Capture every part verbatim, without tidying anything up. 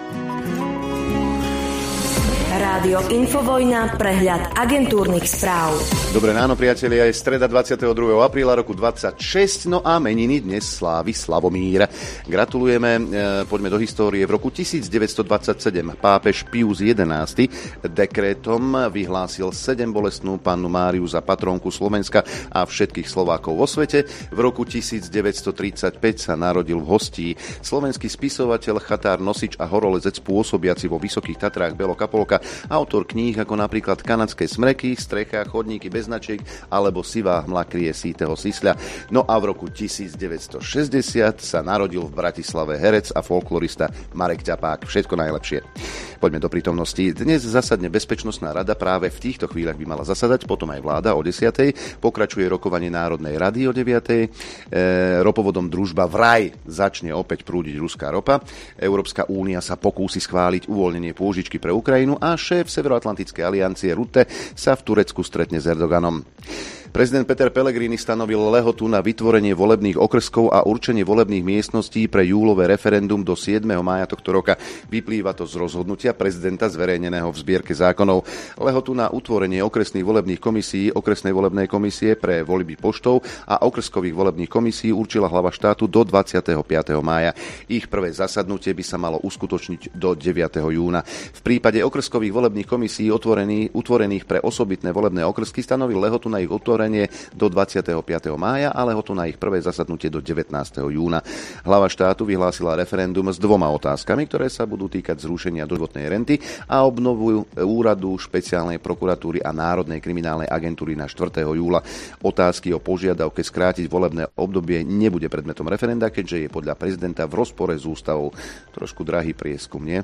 Rádio Infovojna, prehľad agentúrnych správ. Dobré ráno, priatelia, je streda dvadsiateho druhého apríla roku dvadsaťšesť, no a meniny dnes slávi Slavomír. Gratulujeme, e, poďme do histórie. V roku tisícdeväťstodvadsaťsedem pápež Pius jedenásty dekrétom vyhlásil sedembolestnú pannu Máriu za patrónku Slovenska a všetkých Slovákov vo svete. V roku tisícdeväťstotridsaťpäť sa narodil v Hostí slovenský spisovateľ, chatár, nosič a horolezec pôsobiaci vo Vysokých Tatrách Belo Kapolka, autor kníh ako napríklad Kanadské smreky, Strecha, Chodníky bez značiek alebo Sivá hmla kryje sítého sisľa. No a v roku tisícdeväťstošesťdesiat sa narodil v Bratislave herec a folklorista Marek Ťapák. Všetko najlepšie. Poďme do prítomnosti. Dnes zasadne Bezpečnostná rada, práve v týchto chvíľach by mala zasadať, potom aj vláda o desiatej. Pokračuje rokovanie Národnej rady o deviatej. E, ropovodom Družba vraj začne opäť prúdiť ruská ropa. Európska únia sa pokúsi schváliť uvoľnenie pôžičky pre Ukrajinu a šéf Severoatlantickej aliancie Rutte sa v Turecku stretne s Erdoganom. Prezident Peter Pellegrini stanovil lehotu na vytvorenie volebných okrskov a určenie volebných miestností pre júlové referendum do siedmeho mája tohto roka. Vyplýva to z rozhodnutia prezidenta zverejneného v zbierke zákonov. Lehotu na utvorenie okresných volebných komisí, okresnej volebnej komisie pre voľby poštou a okrskových volebných komisí určila hlava štátu do dvadsiateho piateho mája. Ich prvé zasadnutie by sa malo uskutočniť do deviateho júna. V prípade okrskových volebných komisí otvorených, utvorených pre osobitné volebné okrsky stanovil lehotu na ich otvorenie do dvadsiateho piateho mája, ale lehotu na ich prvé zasadnutie do devätnásteho júna. Hlava štátu vyhlásila referendum s dvoma otázkami, ktoré sa budú týkať zrušenia doživotnej renty a obnovu úradu špeciálnej prokuratúry a Národnej kriminálnej agentúry na štvrtého júla. Otázky o požiadavke skrátiť volebné obdobie nebude predmetom referenda, keďže je podľa prezidenta v rozpore s ústavou. Trošku drahý prieskum, nie?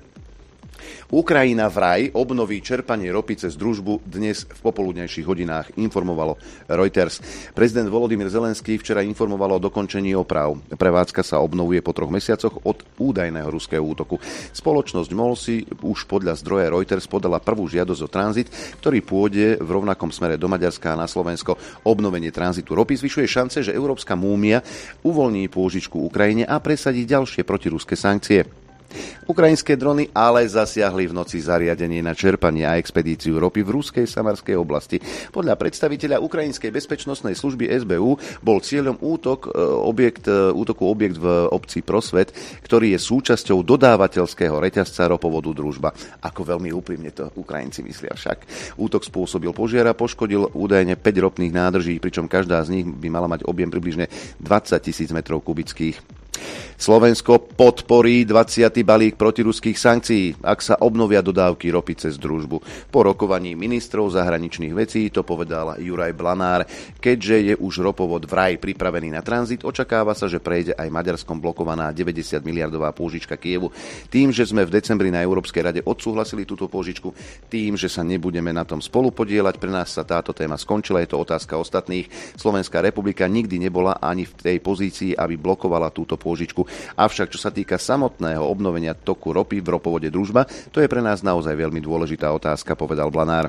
Ukrajina vraj obnoví čerpanie ropy cez Družbu, dnes v popoludnejších hodinách informovalo Reuters. Prezident Volodymyr Zelenský včera informoval o dokončení oprav. Prevádzka sa obnovuje po troch mesiacoch od údajného ruského útoku. Spoločnosť MOL si už podľa zdroja Reuters podala prvú žiadosť o tranzit, ktorý pôjde v rovnakom smere do Maďarska a na Slovensko. Obnovenie tranzitu ropy zvyšuje šance, že Európska únia uvoľní pôžičku Ukrajine a presadí ďalšie protiruské sankcie. Ukrajinské drony ale zasiahli v noci zariadenie na čerpanie a expedíciu ropy v ruskej Samarskej oblasti. Podľa predstaviteľa Ukrajinskej bezpečnostnej služby es bé ú bol cieľom útok, objekt, útoku objekt v obci Prosvet, ktorý je súčasťou dodávateľského reťazca ropovodu Družba. Ako veľmi úprimne to Ukrajinci myslia však. Útok spôsobil požiar a poškodil údajne päť ropných nádrží, pričom každá z nich by mala mať objem približne dvadsať tisíc metrov kubických. Slovensko podporí dvadsiaty balík protiruských sankcií, ak sa obnovia dodávky ropy cez Družbu. Po rokovaní ministrov zahraničných vecí to povedal Juraj Blanár. Keďže je už ropovod vraj pripravený na tranzit, očakáva sa, že prejde aj Maďarskom blokovaná deväťdesiat miliardová pôžička Kyjevu. Tým, že sme v decembri na Európskej rade odsúhlasili túto pôžičku, tým, že sa nebudeme na tom spolupodieľať, pre nás sa táto téma skončila, je to otázka ostatných. Slovenská republika nikdy nebola ani v tej pozícii, aby blokovala túto pôžičku. Avšak, čo sa týka samotného obnovenia toku ropy v ropovode Družba, to je pre nás naozaj veľmi dôležitá otázka, povedal Blanár.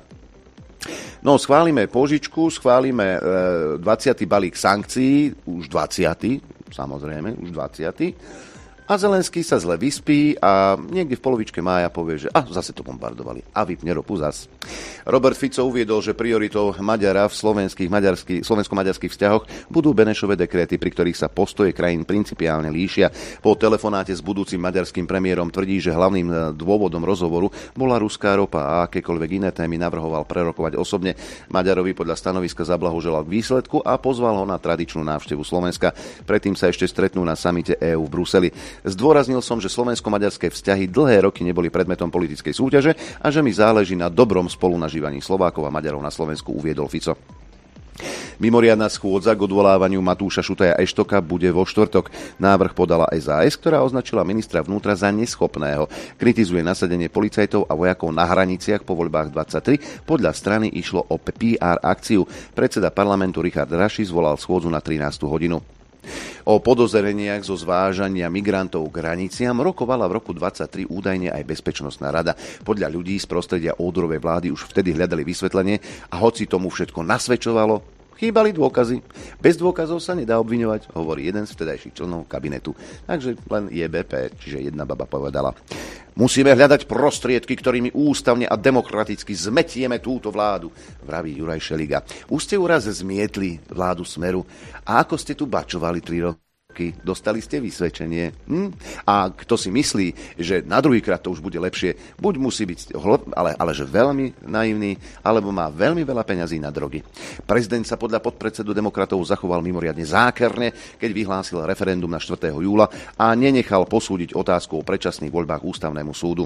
No, schválime pôžičku, schválime e, dvadsiaty balík sankcií, už dvadsiaty, samozrejme, už dvadsiaty A Zelenský sa zle vyspí a niekde v polovičke mája povie, že a zase to bombardovali a vypne ropu zas. Robert Fico uviedol, že prioritou Maďara v slovenských maďarských, slovensko-maďarských vzťahoch budú Benešové dekréty, pri ktorých sa postoje krajín principiálne líšia. Po telefonáte s budúcim maďarským premiérom tvrdí, že hlavným dôvodom rozhovoru bola ruská ropa a akékoľvek iné témy navrhoval prerokovať osobne. Maďarovi podľa stanoviska zablahoželal k výsledku a pozval ho na tradičnú návštevu Slovenska. Predtým sa ešte stretnú na samite é ú v Bruseli. Zdôraznil som, že slovensko-maďarské vzťahy dlhé roky neboli predmetom politickej súťaže a že mi záleží na dobrom spolunažívaní Slovákov a Maďarov na Slovensku, uviedol Fico. Mimoriadna schôdza k odvolávaniu Matúša Šutaja Eštoka bude vo štvrtok. Návrh podala es a es, ktorá označila ministra vnútra za neschopného. Kritizuje nasadenie policajtov a vojakov na hraniciach po voľbách dvadsaťtri. Podľa strany išlo o pé er akciu. Predseda parlamentu Richard Raši zvolal schôdzu na trinástu hodinu. O podozreniach zo zvážania migrantov k hraniciam rokovala v roku dvadsaťtri údajne aj Bezpečnostná rada. Podľa ľudí z prostredia Ódorovej vlády už vtedy hľadali vysvetlenie a hoci tomu všetko nasvedčovalo, Chýbali dôkazy. Bez dôkazov sa nedá obviňovať, hovorí jeden z vtedajších členov kabinetu. Takže len J B P, čiže jedna baba povedala. Musíme hľadať prostriedky, ktorými ústavne a demokraticky zmetieme túto vládu, vraví Juraj Šeliga. Už ste uraz zmietli vládu Smeru. A ako ste tu bačovali tri roky? Dostali ste vysvedčenie. Hm? A kto si myslí, že na druhýkrát to už bude lepšie, buď musí byť, ale, ale že veľmi naivný, alebo má veľmi veľa peňazí na drogy. Prezident sa podľa podpredsedu demokratov zachoval mimoriadne zákerne, keď vyhlásil referendum na štvrtého júla a nenechal posúdiť otázku o predčasných voľbách ústavnému súdu.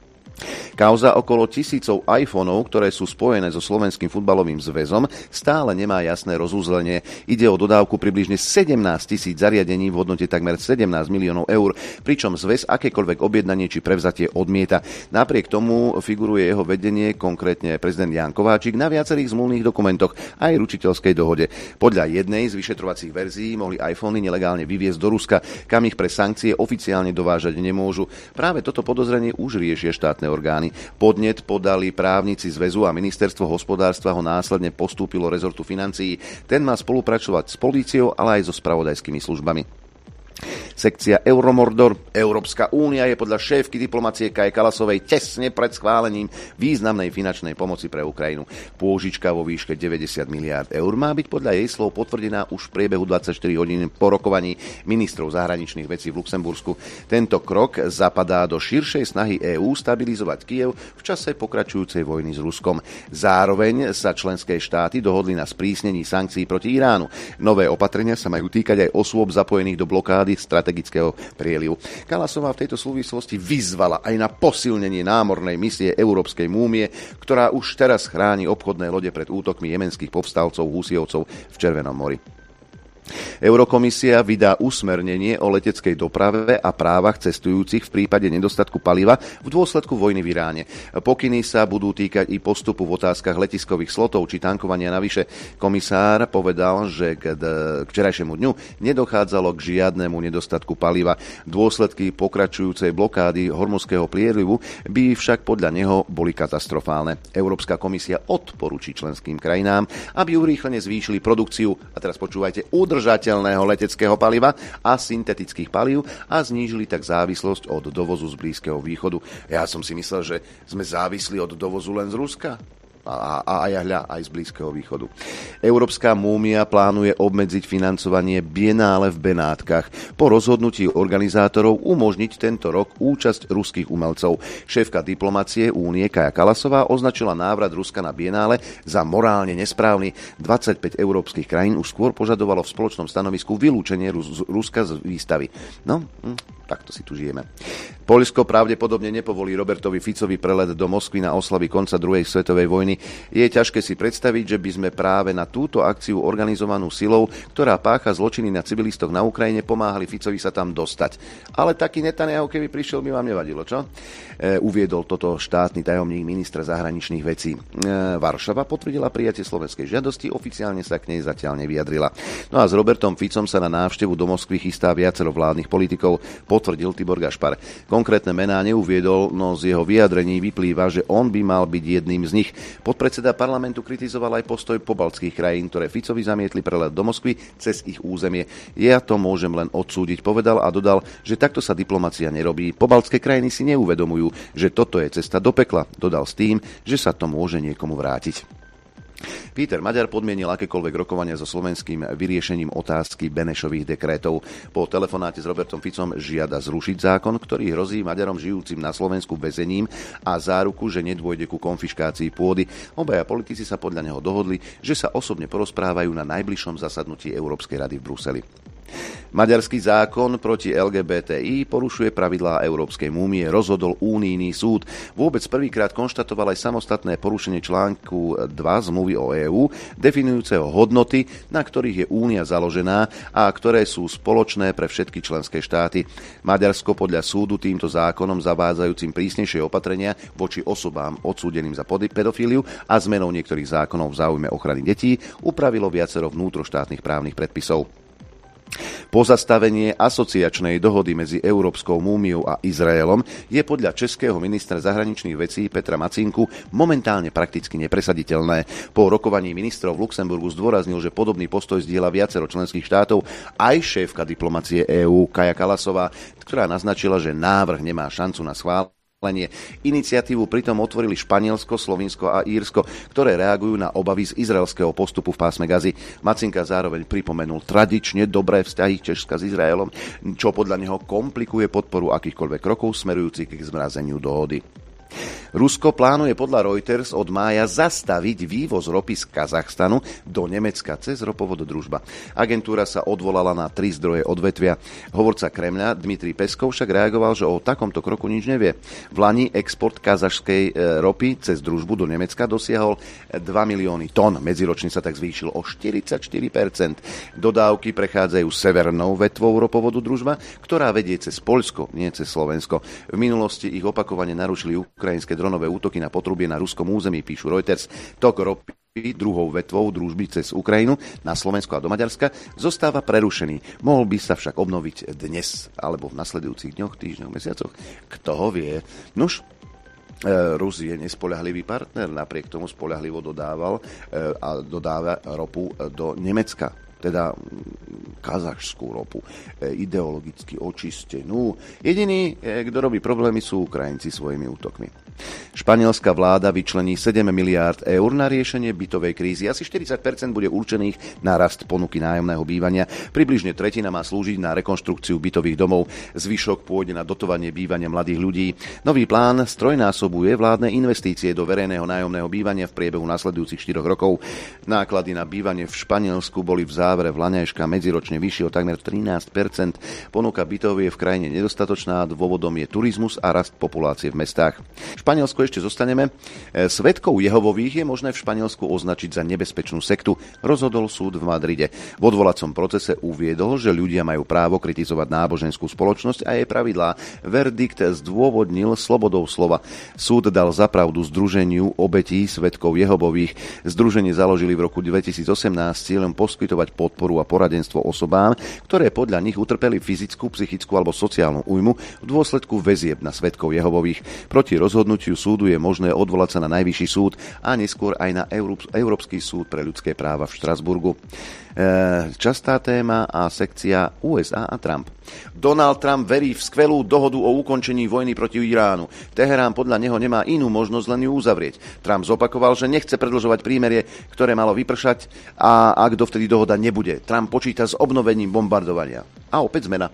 Kauza okolo tisícov iPhoneov, ktoré sú spojené so Slovenským futbalovým zväzom, stále nemá jasné rozúzlenie. Ide o dodávku približne sedemnásť tisíc zariadení v hodnote takmer sedemnásť miliónov eur, pričom zväz akékoľvek objednanie či prevzatie odmieta. Napriek tomu figuruje jeho vedenie, konkrétne prezident Ján Kováčik, na viacerých zmluvných dokumentoch aj ručiteľskej dohode. Podľa jednej z vyšetrovacích verzií mohli iPhony nelegálne vyviezť do Ruska, kam ich pre sankcie oficiálne dovážať nemôžu. Práve toto podozrenie už riešia štátne orgány. Podnet podali právnici zväzu a ministerstvo hospodárstva ho následne postúpilo rezortu financií. Ten má spolupracovať s políciou, ale aj so spravodajskými službami. Sekcia Euromordor. Európska únia je podľa šéfky diplomacie Kaje Kalasovej tesne pred schválením významnej finančnej pomoci pre Ukrajinu. Pôžička vo výške deväťdesiat miliárd eur má byť podľa jej slov potvrdená už v priebehu dvadsaťštyri hodín po rokovaní ministrov zahraničných vecí v Luxembursku. Tento krok zapadá do širšej snahy EÚ stabilizovať Kyjev v čase pokračujúcej vojny s Ruskom. Zároveň sa členské štáty dohodli na sprísnení sankcií proti Iránu. Nové opatrenia sa majú týkať aj osôb zapojených do blokády strategického prielivu. Kalasová v tejto súvislosti vyzvala aj na posilnenie námornej misie Európskej múmie, ktorá už teraz chráni obchodné lode pred útokmi jemenských povstalcov Husijovcov v Červenom mori. Eurokomisia vydá usmernenie o leteckej doprave a právach cestujúcich v prípade nedostatku paliva v dôsledku vojny v Iráne. Pokyny sa budú týkať i postupu v otázkach letiskových slotov či tankovania navyše. Komisár povedal, že k včerajšiemu dňu nedochádzalo k žiadnemu nedostatku paliva. Dôsledky pokračujúcej blokády Hormuzského prielivu by však podľa neho boli katastrofálne. Európska komisia odporúči členským krajinám, aby urýchlene zvýšili produkciu, a teraz počúvajte, udržateľného leteckého paliva a syntetických palív a znížili tak závislosť od dovozu z Blízkeho východu. Ja som si myslel, že sme závislí od dovozu len z Ruska. A, a aj hľa, aj z Blízkeho východu. Európska múmia plánuje obmedziť financovanie Bienále v Benátkach. Po rozhodnutí organizátorov umožniť tento rok účasť ruských umelcov. Šéfka diplomacie Únie Kaja Kalasová označila návrat Ruska na Bienále za morálne nesprávny. dvadsaťpäť európskych krajín už skôr požadovalo v spoločnom stanovisku vylúčenie Rus- Ruska z výstavy. No, hm, takto si tu žijeme. Poľsko pravdepodobne nepovolí Robertovi Ficovi prelet do Moskvy na oslavy konca druhej svetovej vojny. Je ťažké si predstaviť, že by sme práve na túto akciu organizovanú silou, ktorá pácha zločiny na civilistoch na Ukrajine, pomáhali Ficovi sa tam dostať. Ale taký Netanyahu, keby prišiel, by vám nevadilo, čo? E, uviedol toto štátny tajomník ministra zahraničných vecí. E, Varšava potvrdila prijatie slovenskej žiadosti, oficiálne sa k nej zatiaľ nevyjadrila. No a s Robertom Ficom sa na návštevu do Moskvy chystá viacero vládnych politikov, potvrdil Tibor Gašpar. Konkrétne mená neuviedol, no z jeho vyjadrení vyplýva, že on by mal byť jedným z nich. Podpredseda parlamentu kritizoval aj postoj pobaltských krajín, ktoré Ficovi zamietli prelet do Moskvy cez ich územie. Ja to môžem len odsúdiť, povedal a dodal, že takto sa diplomacia nerobí. Pobaltské krajiny si neuvedomujú, že toto je cesta do pekla. Dodal s tým, že sa to môže niekomu vrátiť. Peter Maďar podmienil akékoľvek rokovania so slovenským vyriešením otázky Benešových dekrétov. Po telefonáte s Robertom Ficom žiada zrušiť zákon, ktorý hrozí Maďarom žijúcim na Slovensku väzením a záruku, že nedôjde ku konfiškácii pôdy. Obaja politici sa podľa neho dohodli, že sa osobne porozprávajú na najbližšom zasadnutí Európskej rady v Bruseli. Maďarský zákon proti el gé bé té í porušuje pravidlá Európskej múmie, rozhodol únijný súd. Vôbec prvýkrát konštatoval aj samostatné porušenie článku dva zmluvy o EÚ, definujúceho hodnoty, na ktorých je únia založená a ktoré sú spoločné pre všetky členské štáty. Maďarsko podľa súdu týmto zákonom zavádzajúcim prísnejšie opatrenia voči osobám odsúdeným za pedofíliu a zmenou niektorých zákonov v záujme ochrany detí upravilo viacero vnútroštátnych právnych predpisov. Pozastavenie asociačnej dohody medzi Európskou úniou a Izraelom je podľa českého ministra zahraničných vecí Petra Macinku momentálne prakticky nepresaditeľné. Po rokovaní ministrov v Luxemburgu zdôraznil, že podobný postoj zdieľa viacero členských štátov, aj šéfka diplomacie EÚ Kaja Kallasová, ktorá naznačila, že návrh nemá šancu na schválenie. Iniciatívu pritom otvorili Španielsko, Slovinsko a Írsko, ktoré reagujú na obavy z izraelského postupu v pásme Gazy. Macinka zároveň pripomenul tradične dobré vzťahy Česka s Izraelom, čo podľa neho komplikuje podporu akýchkoľvek krokov smerujúcich k zmrazeniu dohody. Rusko plánuje podľa Reuters od mája zastaviť vývoz ropy z Kazachstanu do Nemecka cez ropovod Družba. Agentúra sa odvolala na tri zdroje odvetvia. Hovorca Kremľa Dmitrij Peskov však reagoval, že o takomto kroku nič nevie. V lani export kazašskej ropy cez Družbu do Nemecka dosiahol dva milióny tón. Medziročne sa tak zvýšil o štyridsaťštyri percent. Dodávky prechádzajú severnou vetvou ropovodu Družba, ktorá vedie cez Poľsko, nie cez Slovensko. V minulosti ich opakovane narušili ukrajinské dronové útoky na potrubie na ruskom území, píšu Reuters. Tok ropy druhou vetvou Družby cez Ukrajinu na Slovensko a do Maďarska zostáva prerušený. Mohol by sa však obnoviť dnes alebo v nasledujúcich dňoch, týždňoch, mesiacoch. Kto ho vie? Nuž, Rus je nespoľahlivý partner, napriek tomu spoľahlivo dodával a dodáva ropu do Nemecka. Teda kazašskú ropu, ideologicky očistenú. Jediný, kto robí problémy, sú Ukrajinci svojimi útokmi. Španielská vláda vyčlení sedem miliárd eur na riešenie bytovej krízy. Asi štyridsať percent bude určených na rast ponuky nájomného bývania. Približne tretina má slúžiť na rekonštrukciu bytových domov. Zvyšok pôjde na dotovanie bývania mladých ľudí. Nový plán strojnásobuje vládne investície do verejného nájomného bývania v priebehu nasledujúcich štyroch rokov. Náklady na bývanie v Španielsku boli v závere vlaňajška medziročne vyššie o takmer trinásť percent. Ponuka bytov je v krajine nedostatočná, dôvodom je turizmus a rast populácie v mestách. Španielsku ešte zostaneme. Svedkov Jehovových je možné v Španielsku označiť za nebezpečnú sektu, rozhodol súd v Madride. V odvolacom procese uviedol, že ľudia majú právo kritizovať náboženskú spoločnosť a jej pravidlá. Verdikt zdôvodnil slobodou slova. Súd dal za pravdu Združeniu obetí Svedkov Jehovových. Združenie založili v roku dvetisícosemnásť s cieľom poskytovať podporu a poradenstvo osobám, ktoré podľa nich utrpeli fyzickú, psychickú alebo sociálnu újmu v dôsledku väzieb na Svedkov Jehovových. Proti rozhodnutiu súdu je možné odvolať sa na Najvyšší súd a neskôr aj na Európsky súd pre ľudské práva v Štrasburgu. Častá téma a sekcia ú es á a Trump. Donald Trump verí v skvelú dohodu o ukončení vojny proti Iránu. Teherán podľa neho nemá inú možnosť len ju uzavrieť. Trump zopakoval, že nechce predĺžovať prímerie, ktoré malo vypršať, a ak dovtedy dohoda nebude. Trump počíta s obnovením bombardovania. A opäť zmena.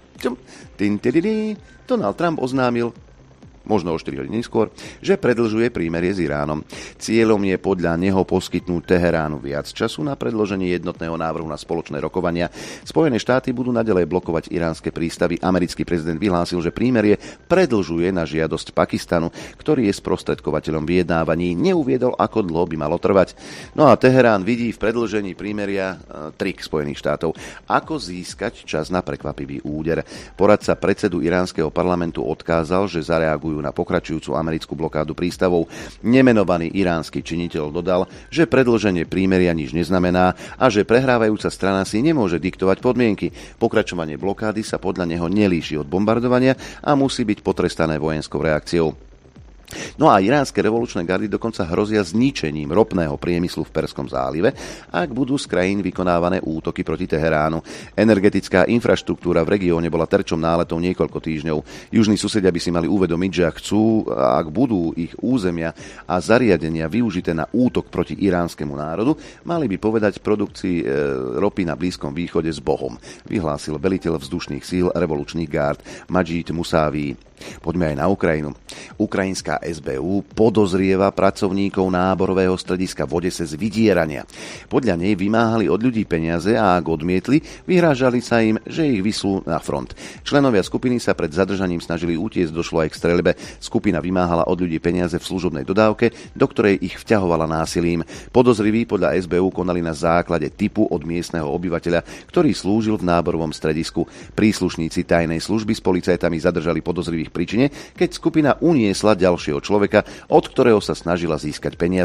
Donald Trump oznámil, možno o štyri hodiny neskôr, že predĺžuje prímerie s Iránom. Cieľom je podľa neho poskytnúť Teheránu viac času na predloženie jednotného návrhu na spoločné rokovania. Spojené štáty budú naďalej blokovať iránske prístavy. Americký prezident vyhlásil, že prímerie predĺžuje na žiadosť Pakistanu, ktorý je sprostredkovateľom vyjednávaní. Neuviedol, ako dlho by malo trvať. No a Teherán vidí v predĺžení prímeria e, trik Spojených štátov. Ako získať čas na prekvapivý úder. Poradca predsedu iránskeho parlamentu odkázal, že zareagujú na pokračujúcu americkú blokádu prístavov. Nemenovaný iránsky činiteľ dodal, že predĺženie prímeria nič neznamená a že prehrávajúca strana si nemôže diktovať podmienky. Pokračovanie blokády sa podľa neho nelíši od bombardovania a musí byť potrestané vojenskou reakciou. No a iránske revolučné gardy dokonca hrozia zničením ropného priemyslu v Perskom zálive, ak budú z krajín vykonávané útoky proti Teheránu. Energetická infraštruktúra v regióne bola terčom náletov niekoľko týždňov. Južní susedia by si mali uvedomiť, že ak chcú, ak budú ich územia a zariadenia využité na útok proti iránskemu národu, mali by povedať produkcii e, ropy na Blízkom východe s Bohom, vyhlásil veliteľ vzdušných síl revolučných gárd Majid Musaví. Poďme aj na Ukrajinu. Ukrajinská es bé ú podozrieva pracovníkov náborového strediska v Odese z vydierania. Podľa nej vymáhali od ľudí peniaze a ak odmietli, vyhrážali sa im, že ich vyslú na front. Členovia skupiny sa pred zadržaním snažili utiecť, došlo aj k streľbe. Skupina vymáhala od ľudí peniaze v služobnej dodávke, do ktorej ich vťahovala násilím. Podozriví podľa es bé ú konali na základe tipu od miestneho obyvateľa, ktorý slúžil v náborovom stredisku. Príslušníci tajnej služby s policajtami zadržali podozrivých príčine, keď skupina uniesla ďalšieho človeka, od ktorého sa snažila získať peniaze.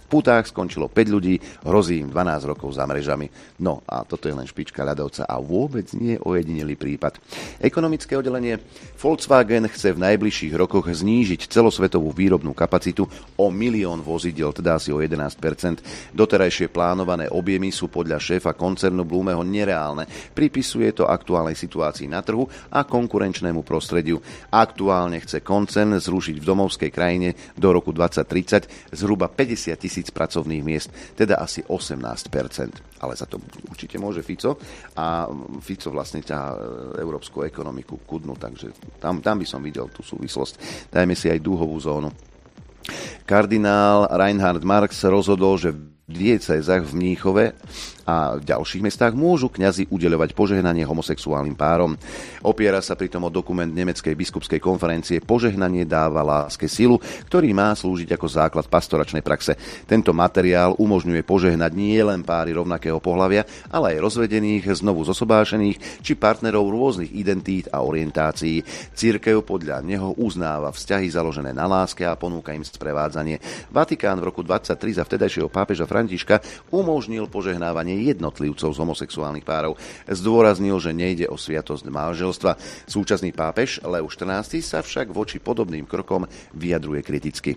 putách skončilo päť ľudí, hrozí im dvanásť rokov za mrežami. No a toto je len špička ľadovca a vôbec nie ojedinelý prípad. Ekonomické oddelenie Volkswagen chce v najbližších rokoch znížiť celosvetovú výrobnú kapacitu o milión vozidiel, teda asi o jedenásť percent. Doterajšie plánované objemy sú podľa šéfa koncernu Blumeho nereálne. Pripisuje to aktuálnej situácii na trhu a konkurenčnému prostrediu. Aktuálne chce koncern zrušiť v domovskej krajine do roku dvadsať tridsať zhruba päťdesiat tisíc pracovných miest, teda asi osemnásť percent. Ale za to určite môže Fico a Fico vlastne ťahá európsku ekonomiku ku dnu, takže tam, tam by som videl tú súvislosť. Dajme si aj dúhovú zónu. Kardinál Reinhard Marx rozhodol, že v diecézach v Mníchove a v ďalších mestách môžu kňazi udeľovať požehnanie homosexuálnym párom. Opiera sa pritom o dokument Nemeckej biskupskej konferencie Požehnanie dáva láske silu, ktorý má slúžiť ako základ pastoračnej praxe. Tento materiál umožňuje požehnať nie len páry rovnakého pohlavia, ale aj rozvedených, znovu zosobášených či partnerov rôznych identít a orientácií. Cirkev podľa neho uznáva vzťahy založené na láske a ponúka im sprevádzanie. Vatikán v roku dvadsaťtri za vtedajšieho pápeža Františka umožnil požehnávanie jednotlivcov z homosexuálnych párov. Zdôraznil, že nejde o sviatosť manželstva. Súčasný pápež Leo štrnásty sa však voči podobným krokom vyjadruje kriticky.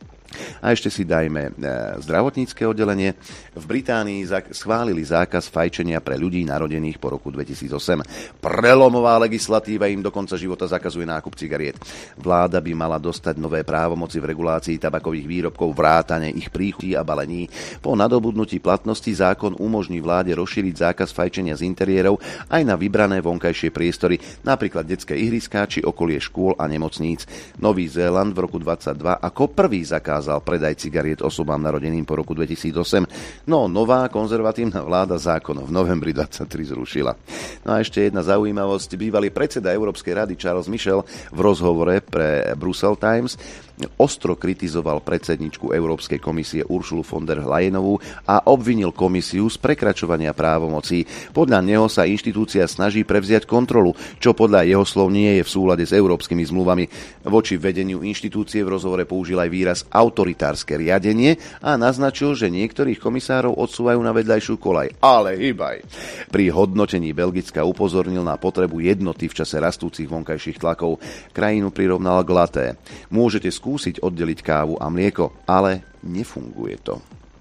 A ešte si dajme zdravotnícke oddelenie. V Británii schválili zákaz fajčenia pre ľudí narodených po roku dvetisícosem. Prelomová legislatíva im do konca života zakazuje nákup cigariet. Vláda by mala dostať nové právomoci v regulácii tabakových výrobkov, vrátane ich príchutí a balení. Po nadobudnutí platnosti zákon umožní vláde rozšíriť zákaz fajčenia z interiérov aj na vybrané vonkajšie priestory, napríklad detské ihriská či okolie škôl a nemocníc. Nový Zéland v roku dvadsaťdva ako prvý zakázal predaj cigariet osobám narodeným po roku dvetisícosem. No, nová konzervatívna vláda zákon v novembri dvadsaťtri zrušila. No a ešte jedna zaujímavosť. Bývalý predseda Európskej rady Charles Michel v rozhovore pre Brussels Times ostro kritizoval predsedničku Európskej komisie Ursulu von der Leyenovú a obvinil komisiu z prekračovania právomocí. Podľa neho sa inštitúcia snaží prevziať kontrolu, čo podľa jeho slov nie je v súlade s európskymi zmluvami. Voči vedeniu inštitúcie v rozhovore použil aj výraz autoritárske riadenie a naznačil, že niektorých komisárov odsúvajú na vedľajšiu koľaj. Ale hýbaj. Pri hodnotení Belgicka upozornil na potrebu jednoty v čase rastúcich vonkajších tlakov. Krajinu prirovnal k laté. Môžete skúsiť oddeliť kávu a mlieko, ale nefunguje to.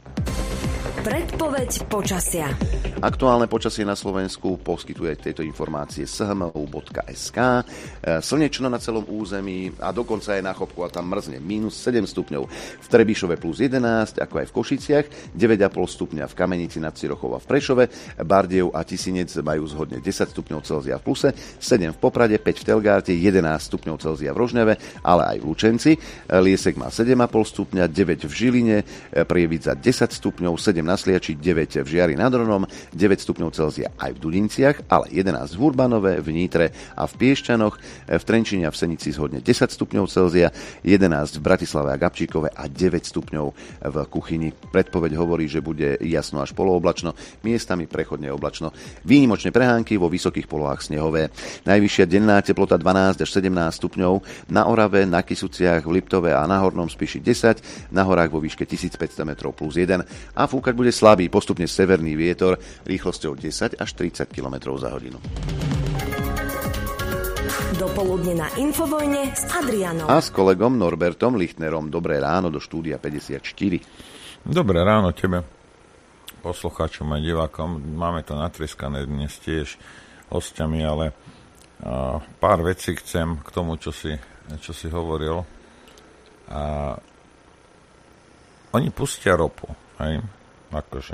Predpoveď počasia. Aktuálne počasie na Slovensku poskytuje tieto informácie es há em ú bodka es ká. Slnečno na celom území a dokonca aj na Chopku a tam mrzne minus sedem stupňov. V Trebišove plus jedenásť, ako aj v Košiciach, deväť a pol stupňa v Kamenici nad Cirochou a v Prešove, Bardejov a Tisinec majú zhodne desať stupňov Celzia v pluse, sedem v Poprade, päť v Telgárte, jedenásť stupňov Celzia v Rožňave, ale aj v Lučenci. Liesek má sedem a pol stupňa, deväť v Žiline, Prievidza desať stupňov, sedem na Sliači, deväť v Žiari nad Hronom, deväť stupňov Celzia aj v Dudinciach, ale jedenásť v Urbanove, v Nitre a v Piešťanoch, v Trenčine a v Senici zhodne desať stupňov Celzia, jedenásť v Bratislave a Gabčíkove a deväť stupňov v Kuchyni. Predpoveď hovorí, že bude jasno až polooblačno, miestami prechodne oblačno. Výnimočné prehánky, vo vysokých polohách snehové. Najvyššia denná teplota dvanásť až sedemnásť stupňov, na Orave, na Kysuciach, v Liptove a na Hornom Spiši desať, na horách vo výške tisícpäťsto metrov plus jeden a fúkať bude slabý, postupne severný vietor rýchlosťou desať až tridsať kilometrov za hodinu. Dopoludne na Infovojne s Adrianom. A s kolegom Norbertom Lichtnerom. Dobré ráno do štúdia päťdesiatštyri. Dobré ráno tebe, poslucháčom a divákom. Máme to natrieskané dnes tiež hostiami, ale uh, pár vecí chcem k tomu, čo si, čo si hovoril. A oni pustia ropu, hej? Akože.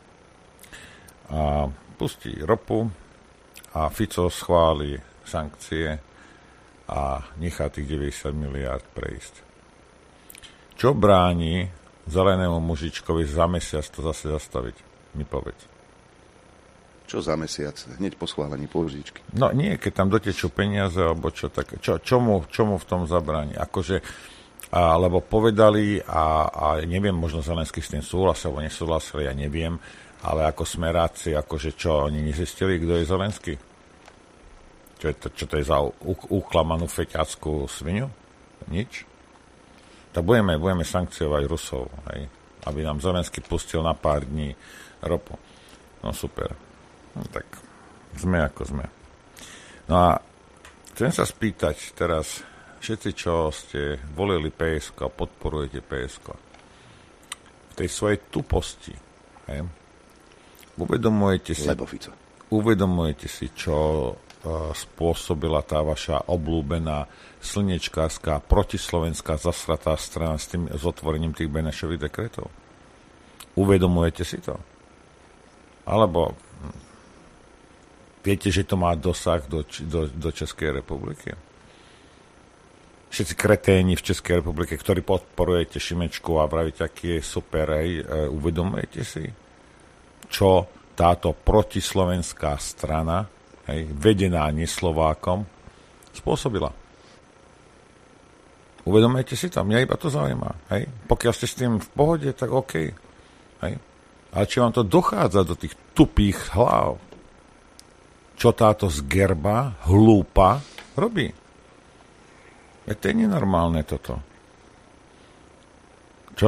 A pustí ropu a Fico schváli sankcie a nechá tých deväťdesiat miliárd prejsť. Čo bráni zelenému mužičkovi za mesiac to zase zastaviť? Mi povedz. Čo za mesiac? Hneď po schválení pôžičky. No nie, keď tam dotečú peniaze, alebo čo také. Čo, čo, mu, čo mu v tom zabráni? Akože, a, lebo povedali a, a neviem, možno Zelenský s tým súhlasil, alebo nesúhlasil, ja neviem, ale ako smeráci, akože čo, oni nezistili, kto je Zelenský? Čo, je to, čo to je za uklamanú feťackú svinu? Nič? Tak budeme, budeme sankciovať Rusov, hej? aby nám Zelenský pustil na pár dní ropu. No super. No tak sme ako sme. No a chcem sa spýtať teraz, všetci, čo ste volili pé es ká, podporujete pé es ká, v tej svojej tuposti, hej, uvedomujete si, uvedomujete si, čo uh, spôsobila tá vaša obľúbená slnečkárska protislovenská zasratá strana s tým s otvorením tých Benešových dekretov? Uvedomujete si to? Alebo hm, viete, že to má dosah do, do, do Českej republiky? Všetci kreténi v Českej republike, ktorí podporujete Šimečku a pravíte, aký je super, hej, uh, uvedomujete si, čo táto protislovenská strana, hej, vedená neslovákom, spôsobila. Uvedomujete si to? Mňa iba to zaujíma. Hej. Pokiaľ ste s tým v pohode, tak OK. Hej. Ale či vám to dochádza do tých tupých hlav, čo táto zgerba, hlúpa, robí? Veď to je nenormálne toto. Čo?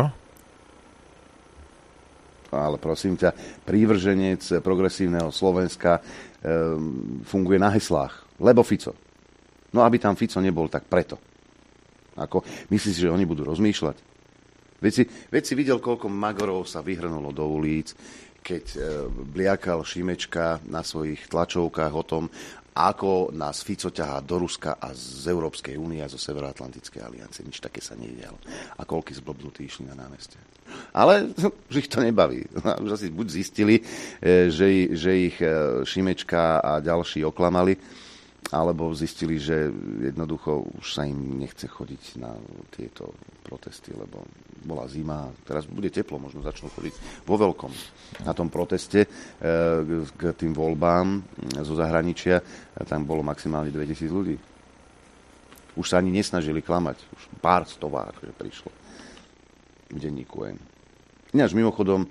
Ale prosím ťa, prívrženec progresívneho Slovenska e, funguje na heslách. Lebo Fico. No aby tam Fico nebol, tak preto. Ako, myslíš, že oni budú rozmýšľať? Veď si, veď si videl, koľko magorov sa vyhrnulo do ulic, keď e, bliakal Šimečka na svojich tlačovkách o tom, ako nás Fico ťahá do Ruska a z Európskej únie a zo Severoatlantickej aliancie. Nič také sa nedialo. A koľky zblbnutí išli na námestie. Ale že ich to nebaví. Už asi buď zistili, že, že ich Šimečka a ďalší oklamali, alebo zistili, že jednoducho už sa im nechce chodiť na tieto protesty, lebo bola zima, teraz bude teplo, možno začnú chodiť vo veľkom. Na tom proteste k tým voľbám zo zahraničia, tam bolo maximálne dvetisíc ľudí. Už sa ani nesnažili klamať, už pár stovák, že prišlo v denníku N. Ináč mimochodom,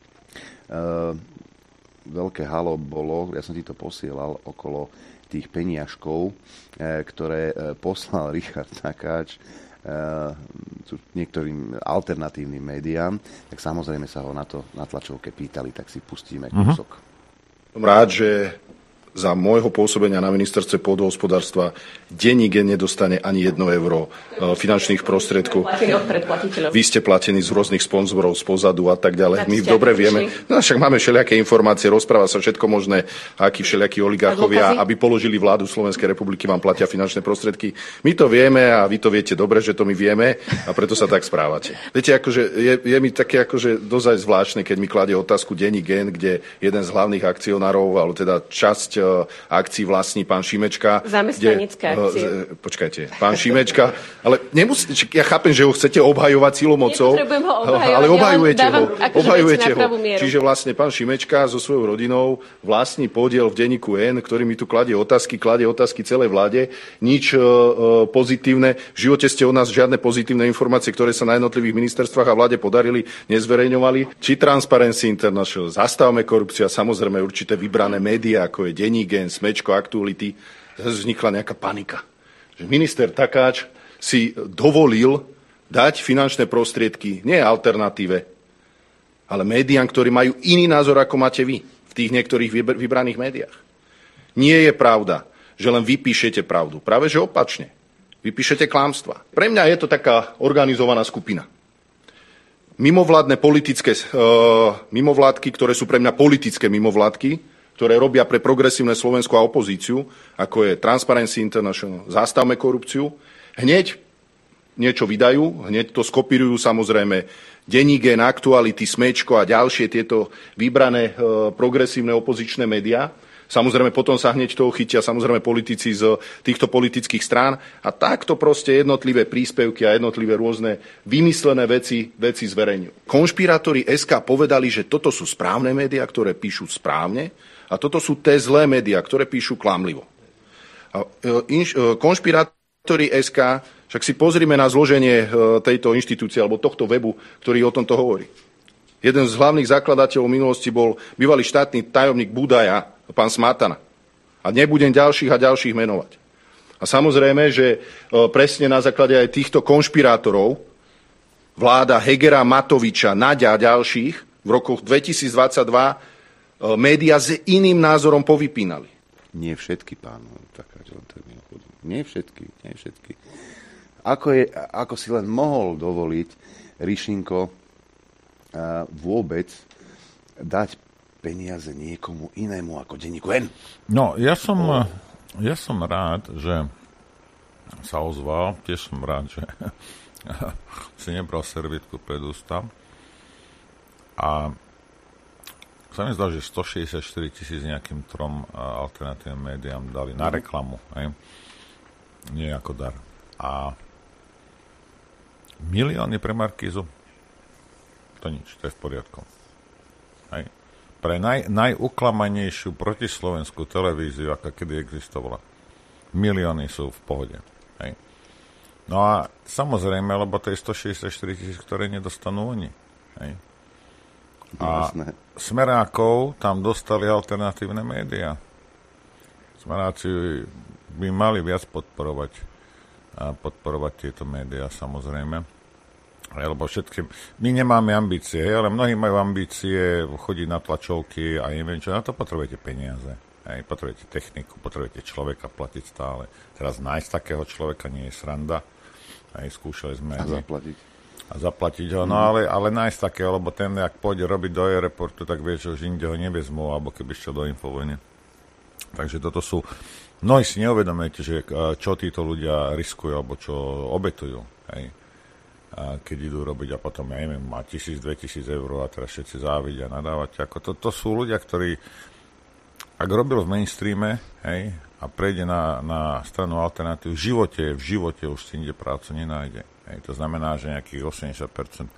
veľké halo bolo, ja som ti to posielal, okolo tých peniažkov, ktoré poslal Richard Takáč niektorým alternatívnym médiám, tak samozrejme sa ho na to na tlačovke pýtali, tak si pustíme kúsok. Uh-huh. Som rád, že za môjho pôsobenia na ministerstve pôdohospodárstva denník nedostane ani jedno euro finančných prostriedkov. Vy ste platení z rôznych sponzorov, z pozadu a tak ďalej. My dobre vieme. No však máme všelijaké informácie, rozpráva sa všetko možné, akí všelijakí oligarchovia, aby položili vládu Slovenskej republiky, vám platia finančné prostriedky. My to vieme a vy to viete dobre, že to my vieme a preto sa tak správate. Viete, akože je, je mi také akože dozaj zvláštne, keď mi kladie otázku denník N, kde jeden z hlavných akcionárov, alebo teda časť akcií vlastní pán Šimečka. Zamestnanecké akcie. Počkajte, pán Šimečka, ale nemusí, ja chápem, že ho chcete obhajovať silomocou, Nepotrebujem ho obhajovať, ale obhajujete ja ho. Obhajujete ho. Mieru. Čiže vlastne pán Šimečka so svojou rodinou vlastní podiel v denníku N, ktorý mi tu kladie otázky, kladie otázky celej vláde. Nič uh, pozitívne. V živote ste od nás žiadne pozitívne informácie, ktoré sa na jednotlivých ministerstvách a vláde podarili, nezverejňovali. Či Transparency International, Zastavme korupciu a samozrejme určité vybrané médiá, ako je denník N, Smečko, Aktuality, vznikla nejaká panika. Že minister Takáč si dovolil dať finančné prostriedky nie alternatíve, ale médiám, ktorí majú iný názor, ako máte vy v tých niektorých vybraných médiách. Nie je pravda, že len vy píšete pravdu. Práve že opačne. Vy píšete klamstvá. Pre mňa je to taká organizovaná skupina. Mimovládne politické, uh, mimovládky, ktoré sú pre mňa politické mimovládky, ktoré robia pre progresívne Slovensko a opozíciu, ako je Transparency International, Zastavme korupciu, hneď niečo vydajú, hneď to skopírujú samozrejme denník N, Aktuality, Smečko a ďalšie tieto vybrané e, progresívne opozičné médiá. Samozrejme potom sa hneď toho chytia samozrejme politici z týchto politických strán a takto proste jednotlivé príspevky a jednotlivé rôzne vymyslené veci, veci zverejňujú. Konšpirátori es ká povedali, že toto sú správne médiá, ktoré píšu správne, a toto sú tie zlé médiá, ktoré píšu klamlivo. A, inš, konšpirátori es ká, však si pozrime na zloženie tejto inštitúcie alebo tohto webu, ktorý o tomto hovorí. Jeden z hlavných zakladateľov minulosti bol bývalý štátny tajomník Budaja, pán Smatana. A nebudem ďalších a ďalších menovať. A samozrejme, že presne na základe aj týchto konšpirátorov vláda Hegera, Matoviča, Naďa a ďalších v rokoch dvetisícdvadsaťdva médiá s iným názorom povypínali. Nie všetky, pán. Nie všetky, nie všetky. Ako, je, ako si len mohol dovoliť Rišinko vôbec dať peniaze niekomu inému ako denníku N? No, ja som, oh. ja som rád, že sa ozval. Tiež som rád, že si nebral servietku pred ústa. A sa mi zdá, že stošesťdesiatštyri tisíc nejakým trom alternatívnym médiám dali na reklamu. Hej? Nie ako dar. A milióny pre Markízu? To nič, to je v poriadku. Hej? Pre naj, najuklamanejšiu protislovenskú televíziu, aká kedy existovala. Milióny sú v pohode. Hej? No a samozrejme, lebo to je stošesťdesiatštyri tisíc, ktoré nedostanú oni. Hej? A Smerákov tam dostali alternatívne médiá. Smeráci by mali viac podporovať a podporovať tieto médiá, samozrejme. Lebo všetky, my nemáme ambície, ale mnohí majú ambície chodiť na tlačovky a neviem čo, na to potrebujete peniaze. Hej, potrebujete techniku, potrebujete človeka platiť stále. Teraz nájsť takého človeka nie je sranda. Hej, skúšali sme. A zaplatiť. A zaplatiť ho, no ale, ale nájsť takého, lebo ten, ak pôjde robiť do aeroportu, tak vie, že už inde ho nevezmú, alebo keby šiel do Infovojny. Takže toto sú, mnohí si neuvedomujete, že čo títo ľudia riskujú, alebo čo obetujú, hej, a keď idú robiť a potom, ja neviem, má tisíc, dvetisíc eur a teraz všetci závidia a nadávate. Ako to, to sú ľudia, ktorí, ak robil v mainstreame, hej, a prejde na, na stranu alternatív, v živote, v živote už si inde prácu nenájde. Hej, to znamená, že nejakých osemdesiat percent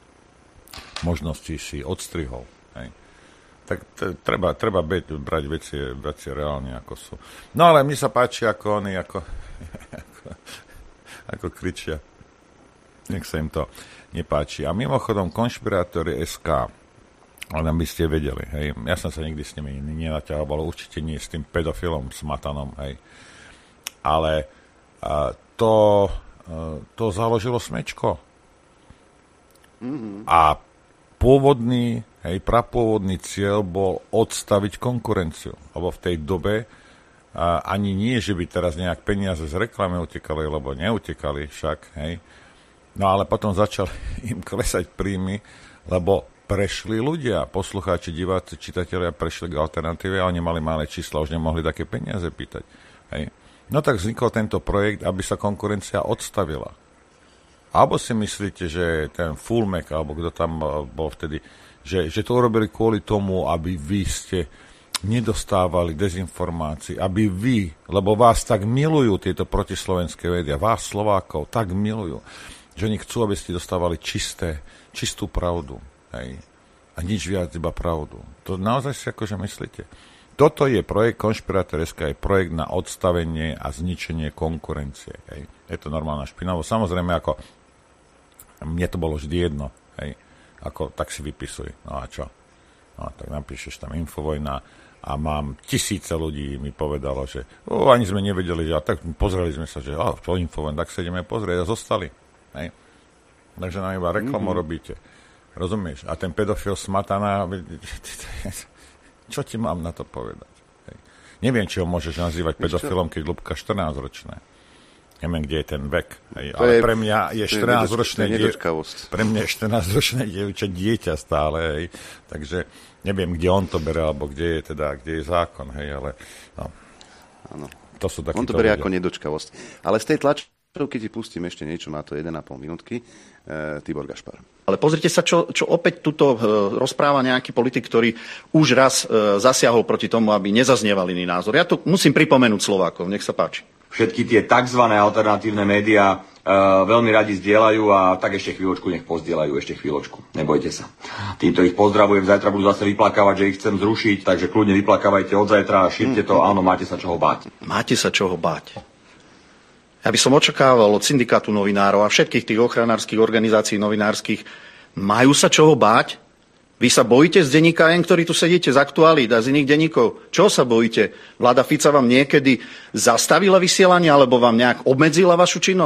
možností si odstrihol. Hej. Tak t- treba, treba byť, brať veci, veci reálne, ako sú. No ale mi sa páči, ako oni, ako, ako, ako kričia. Nech sa im to nepáči. A mimochodom, konšpirátori bodka es ká, len by ste vedeli, hej, ja som sa nikdy s nimi nenaťahoval, určite nie s tým pedofilom Smatanom, hej. Ale a, to... to založilo Smečko. Mm-hmm. A pôvodný, hej, prapôvodný cieľ bol odstaviť konkurenciu. Lebo v tej dobe a, ani nie, že by teraz nejak peniaze z reklamy utekali, lebo neutekali však, hej. No ale potom začali im klesať príjmy, lebo prešli ľudia, poslucháči, diváci, čitatelia prešli k alternatíve a oni mali malé čísla, už nemohli také peniaze pýtať, hej. No tak vznikol tento projekt, aby sa konkurencia odstavila. Alebo si myslíte, že ten Fulmek, alebo kto tam bol vtedy, že, že to urobili kvôli tomu, aby vy ste nedostávali dezinformácií, aby vy, lebo vás tak milujú tieto protislovenské médiá, vás Slovákov tak milujú, že oni chcú, aby ste dostávali čisté, čistú pravdu. Hej? A nič viac, iba pravdu. To naozaj si akože myslíte? Toto je projekt konšpirátor bodka es ká, je projekt na odstavenie a zničenie konkurencie. Hej. Je to normálna špinavo. Samozrejme, ako mne to bolo vždy jedno. Hej. Ako, tak si vypisuj. No a čo? No, tak napíšeš tam Infovojna a mám tisíce ľudí mi povedalo, že o, ani sme nevedeli, že a tak pozreli sme sa, že o, čo Infovojna, tak sa ideme pozrieť a zostali. Hej. Takže nám iba reklamu mm-hmm. robíte. Rozumieš? A ten pedofil Smatana... Čo ti mám na to povedať? Hej. Neviem, či ho môžeš nazývať pedofilom, keď ľubka štrnásťročné. Neviem, kde je ten vek. Hej. Ale je, pre mňa je štrnásťročné dievča. Pre mňa je štrnásťročné dievča dieťa stále. Hej. Takže neviem, kde on to bere, alebo kde je teda, kde je zákon. Hej. Ale no. Áno. To sú on to berie ľudia. Ako nedočkavosť. Ale z tej tlačovky ti pustím ešte niečo, má to jeden a pol minútky. E, Tibor Gašpar. Ale pozrite sa, čo, čo opäť tuto e, rozpráva nejaký politik, ktorý už raz e, zasiahol proti tomu, aby nezaznieval iný názor. Ja tu musím pripomenúť Slovákov, nech sa páči. Všetky tie tzv. Alternatívne médiá e, veľmi radi zdieľajú a tak ešte chvíľočku nech pozdieľajú, ešte chvíľočku. Nebojte sa. Týmto ich pozdravujem, zajtra budú zase vyplakávať, že ich chcem zrušiť, takže kľudne vyplakávajte od zajtra a šírte to, áno, máte sa čoho báť. Máte sa čoho báť. Ja by som očakával od syndikátu novinárov a všetkých tých ochranárskych organizácií novinárskych, majú sa čoho báť? Vy sa bojíte z denníka N, ktorý tu sedíte, z Aktualít a z iných denníkov? Čo sa bojíte? Vláda Fica vám niekedy zastavila vysielanie alebo vám nejak obmedzila vašu činnosť?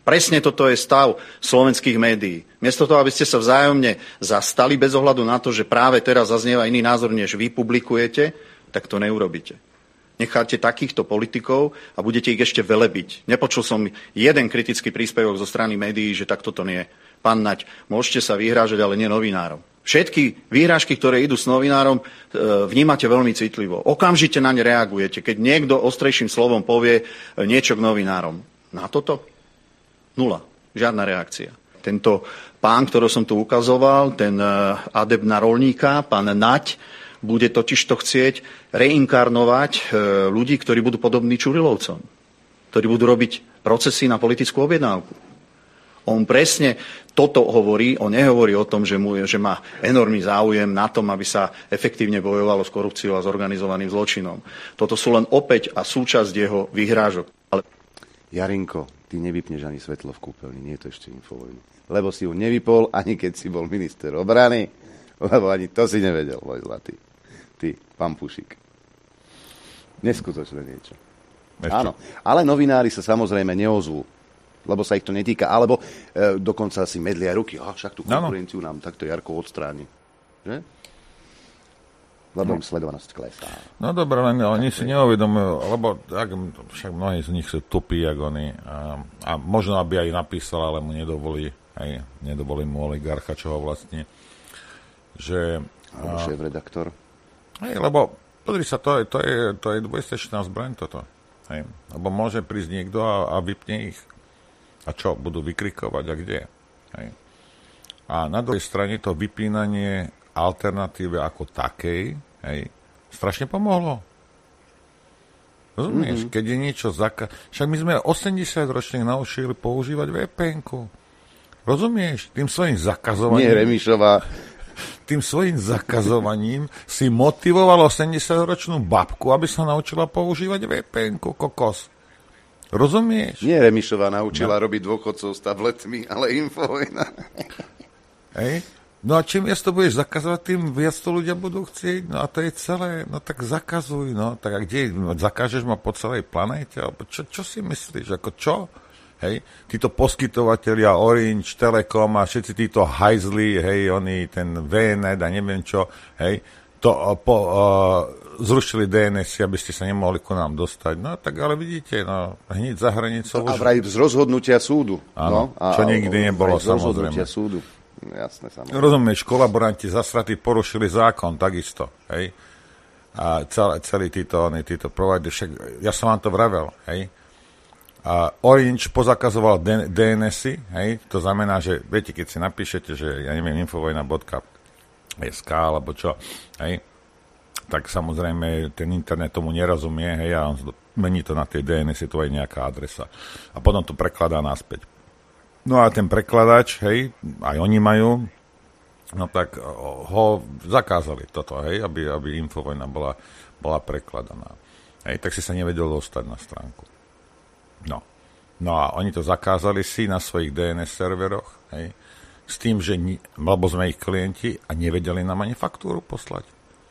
Presne toto je stav slovenských médií. Miesto toho, aby ste sa vzájomne zastali bez ohľadu na to, že práve teraz zaznieva iný názor, než vy publikujete, tak to neurobíte. Necháte takýchto politikov a budete ich ešte velebiť. Nepočul som jeden kritický príspevok zo strany médií, že takto to nie. Pán Naď, môžete sa vyhrážať, ale nie novinárom. Všetky výhrážky, ktoré idú s novinárom, vnímate veľmi citlivo. Okamžite na ne reagujete, keď niekto ostrejším slovom povie niečo k novinárom. Na toto? Nula. Žiadna reakcia. Tento pán, ktorý som tu ukazoval, ten adept na roľníka, pán Naď, bude totiž to chcieť reinkarnovať ľudí, ktorí budú podobní Čurilovcom, ktorí budú robiť procesy na politickú objednávku. On presne toto hovorí, on nehovorí o tom, že, mu, že má enormný záujem na tom, aby sa efektívne bojovalo s korupciou a s organizovaným zločinom. Toto sú len opäť a súčasť jeho vyhrážok. Ale... Jarinko, ty nevypneš ani svetlo v kúpeľni, nie je to ešte Infovojna. Lebo si ju nevypol, ani keď si bol minister obrany, lebo ani to si nevedel, môj zlatý. Ty, pán Pušík. Neskutočné niečo. Ešte. Áno, ale novinári sa samozrejme neozvú, lebo sa ich to netýka, alebo e, dokonca si medlia ruky, a však tú konkurenciu nám takto Jarko odstráni. Že? Lebo no. im sledovanosť klesá. No dobré, len oni si neuvedomujú, lebo tak, však mnohí z nich sú tupí, jak oni. A, a možno, aby aj napísal, ale mu nedovolí, aj nedovolí mu oligarcha, čo ho vlastne. Že... Alebo šéf-redaktor. Hej, lebo, podri sa, to je, to je, to je dvojstečná zbraň toto. Hej. Lebo môže prísť niekto a, a vypne ich. A čo, budú vykrikovať a kde? Hej. A na druhej strane to vypínanie alternatíve ako takej, hej, strašne pomohlo. Rozumieš? Mm-hmm. Keď je niečo zaka... Však my sme osemdesiatročných naučili používať vé pé enku. Rozumieš? Tým svojim zakazovaním... Nie, Remišová. Tým svojim zakazovaním si motivoval osemdesiatročnú babku, aby sa naučila používať vé pé enku, kokos. Rozumieš? Nie Remišová naučila no. robiť dôchodcov s tabletmi, ale Infovojna. Hej? No a čím viac to budeš zakazovať, tým viac to ľudia budú chcieť. No a to je celé. No tak zakazuj. No tak a kde? Zakážeš ma po celej planéte? Čo, čo si myslíš? Ako čo? Hej? Títo poskytovatelia Orange, Telekom a všetci títo hajzli, hej, oni, ten vé en é a neviem čo, hej, to po, uh, zrušili dé en es, aby ste sa nemohli ku nám dostať. No tak ale vidíte, no, hneď za hranicou... A vraj z rozhodnutia súdu. Áno, no, čo nikdy nebolo, samozrejme. Z rozhodnutia súdu. Jasné, samozrejme. Rozumieš, kolaboranti zasratí porušili zákon, takisto, hej. A celý, celý títo, oni, títo provider, však ja som vám to vravel, hej. A Orange pozakazoval dé en esy, hej, to znamená, že, viete, keď si napíšete, že, ja neviem, infovojna bodka es ká, alebo čo, hej, tak samozrejme ten internet tomu nerozumie, hej, a on mení to na tej dé en esy, to je nejaká adresa. A potom to prekladá naspäť. No a ten prekladač, hej, aj oni majú, no tak ho zakázali toto, hej, aby, aby Infovojna bola, bola prekladaná. Hej, tak si sa nevedel dostať na stránku. No. No a oni to zakázali si na svojich dé en es serveroch, hej, s tým, že ni- lebo sme ich klienti a nevedeli nám ani faktúru poslať.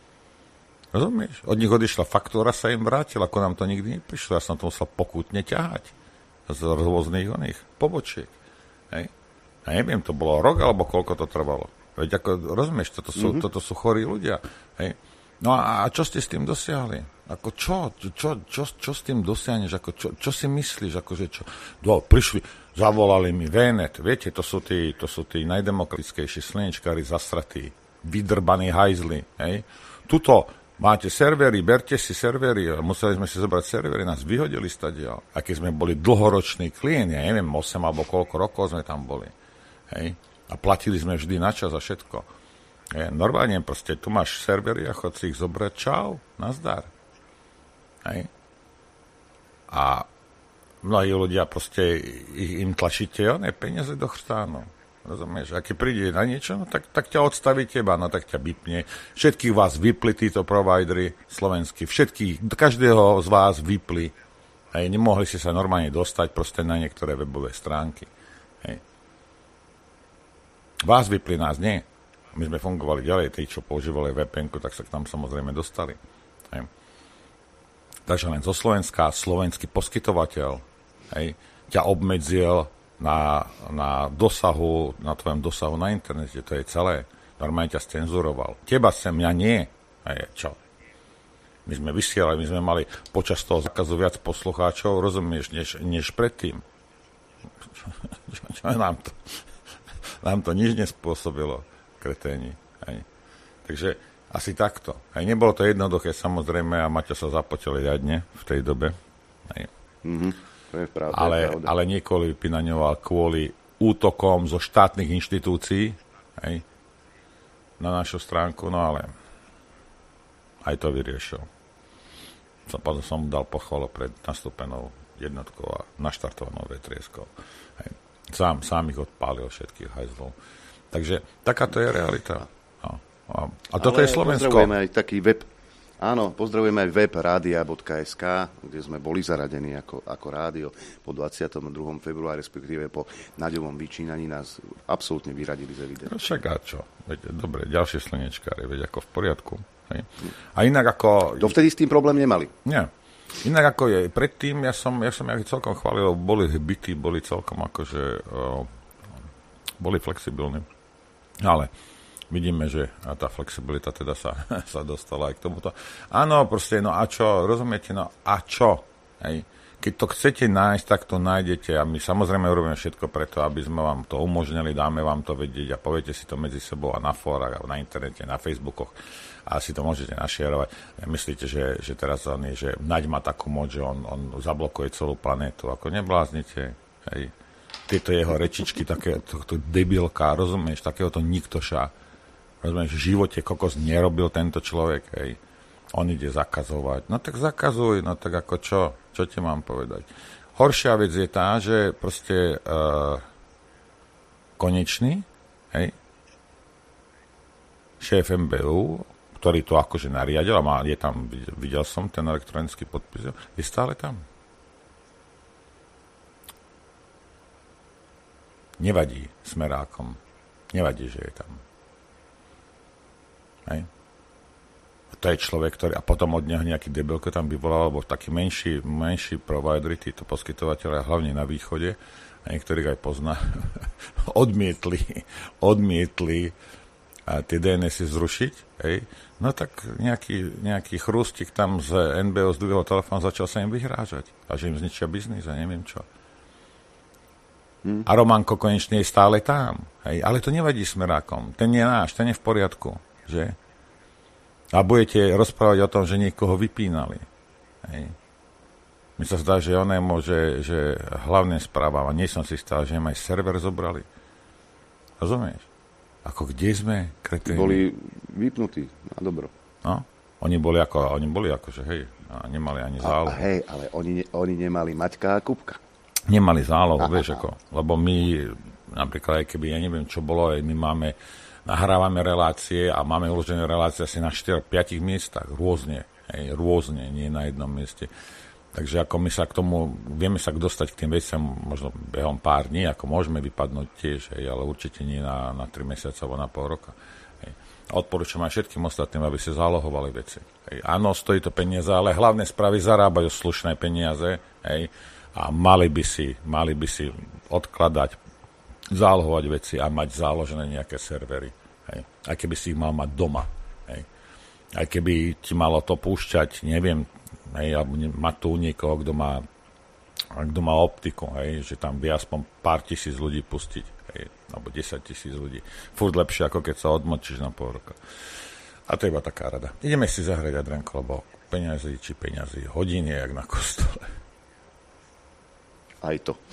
Rozumieš? Od nich odišla faktúra, sa im vrátila, ako nám to nikdy neprišlo. Ja som to musel pokutne ťahať z rôznych oných pobočiek. Hej. A neviem, to bolo rok, alebo koľko to trvalo. Veď ako, rozumieš, toto sú, mm-hmm. toto sú chorí ľudia. Hej. No a, a čo ste s tým dosiahli? Ako čo? Čo, čo, čo s tým dosiahneš? Ako čo, čo si myslíš? Akože čo? No, prišli, zavolali mi vé net. Viete, to sú tí, to sú tí najdemokratickejší slnečkári zasratí, vydrbaní hajzli. Hej. Tuto máte servery, berte si servery. Museli sme si zobrať servery, nás vyhodili stadiaľ. A keď sme boli dlhoroční klienti, ja neviem, osem alebo koľko rokov sme tam boli. Hej. A platili sme vždy na čas a všetko. Je, normálne proste, tu máš servery a chod si ich zobrať, čau, nazdar. Hej. A mnohí ľudia proste im tlačíte, one peniaze do chrstánu. Rozumieš? A keď príde na niečo, no tak, tak ťa odstaví teba, no tak ťa vypne. Všetkých vás vypli títo providery slovenskí, všetkých, každého z vás vypli. Hej. Nemohli si sa normálne dostať proste na niektoré webové stránky. Hej. Vás vypli, nás nie. My sme fungovali ďalej, tí, čo používali vé pé enku, tak sa k tam samozrejme dostali. Hej. Takže len zo Slovenska, slovenský poskytovateľ, hej, ťa obmedzil na, na dosahu, na tvojom dosahu na internete, to je celé. Normálne ťa scenzuroval. Teba sem, mňa nie. Hej, čo? My sme vysielali, my sme mali počas toho zákazu viac poslucháčov, rozumieš, než, než predtým. Čo, čo, čo nám to? Nám to nič nespôsobilo, kreténi. Hej. Takže asi takto. Hej, nebolo to jednoduché, samozrejme, a Maťo sa zapotil riadne v tej dobe. Hej. Mm-hmm. To je pravda, ale, je pravda. ale niekoľko vypinaňoval kvôli útokom zo štátnych inštitúcií, hej, na našu stránku, no ale aj to vyriešil. Som, potom som mu dal pochvalu pred nastúpenou jednotkou a naštartovanou vetrieskou. Hej. Sám, sám ich odpálil všetkých hajzlov. Takže takáto je realita. No. A, a toto ale je Slovensko. Pozdravujeme aj taký web, áno, pozdravujeme aj web rádia bodka es ká, kde sme boli zaradení ako, ako rádio po dvadsiateho druhého februára, respektíve po Naďovom vyčínaní nás absolútne vyradili z evidencie. No však a čo? Veď, dobre, ďalšie slnečkári, veď ako v poriadku. Hej. A inak ako... Dovtedy s tým problém nemali. Nie. Inak ako je, predtým ja som, ja som ja celkom chválil, boli byty, boli celkom akože, uh, boli flexibilní. Ale vidíme, že tá flexibilita teda sa, sa dostala aj k tomuto. Áno, proste, no a čo, rozumiete, no a čo? Hej. Keď to chcete nájsť, tak to nájdete a my samozrejme urobíme všetko preto, aby sme vám to umožnili, dáme vám to vedieť a poviete si to medzi sebou a na fórach, a na internete, na Facebookoch a si to môžete našierovať. Myslíte, že, že teraz on je, že Naď má takú moc, že on, on zablokuje celú planétu. Ako nebláznite, hej. Tieto jeho rečičky, také, to debilka, rozumieš, takéhoto niktoša. Rozumieš, v živote kokos nerobil tento človek, hej. On ide zakazovať. No tak zakazuj, no tak ako čo? Čo ti mám povedať? Horšia vec je tá, že proste uh, konečný, hej, šéf em bé ú, ktorý to akože nariadil, a má, je tam, videl som ten elektronický podpis, je stále tam. Nevadí smerákom. Nevadí, že je tam. Hej. To je človek, ktorý, a potom od neho nejaký debilko tam vyvolal, alebo taký menší, menší providery, títo poskytovateľe, hlavne na východe, a niektorých aj pozná, odmietli, odmietli a tie dé en esy zrušiť, hej. No tak nejaký, nejaký chrústik tam z en bé ó zdvihol telefón, začal sa im vyhrážať, a že im zničia biznis a neviem čo. Hmm. A Romanko konečne je stále tam, hej. Ale to nevadí smerákom, ten je náš, ten je v poriadku, že? A budete rozprávať o tom, že niekoho vypínali. Hej. Mi sa zdá, že onému, že, že hlavne správam, a nie som si stál, že im aj server zobrali. Rozumieš? Ako kde sme, kreténi? Boli vypnutí, na dobro. No, oni boli ako, oni boli ako, že hej, a nemali ani zálohu. A, a hej, ale oni, oni nemali Maťka a Kupka. Nemali zálohu, vieš ako, lebo my, napríklad, aj keby, ja neviem, čo bolo, aj my máme, nahrávame relácie a máme uložené relácie asi na štyri päť miestach, rôzne, hej, rôzne, nie na jednom mieste. Takže ako my sa k tomu, vieme sa dostať k tým veciam možno behom pár dní, ako môžeme vypadnúť tiež, hej, ale určite nie na, na tri mesiace alebo na pol roka. Hej. Odporúčam aj všetkým ostatným, aby si zálohovali veci. Hej. Áno, stojí to peniaze, ale hlavné správy zarábajú slušné peniaze, hej, a mali by si, mali by si odkladať, zálohovať veci a mať záložené nejaké servery. Hej. Aj keby si ich mal mať doma. Hej. Aj keby ti malo to púšťať, neviem, hej, alebo mať tu niekoho, kto má, kto má optiku, hej, že tam by aspoň pár tisíc ľudí pustiť, hej, alebo desať tisíc ľudí. Furt lepšie, ako keď sa odmočíš na pol roka. A to je iba taká rada. Ideme si zahrať, Adrianko, lebo peniazy či peniazy, hodiny, jak na kostole. Aj to.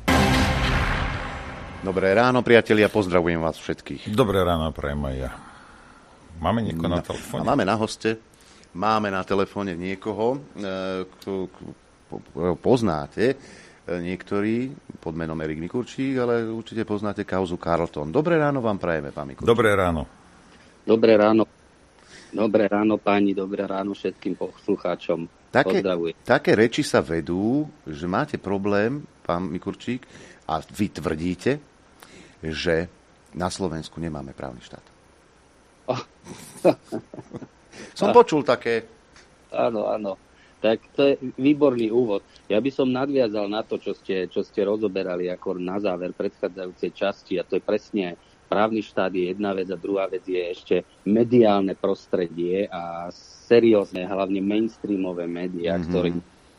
Dobré ráno, priatelia, pozdravujem vás všetkých. Dobré ráno, prajem aj ja. Máme niekoho na telefóne? Máme na hoste, máme na telefóne niekoho, kto poznáte, niektorí pod menom Erik Mikurčík, ale určite poznáte kauzu Carlton. Dobré ráno vám prajeme, pán Mikurčík. Dobré ráno. Dobré ráno. Dobré ráno, páni, dobré ráno všetkým poslucháčom. Také, také reči sa vedú, že máte problém, pán Mikurčík, a vy tvrdíte, že na Slovensku nemáme právny štát. Oh. Som počul také. Áno, áno. Tak to je výborný úvod. Ja by som nadviazal na to, čo ste, čo ste rozoberali ako na záver predchádzajúcej časti, a to je presne právny štát je jedna vec a druhá vec je ešte mediálne prostredie a seriózne, hlavne mainstreamové médiá, mm-hmm. ktoré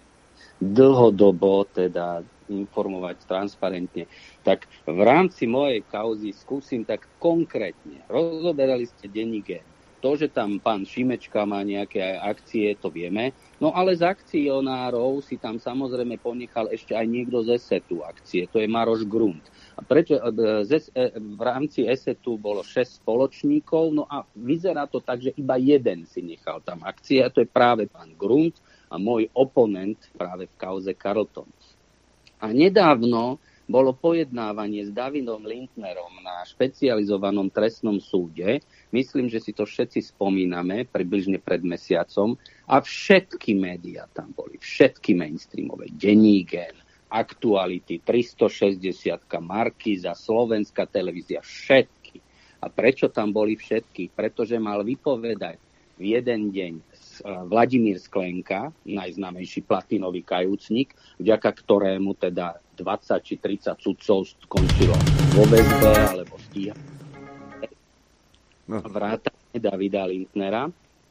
dlhodobo teda informovať transparentne. Tak v rámci mojej kauzy skúsim tak konkrétne. Rozoberali ste denník. To, že tam pán Šimečka má nejaké akcie, to vieme. No ale z akcionárov si tam samozrejme ponechal ešte aj niekto z ESETu akcie. To je Maroš Grunt. A prečo v rámci ESETu bolo šesť spoločníkov, no a vyzerá to tak, že iba jeden si nechal tam akcie, a to je práve pán Grunt a môj oponent práve v kauze Carlton. A nedávno bolo pojednávanie s Davidom Lindnerom na špecializovanom trestnom súde. Myslím, že si to všetci spomíname, približne pred mesiacom. A všetky médiá tam boli, všetky mainstreamové. Denník N, Aktuality, tristošesťdesiat, Markíza, Slovenská televízia, všetky. A prečo tam boli všetky? Pretože mal vypovedať v jeden deň Vladimír Sklenka, najznámejší platinový kajúcnik, vďaka ktorému teda dvadsať či tridsať sudcov skončilo vo väzbe alebo stíhaní. No. Vrátane Davida Lindnera.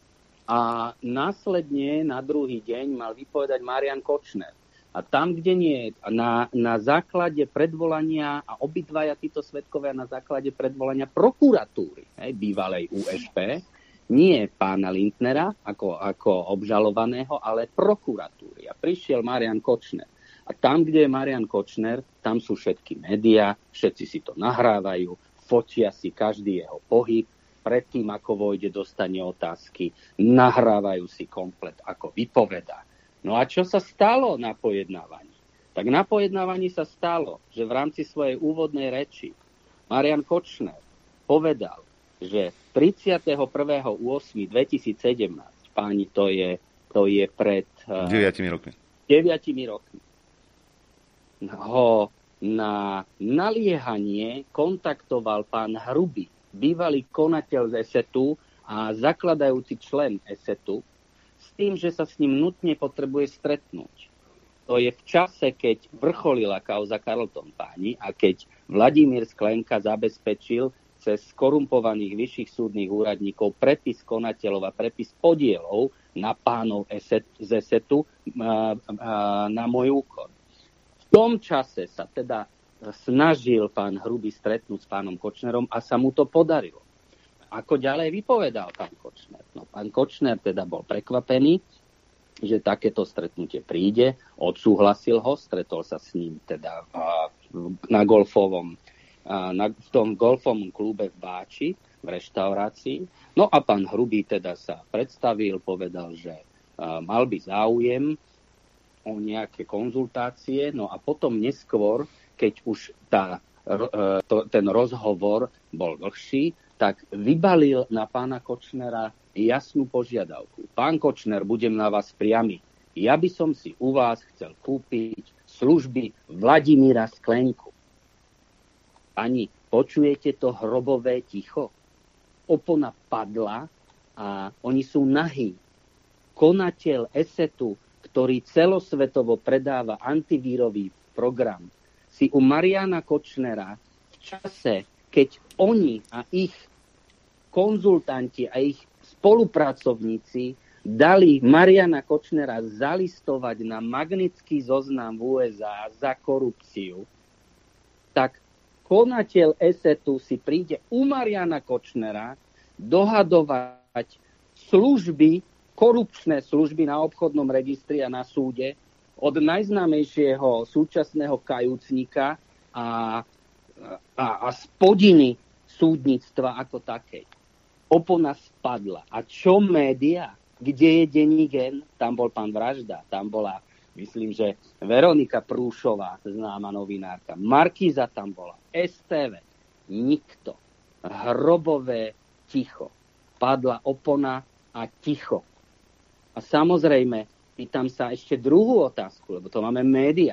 A následne na druhý deň mal vypovedať Marian Kočner. A tam, kde nie, na, na základe predvolania, a obidvaja títo svedkovia na základe predvolania prokuratúry, hej, bývalej ú es pé, nie pána Lindnera ako, ako obžalovaného, ale prokuratúry. A prišiel Marian Kočner. A tam, kde je Marian Kočner, tam sú všetky médiá, všetci si to nahrávajú, fotia si každý jeho pohyb, predtým, ako vojde, dostane otázky, nahrávajú si komplet, ako vypovedá. No a čo sa stalo na pojednávaní? Tak na pojednávaní sa stalo, že v rámci svojej úvodnej reči Marian Kočner povedal, že tridsiateho prvého augusta dvetisícsedemnásť, páni, to je, to je pred deviatimi rokmi. deviatimi rokmi, ho na naliehanie kontaktoval pán Hrubý, bývalý konateľ z ESETu a zakladajúci člen ESETu, s tým, že sa s ním nutne potrebuje stretnúť. To je v čase, keď vrcholila kauza Carlton, páni, a keď Vladimír Sklenka zabezpečil cez skorumpovaných vyšších súdnych úradníkov prepis konateľov a prepis podielov na pánov ESET, z ESETu a, a, na môj úkor. V tom čase sa teda snažil pán Hrubý stretnúť s pánom Kočnerom a sa mu to podarilo. Ako ďalej vypovedal pán Kočner? No, pán Kočner teda bol prekvapený, že takéto stretnutie príde, odsúhlasil ho, stretol sa s ním teda na golfovom Na, v tom golfovom klube v Báči, v reštaurácii. No a pán Hrubý teda sa predstavil, povedal, že uh, mal by záujem o nejaké konzultácie, no a potom neskôr, keď už tá, uh, to, ten rozhovor bol dlhší, tak vybalil na pána Kočnera jasnú požiadavku. Pán Kočner, budem na vás priamy. Ja by som si u vás chcel kúpiť služby Vladimíra Sklenku. Pani, počujete to hrobové ticho? Opona padla a oni sú nahí. Konateľ ESETu, ktorý celosvetovo predáva antivírový program, si u Mariana Kočnera v čase, keď oni a ich konzultanti a ich spolupracovníci dali Mariana Kočnera zalistovať na Magnitský zoznam v ú es á za korupciu, tak konateľ ESETu si príde u Mariana Kočnera dohadovať služby, korupčné služby na obchodnom registri a na súde od najznámejšieho súčasného kajúcnika a, a, a spodiny súdnictva ako takej. Opona spadla. A čo média? Kde je denník N? Tam bol pán Vražda, tam bola, myslím, že Veronika Prúšová, známa novinárka. Markíza tam bola. es té vé. Nikto. Hrobové ticho. Padla opona a ticho. A samozrejme, pýtam sa ešte druhú otázku, lebo to máme média.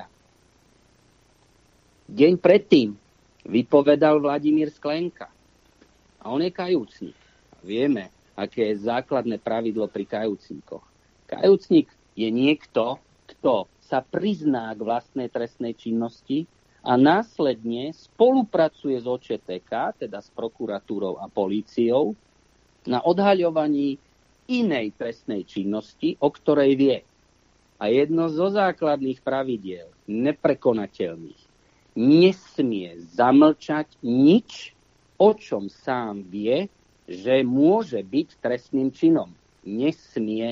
Deň predtým vypovedal Vladimír Sklenka. A on je kajúcnik. Vieme, aké je základné pravidlo pri kajúcnikoch. Kajúcnik je niekto, kto sa prizná k vlastnej trestnej činnosti a následne spolupracuje s ó č té ká, teda s prokuratúrou a políciou, na odhaľovaní inej trestnej činnosti, o ktorej vie. A jedno zo základných pravidiel, neprekonateľných, nesmie zamlčať nič, o čom sám vie, že môže byť trestným činom. Nesmie.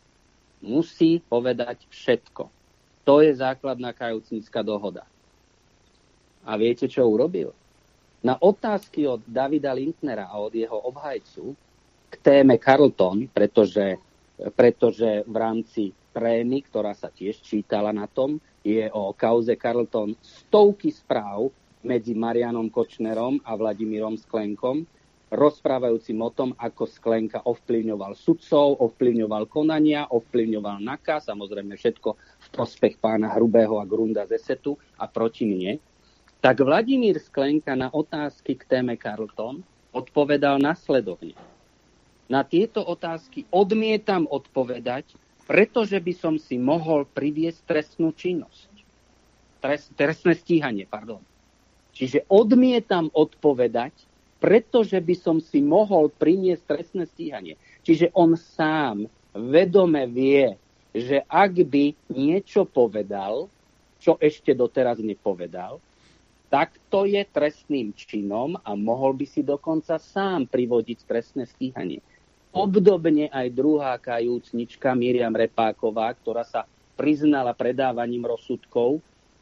Musí povedať všetko. To je základná kajúcnická dohoda. A viete, čo urobil? Na otázky od Davida Lindnera a od jeho obhajcu k téme Carlton, pretože, pretože v rámci trémy, ktorá sa tiež čítala na tom, je o kauze Carlton stovky správ medzi Marianom Kočnerom a Vladimírom Sklenkom, rozprávajúcim o tom, ako Sklenka ovplyvňoval sudcov, ovplyvňoval konania, ovplyvňoval en á ká, samozrejme všetko v prospech pána Hrubého a Grunda z Esetu a proti mne, tak Vladimír Sklenka na otázky k téme Carlton odpovedal nasledovne. Na tieto otázky odmietam odpovedať, pretože by som si mohol priviesť trestnú činnosť. Trest, trestné stíhanie, pardon. Čiže odmietam odpovedať, pretože by som si mohol priniesť trestné stíhanie. Čiže on sám vedome vie, že ak by niečo povedal, čo ešte doteraz nepovedal, tak to je trestným činom a mohol by si dokonca sám privodiť trestné stíhanie. Obdobne aj druhá kajúcnička Miriam Repáková, ktorá sa priznala predávaním rozsudkov,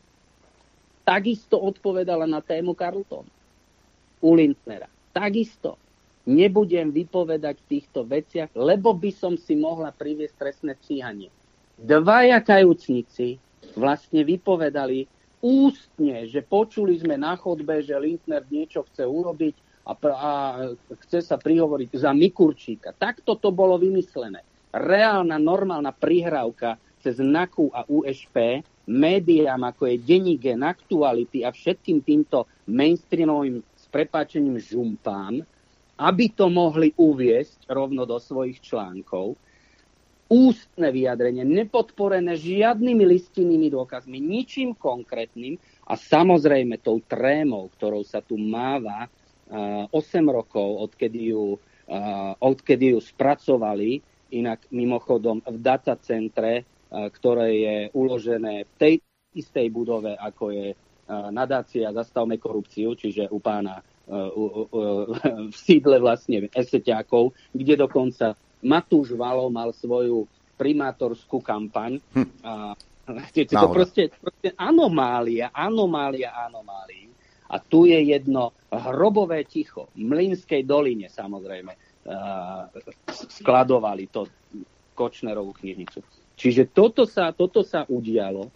takisto odpovedala na tému Carlton u Lindnera. Takisto nebudem vypovedať v týchto veciach, lebo by som si mohla priviesť trestné stíhanie. Dvaja kajúcnici vlastne vypovedali ústne, že počuli sme na chodbe, že Lindner niečo chce urobiť a, pr- a chce sa prihovoriť za Mikurčíka. Takto to bolo vymyslené. Reálna, normálna prihrávka cez en á ká ú a ú es pé médiám, ako je Denník N, Aktuality a všetkým týmto mainstreamovým s prepáčením žumpám, aby to mohli uviesť rovno do svojich článkov, ústne vyjadrenie, nepodporené žiadnymi listinnými dôkazmi, ničím konkrétnym a samozrejme tou trémou, ktorou sa tu máva uh, osem rokov, odkedy ju, uh, odkedy ju spracovali, inak mimochodom v datacentre, uh, ktoré je uložené v tej istej budove, ako je uh, nadácia Zastavme korupciu, čiže u pána uh, uh, uh, v sídle vlastne eseťákov, kde dokonca Matúš Valo mal svoju primátorskú kampaň. Hm. A, to je proste, proste anomália, anomália, anomália. A tu je jedno hrobové ticho. V Mlynskej doline, samozrejme, uh, skladovali to Kočnerovú knižnicu. Čiže toto sa, toto sa udialo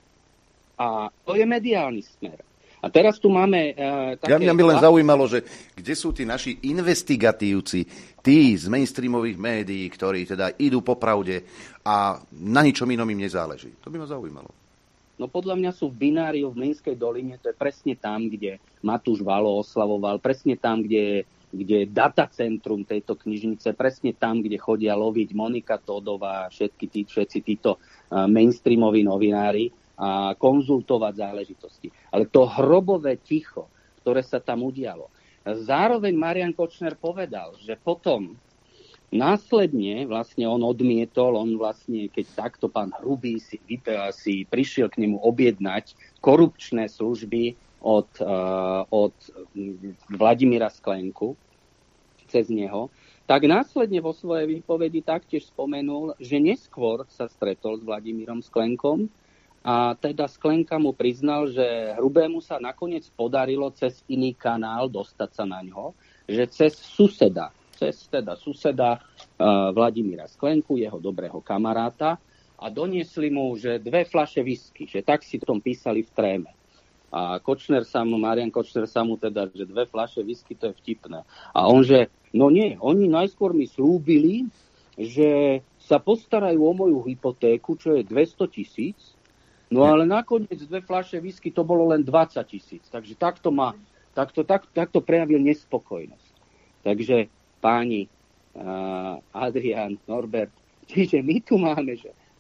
a to je mediálny smer. A teraz tu máme... Uh, také... Ja mňa by len zaujímalo, že kde sú tí naši investigatívci, tí z mainstreamových médií, ktorí teda idú po pravde a na ničom inom im nezáleží. To by ma zaujímalo. No podľa mňa sú v Bináriu v Mlynskej doline, to je presne tam, kde Matúš Valo oslavoval, presne tam, kde, kde je datacentrum tejto knižnice, presne tam, kde chodia loviť Monika Todová a všetky tí, všetci títo uh, mainstreamoví novinári a konzultovať záležitosti. Ale to hrobové ticho, ktoré sa tam udialo. Zároveň Marian Kočner povedal, že potom následne vlastne on odmietol, on vlastne, keď takto pán Hrubý si, si prišiel k nemu objednať korupčné služby od, uh, od Vladimíra Sklenku cez neho, tak následne vo svojej výpovedi taktiež spomenul, že neskôr sa stretol s Vladimírom Sklenkom a teda Sklenka mu priznal, že Hrubému sa nakoniec podarilo cez iný kanál dostať sa na ňo, že cez suseda, cez teda suseda uh, Vladimíra Sklenku, jeho dobrého kamaráta, a doniesli mu, že dve fľaše whisky, že tak si tom písali v tréme. A Kočner sa mu, Marian Kočner sa mu teda, že dve fľaše whisky, to je vtipné. A on, že no nie, oni najskôr mi slúbili, že sa postarajú o moju hypotéku, čo je dvesto tisíc, no ale nakoniec dve fľaše whisky to bolo len dvadsať tisíc. Takže takto, má, takto, tak, takto prejavil nespokojnosť. Takže páni uh, Adrián, Norbert, čiže my tu máme, že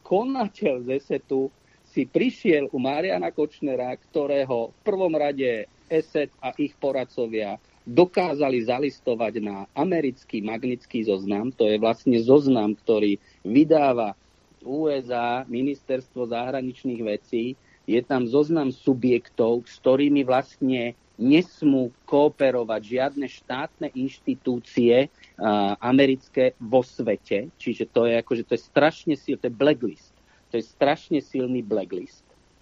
konateľ z ESETu si prišiel u Mariana Kočnera, ktorého v prvom rade ESET a ich poradcovia dokázali zalistovať na americký Magnitský zoznam. To je vlastne zoznam, ktorý vydáva ú es á, ministerstvo zahraničných vecí. Je tam zoznam subjektov, s ktorými vlastne nesmú kooperovať žiadne štátne inštitúcie uh, americké vo svete. Čiže to je akože to je strašne silný, to je blacklist. To je strašne silný blacklist.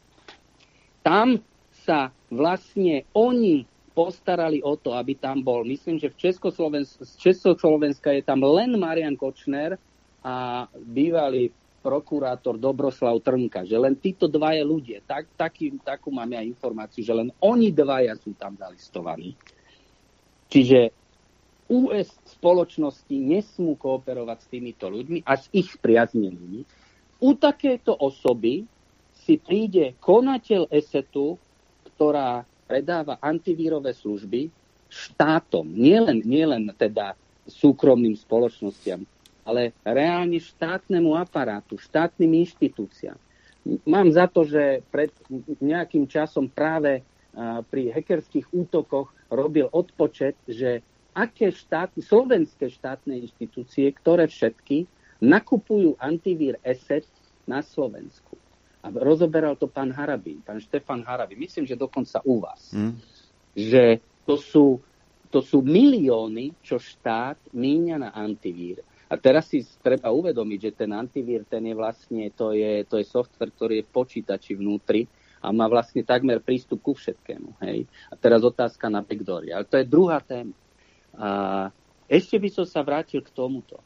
Tam sa vlastne oni postarali o to, aby tam bol, myslím, že v Československ- z Československa je tam len Marian Kočner a bývalý prokurátor Dobroslav Trnka, že len títo dvaja ľudia, tak, taký, takú mám ja informáciu, že len oni dvaja sú tam zalistovaní. Čiže ú es spoločnosti nesmú kooperovať s týmito ľuďmi a s ich spriaznenými. U takéto osoby si príde konateľ ESETu, ktorá predáva antivírové služby štátom, nielen, nielen teda súkromným spoločnostiam, ale reálne štátnemu aparátu, štátnym inštitúciám. Mám za to, že pred nejakým časom práve pri hackerských útokoch robil odpočet, že aké štátne, slovenské štátne inštitúcie, ktoré všetky nakupujú antivír ESET na Slovensku. A rozoberal to pán Harabín, pán Štefan Harabín, myslím, že dokonca u vás. Mm. Že to sú, to sú milióny, čo štát míňa na antivír. A teraz si treba uvedomiť, že ten antivír, ten je vlastne, to je, to je software, ktorý je v počítači vnútri a má vlastne takmer prístup ku všetkému. Hej? A teraz otázka na backdoory. Ale to je druhá téma. A ešte by som sa vrátil k tomuto.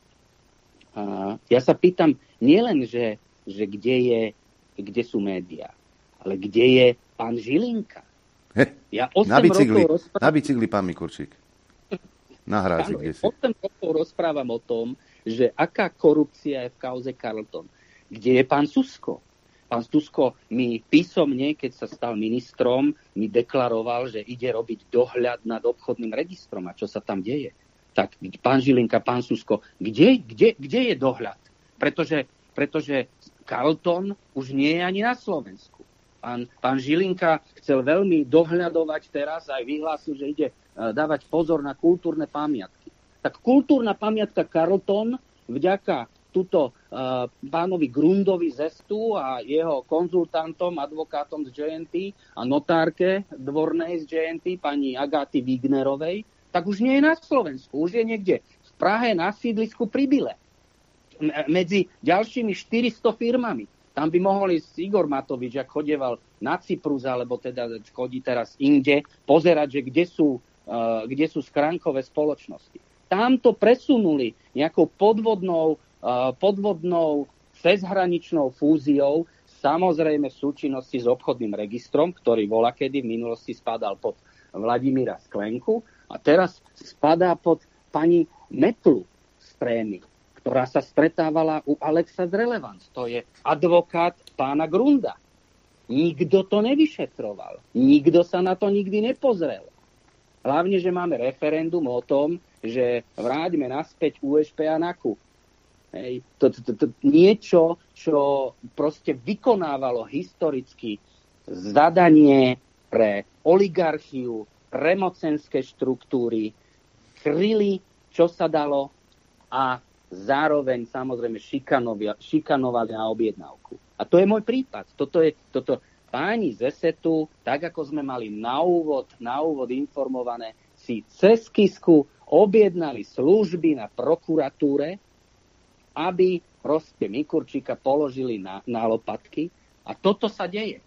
A ja sa pýtam nielen, že, že kde je kde sú médiá, ale kde je pán Žilinka? He, ja na bicykli, rozprávam... na bicykli, pán Mikurčík. Na hrázi, kde si. osem rokov rozprávam o tom, že aká korupcia je v kauze Carlton. Kde je pán Susko? Pán Susko mi písomne, keď sa stal ministrom, mi deklaroval, že ide robiť dohľad nad obchodným registrom. A čo sa tam deje? Tak, pán Žilinka, pán Susko, kde, kde, kde je dohľad? Pretože, pretože Carlton už nie je ani na Slovensku. Pán, pán Žilinka chcel veľmi dohľadovať teraz, aj vyhlásil, že ide dávať pozor na kultúrne pamiatky. Tak kultúrna pamiatka Carlton vďaka tuto uh, pánovi Grundovi z Estu a jeho konzultantom, advokátom z džé en té a notárke dvornej z džé en té, pani Agáty Wignerovej, tak už nie je na Slovensku, už je niekde v Prahe na sídlisku pri Bile. Medzi ďalšími štyristo firmami. Tam by mohol ísť Igor Matovič, ak chodieval na Cyprus, alebo teda chodí teraz inde, pozerať, že kde sú, uh, kde sú schránkové spoločnosti. Tam to presunuli nejakou podvodnou, uh, podvodnou cezhraničnou fúziou, samozrejme v súčinnosti s obchodným registrom, ktorý volakedy v minulosti spadal pod Vladimíra Sklenku a teraz spadá pod pani Metlu z Trémy, ktorá sa stretávala u Alexa z Relevance. To je advokát pána Grunda. Nikto to nevyšetroval. Nikto sa na to nikdy nepozrel. Hlavne, že máme referendum o tom, že vráťme naspäť ú es pé a NAKU. Hej. To, to, to, to, niečo, čo proste vykonávalo historicky zadanie pre oligarchiu, pre mocenské štruktúry, kryli, čo sa dalo a zároveň samozrejme šikanovali na objednávku. A to je môj prípad. Toto je, toto, páni z ESETu, tak ako sme mali na úvod, na úvod informované, si cez Kisku objednali služby na prokuratúre, aby proste Mikurčíka položili na, na lopatky. A toto sa deje.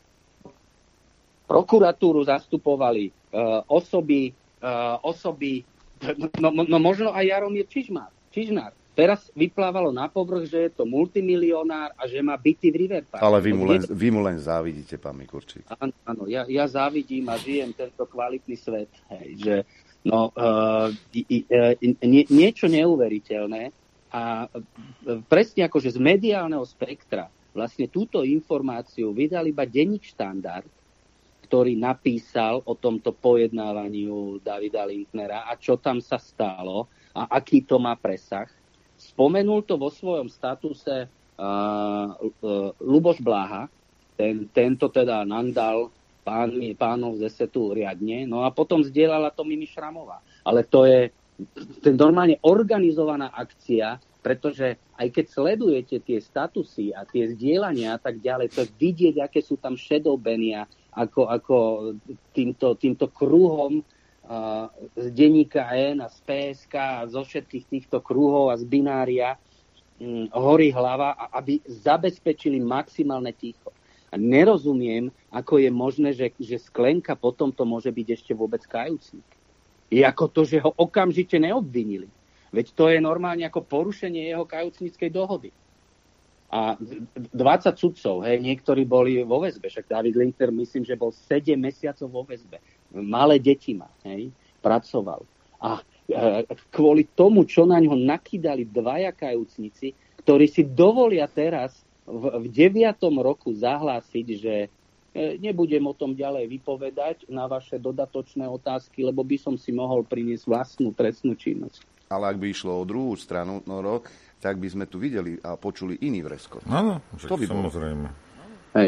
Prokuratúru zastupovali uh, osoby, uh, osoby no, no možno aj Jaromír Čižmár. Čižnár. Teraz vyplávalo na povrch, že je to multimilionár a že má byty v River Park. Ale vy mu len, vy mu len závidíte, pán Mikurčík. Áno, áno ja, ja závidím a žijem tento kvalitný svet. Hej, že, no, uh, nie, niečo neuveriteľné a presne akože z mediálneho spektra vlastne túto informáciu vydal iba denník Štandard, ktorý napísal o tomto pojednávaniu Davida Lindnera a čo tam sa stalo a aký to má presah. Spomenul to vo svojom statuse uh, uh, Luboš Bláha, ten, tento teda nandal pán, pánov z Esetu riadne, no a potom zdieľala to Mimi Šramová. Ale to je, to je normálne organizovaná akcia, pretože aj keď sledujete tie statusy a tie zdieľania a tak ďalej, to je vidieť, aké sú tam shadowbania, ako, ako týmto, týmto kruhom uh, z denníka N a z pé es ká a zo všetkých týchto kruhov a z binária um, horí hlava, aby zabezpečili maximálne ticho. A nerozumiem, ako je možné, že, že Sklenka potom to môže byť ešte vôbec kajúcnik. Je ako to, že ho okamžite neobvinili. Veď to je normálne ako porušenie jeho kajúcnickej dohody. A dvadsať sudcov, hej, niektorí boli vo väzbe, však David Lindner, myslím, že bol sedem mesiacov vo väzbe. Malé deti má, hej, pracoval. A e, kvôli tomu, čo na ňo nakydali dvaja kajúcnici, ktorí si dovolia teraz v, v deviatom roku zahlásiť, že e, nebudem o tom ďalej vypovedať na vaše dodatočné otázky, lebo by som si mohol priniesť vlastnú trestnú činnosť. Ale ak by išlo o druhú stranu, Noro, tak by sme tu videli a počuli iný vreskot. Áno, to by bolo. Samozrejme. Hej.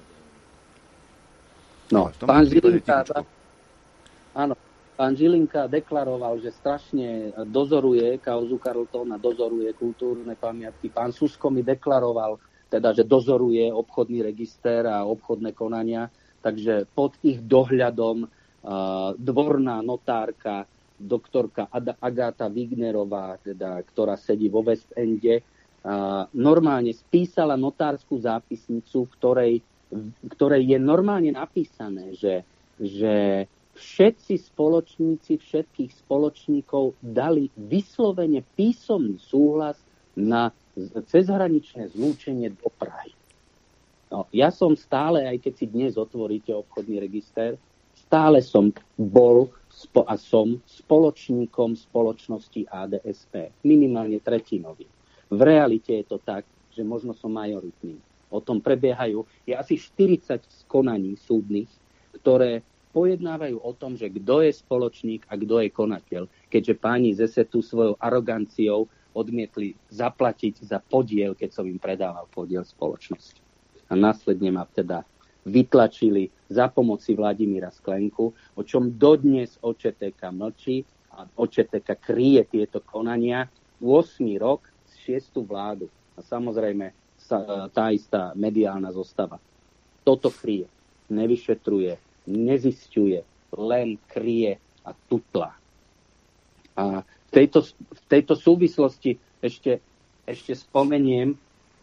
No, pán Žilinka, áno, pán Žilinka deklaroval, že strašne dozoruje kauzu Carlton a dozoruje kultúrne pamiatky. Pán Susko mi deklaroval, teda, že dozoruje obchodný register a obchodné konania, takže pod ich dohľadom uh, dvorná notárka doktorka Agáta Wignerová, teda, ktorá sedí vo West Ende, a normálne spísala notárskú zápisnicu, v ktorej, v ktorej je normálne napísané, že, že všetci spoločníci, všetkých spoločníkov dali vyslovene písomný súhlas na cezhraničné zlúčenie do Prahy. No, ja som stále, aj keď si dnes otvoríte obchodný register, stále som bol a som spoločníkom spoločnosti á dé es pé. Minimálne tretinový. V realite je to tak, že možno som majoritný. O tom prebiehajú je asi štyridsať konaní súdnych, ktoré pojednávajú o tom, že kto je spoločník a kto je konateľ, keďže páni z Esetu svojou aroganciou odmietli zaplatiť za podiel, keď som im predával podiel spoločnosti. A následne ma teda vytlačili za pomoci Vladimíra Sklenku, o čom dodnes ó čé té ká mlčí a ó čé té ká kryje tieto konania ôsmy rok z šiestu vládu. A samozrejme sa, tá istá mediálna zostava. Toto kryje, nevyšetruje, nezisťuje, len kryje a tutlá. A v tejto, v tejto súvislosti ešte, ešte spomeniem,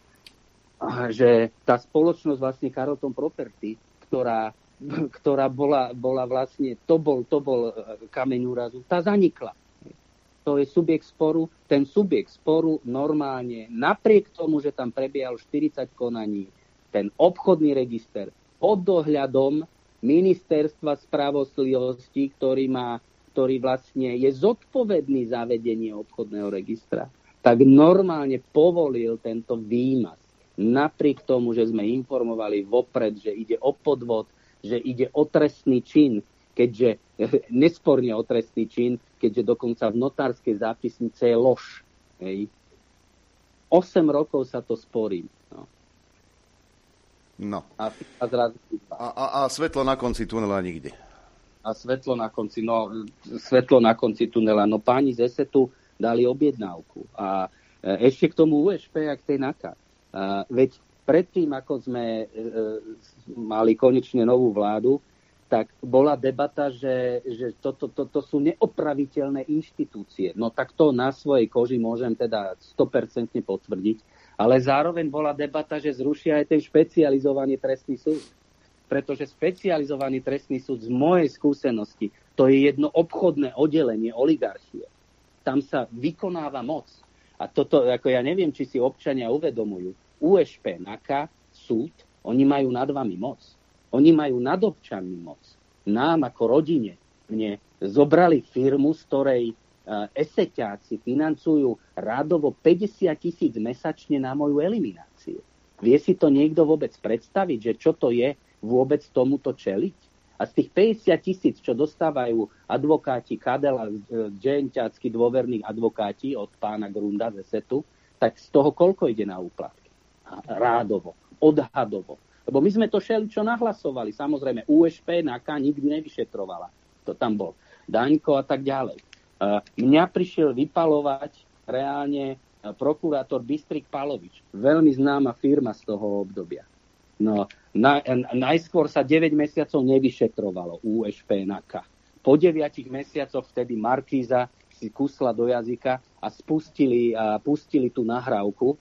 že tá spoločnosť vlastne Carlton Property, ktorá, ktorá bola, bola vlastne, to bol, to bol kameň úrazu, tá zanikla. To je subjekt sporu. Ten subjekt sporu normálne, napriek tomu, že tam prebiehalo štyridsať konaní, ten obchodný register pod dohľadom Ministerstva spravodlivosti, ktorý, má, ktorý vlastne je zodpovedný za vedenie obchodného registra, tak normálne povolil tento výmaz. Napriek tomu, že sme informovali vopred, že ide o podvod, že ide o trestný čin, keďže nesporne o trestný čin, keďže dokonca v notárskej zápisnice je lož. Hej. osem rokov sa to sporí. No. No. A, a, zrazu... a, a, a svetlo na konci tunela nikdy. A svetlo na konci, no, svetlo na konci tunela. No páni z Esetu dali objednávku. A ešte k tomu ú es pé a k tej NAKA. Uh, veď predtým, ako sme uh, mali konečne novú vládu, tak bola debata, že, že toto to, to, to sú neopraviteľné inštitúcie. No tak to na svojej koži môžem teda sto percent potvrdiť, ale zároveň bola debata, že zrušia aj ten špecializovaný trestný súd. Pretože špecializovaný trestný súd z mojej skúsenosti, to je jedno obchodné oddelenie oligarchie. Tam sa vykonáva moc. A toto, ako ja neviem, či si občania uvedomujú, ú es pé, NAKA, súd, oni majú nad vami moc. Oni majú nad občanmi moc. Nám ako rodine, mne zobrali firmu, z ktorej uh, eseťáci financujú rádovo päťdesiat tisíc mesačne na moju elimináciu. Vie si to niekto vôbec predstaviť, že čo to je vôbec tomuto čeliť? A z tých päťdesiat tisíc, čo dostávajú advokáti Kadela, džeňťácky dôverní advokáti od pána Grunda z Esetu, tak z toho koľko ide na úplatky? rádovo, odhadovo. Lebo my sme to šeličo nahlasovali. Samozrejme, ú es pé en á ká nikdy nevyšetrovala. To tam bol Daňko a tak ďalej. Mňa prišiel vypalovať reálne prokurátor Bystrik Palovič. Veľmi známa firma z toho obdobia. No, na, najskôr sa deväť mesiacov nevyšetrovalo ú es pé en á ká. Po deviatich mesiacoch vtedy Markíza si kusla do jazyka a spustili a pustili tú nahrávku,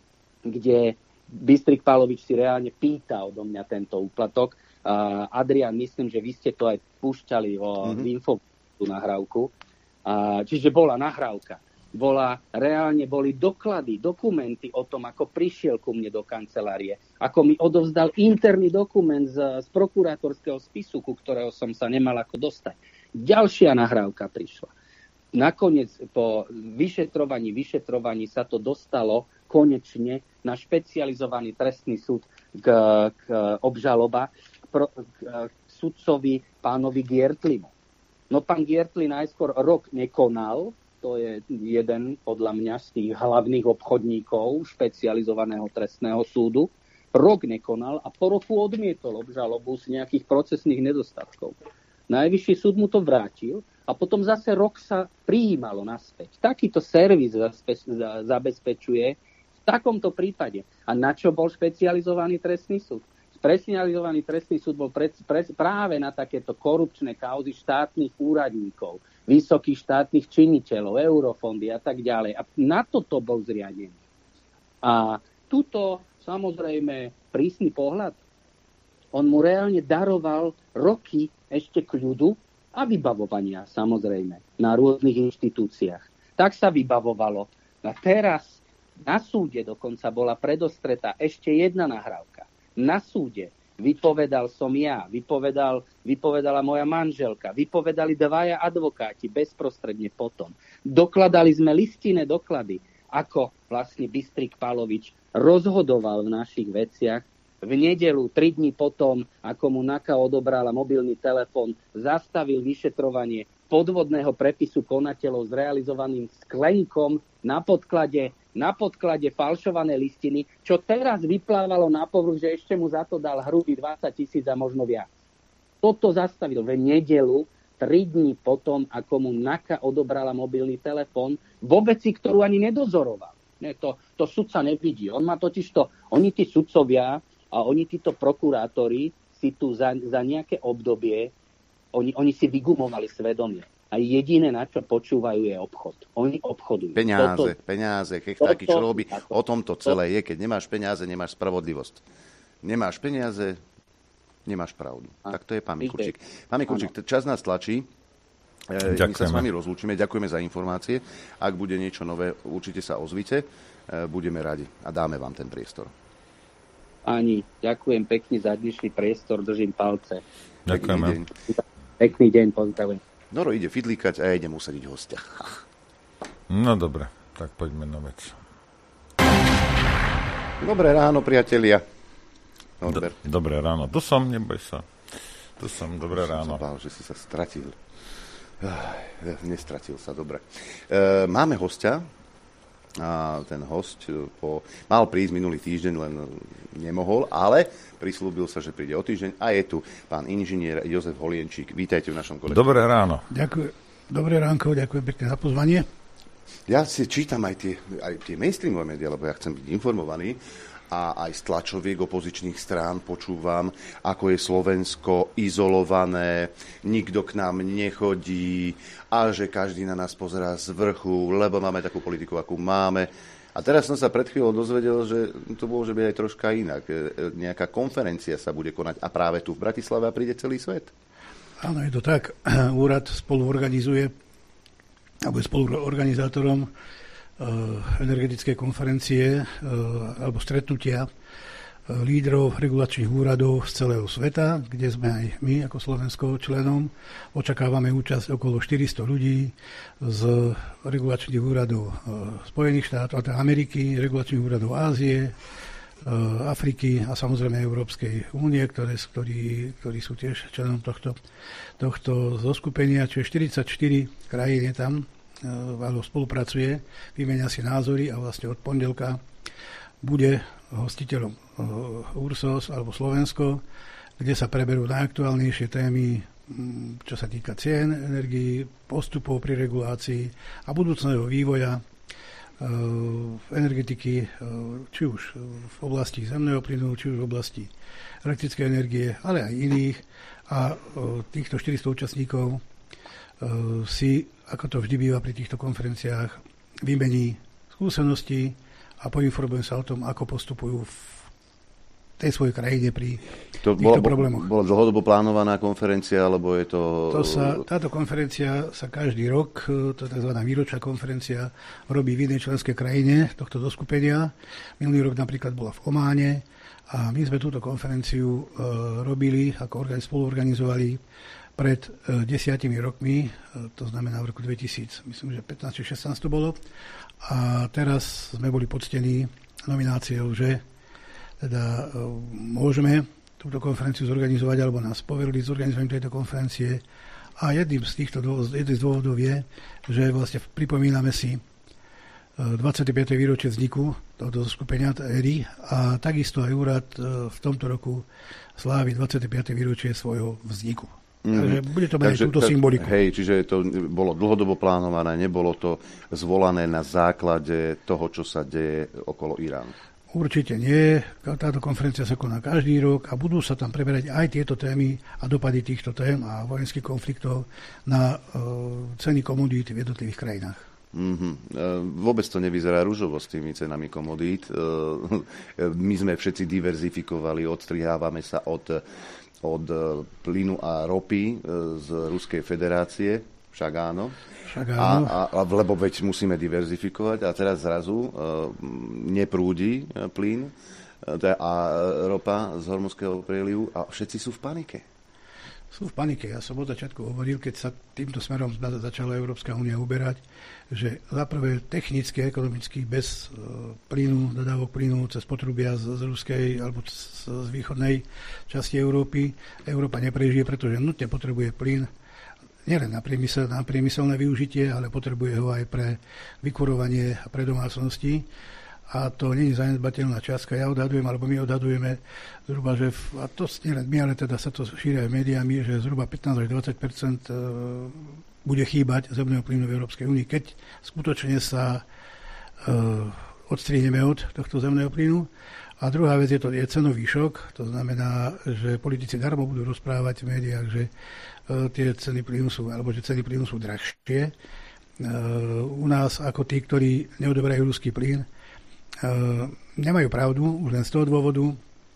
kde Bystrik Palovič si reálne pýtal do mňa tento úplatok. Uh, Adrian, myslím, že vy ste to aj púšťali o mm-hmm. info tú nahrávku. Uh, čiže bola nahrávka. Bola, reálne boli doklady, dokumenty o tom, ako prišiel ku mne do kancelárie, ako mi odovzdal interný dokument z, z prokurátorského spisu, ku ktorého som sa nemal ako dostať. Ďalšia nahrávka prišla. Nakoniec po vyšetrovaní, vyšetrovaní sa to dostalo konečne na špecializovaný trestný súd k, k obžaloba pro, k, k sudcovi pánovi Giertlimu. No pán Giertli najskôr rok nekonal, to je jeden podľa mňa z tých hlavných obchodníkov špecializovaného trestného súdu, rok nekonal a po roku odmietol obžalobu z nejakých procesných nedostatkov. Najvyšší súd mu to vrátil a potom zase rok sa prijímalo naspäť. Takýto servis zabezpečuje v takomto prípade. A na čo bol špecializovaný trestný súd? Špecializovaný trestný súd bol pre, pre, práve na takéto korupčné kauzy štátnych úradníkov, vysokých štátnych činiteľov, eurofondy a tak ďalej. A na toto bol zriadený. A tuto samozrejme prísny pohľad, on mu reálne daroval roky ešte kľudu a vybavovania, samozrejme, na rôznych inštitúciách. Tak sa vybavovalo. A teraz na súde dokonca bola predostretá ešte jedna nahrávka. Na súde vypovedal som ja, vypovedal, vypovedala moja manželka, vypovedali dvaja advokáti bezprostredne potom. Dokladali sme listinné doklady, ako vlastne Bystrik Palovič rozhodoval v našich veciach. V nedeľu, tri dni potom, ako mu NAKA odobrala mobilný telefón, zastavil vyšetrovanie podvodného prepisu konateľov s realizovaným sklenkom na podklade, na podklade falšované listiny, čo teraz vyplávalo na povrch, že ešte mu za to dal hrubý dvadsať tisíc a možno viac. Toto zastavil v nedeľu, tri dni potom, ako mu NAKA odobrala mobilný telefón, vo veci, ktorú ani nedozoroval. Ne, to, to sudca nevidí. On má totiž to, oni tí sudcovia a oni títo prokurátori si tu za, za nejaké obdobie, oni, oni si vygumovali svedomie. A jediné, na čo počúvajú, je obchod. Oni obchodujú. Peňáze, toto, peňáze. Keď taký človek o tomto celé je, keď nemáš peňáze, nemáš spravodlivosť. Nemáš peniaze, nemáš pravdu. A, tak to je pán Mikulčík. Pán Mikulčík, čas nás tlačí. My sa s vami rozlúčime. Ďakujeme za informácie. Ak bude niečo nové, určite sa ozvite. Budeme radi a dáme vám ten priestor. Pani, ďakujem pekne za dnešný priestor, držím palce. Ďakujeme. Pekný deň, Pekný deň pozdravujem. Noro ide fidlíkať a ja idem usadiť hostia. No dobre, tak poďme na vec. Dobré ráno, priatelia. Norbert. Do, dobré ráno. Tu som, neboj sa. Tu som, dobré ráno. Som sa bál, že si sa stratil. Nestratil sa, dobre. E, máme hostia. A ten host po, mal prísť minulý týždeň, len nemohol, ale prislúbil sa, že príde o týždeň a je tu pán inžinier Jozef Holienčík. Vítajte v našom kolektíve. Dobré ráno. Ďakujem. Dobré ránko, ďakujem pekne za pozvanie. Ja si čítam aj tie, aj tie mainstreamové médiá, lebo ja chcem byť informovaný a aj z tlačoviek opozičných strán počúvam, ako je Slovensko izolované, nikto k nám nechodí a že každý na nás pozerá z vrchu, lebo máme takú politiku, akú máme. A teraz som sa pred chvíľou dozvedel, že to môže byť aj troška inak. Nejaká konferencia sa bude konať a práve tu v Bratislave a príde celý svet. Áno, je to tak. Úrad spolu organizuje, alebo je spoluorganizátorom energetické konferencie alebo stretnutia lídrov regulačných úradov z celého sveta, kde sme aj my ako Slovensko členom. Očakávame účasť okolo štyristo ľudí z regulačných úradov Spojených štátov, teda Ameriky, regulačných úradov Ázie, Afriky a samozrejme Európskej únie, ktoré, ktorí, ktorí sú tiež členom tohto, tohto zoskupenia, čiže štyridsaťštyri krajín je tam, alebo spolupracuje, vymenia si názory a vlastne od pondelka bude hostiteľom Ursos alebo Slovensko, kde sa preberú najaktuálnejšie témy, čo sa týka cien energií, postupov pri regulácii a budúcného vývoja energetiky, či už v oblasti zemného plynu, či už v oblasti elektrickej energie, ale aj iných. A týchto štyristo účastníkov si, ako to vždy býva pri týchto konferenciách, vymení skúsenosti a poinformujú sa o tom, ako postupujú v tej svojej krajine pri to týchto bola, problémoch. Bola dlhodobo plánovaná konferencia, alebo je to... to sa, táto konferencia sa každý rok, to je tzv. Výročná konferencia, robí v inej členskej krajine tohto zoskupenia. Minulý rok napríklad bola v Ománe a my sme túto konferenciu e, robili, ako organiz, spoluorganizovali pred e, desiatimi rokmi, e, to znamená v roku dvetisíc, myslím, že pätnásť či šestnásť to bolo. A teraz sme boli poctení nomináciou, že teda môžeme túto konferenciu zorganizovať, alebo nás poverili zorganizovaním tejto konferencie. A jedným z týchto dôvodov, jedným z dôvodov je, že vlastne pripomíname si dvadsiate piate výročie vzniku tohto skupenia é er í a takisto aj úrad v tomto roku slávi dvadsiate piate výročie svojho vzniku. Mm. Takže bude to mať Takže, túto symboliku. Hej, čiže to bolo dlhodobo plánované, nebolo to zvolané na základe toho, čo sa deje okolo Iránu. Určite nie. Táto konferencia sa koná každý rok a budú sa tam preberať aj tieto témy a dopady týchto tém a vojenských konfliktov na uh, ceny komodít v jednotlivých krajinách. Mm-hmm. Vôbec to nevyzerá ružovo s tými cenami komodít. My sme všetci diverzifikovali, odstrihávame sa od, od plynu a ropy z Ruskej federácie, však áno. Však áno. A, a, lebo veď musíme diverzifikovať a teraz zrazu uh, neprúdi plyn uh, a ropa z Hormuzského prielivu a všetci sú v panike. Sú v panike. Ja som od začiatku hovoril, keď sa týmto smerom začala Európska únia uberať, že zaprvé technicky, ekonomicky bez uh, plynu, dodávok plynu cez potrubia z, z ruskej alebo z, z východnej časti Európy Európa neprežije, pretože nutne potrebuje plyn nielen na, priemysel, na priemyselné využitie, ale potrebuje ho aj pre vykurovanie a pre domácnosti. A to nie je zanedbateľná čiastka. Ja odhadujem, alebo my odhadujeme zhruba, že, v, a to nielen my, ale teda sa to šíria aj médiami, že zhruba pätnásť až dvadsať percent bude chýbať zemného plynu v Európskej únii, keď skutočne sa uh, odstrihneme od tohto zemného plynu. A druhá vec je to je cenový šok, to znamená, že politici darmo budú rozprávať v médiách, že uh, tie ceny plynu sú, alebo že ceny plynu sú drahšie. Uh, u nás, ako tí, ktorí neodoberajú ruský plyn, uh, nemajú pravdu, už len z toho dôvodu,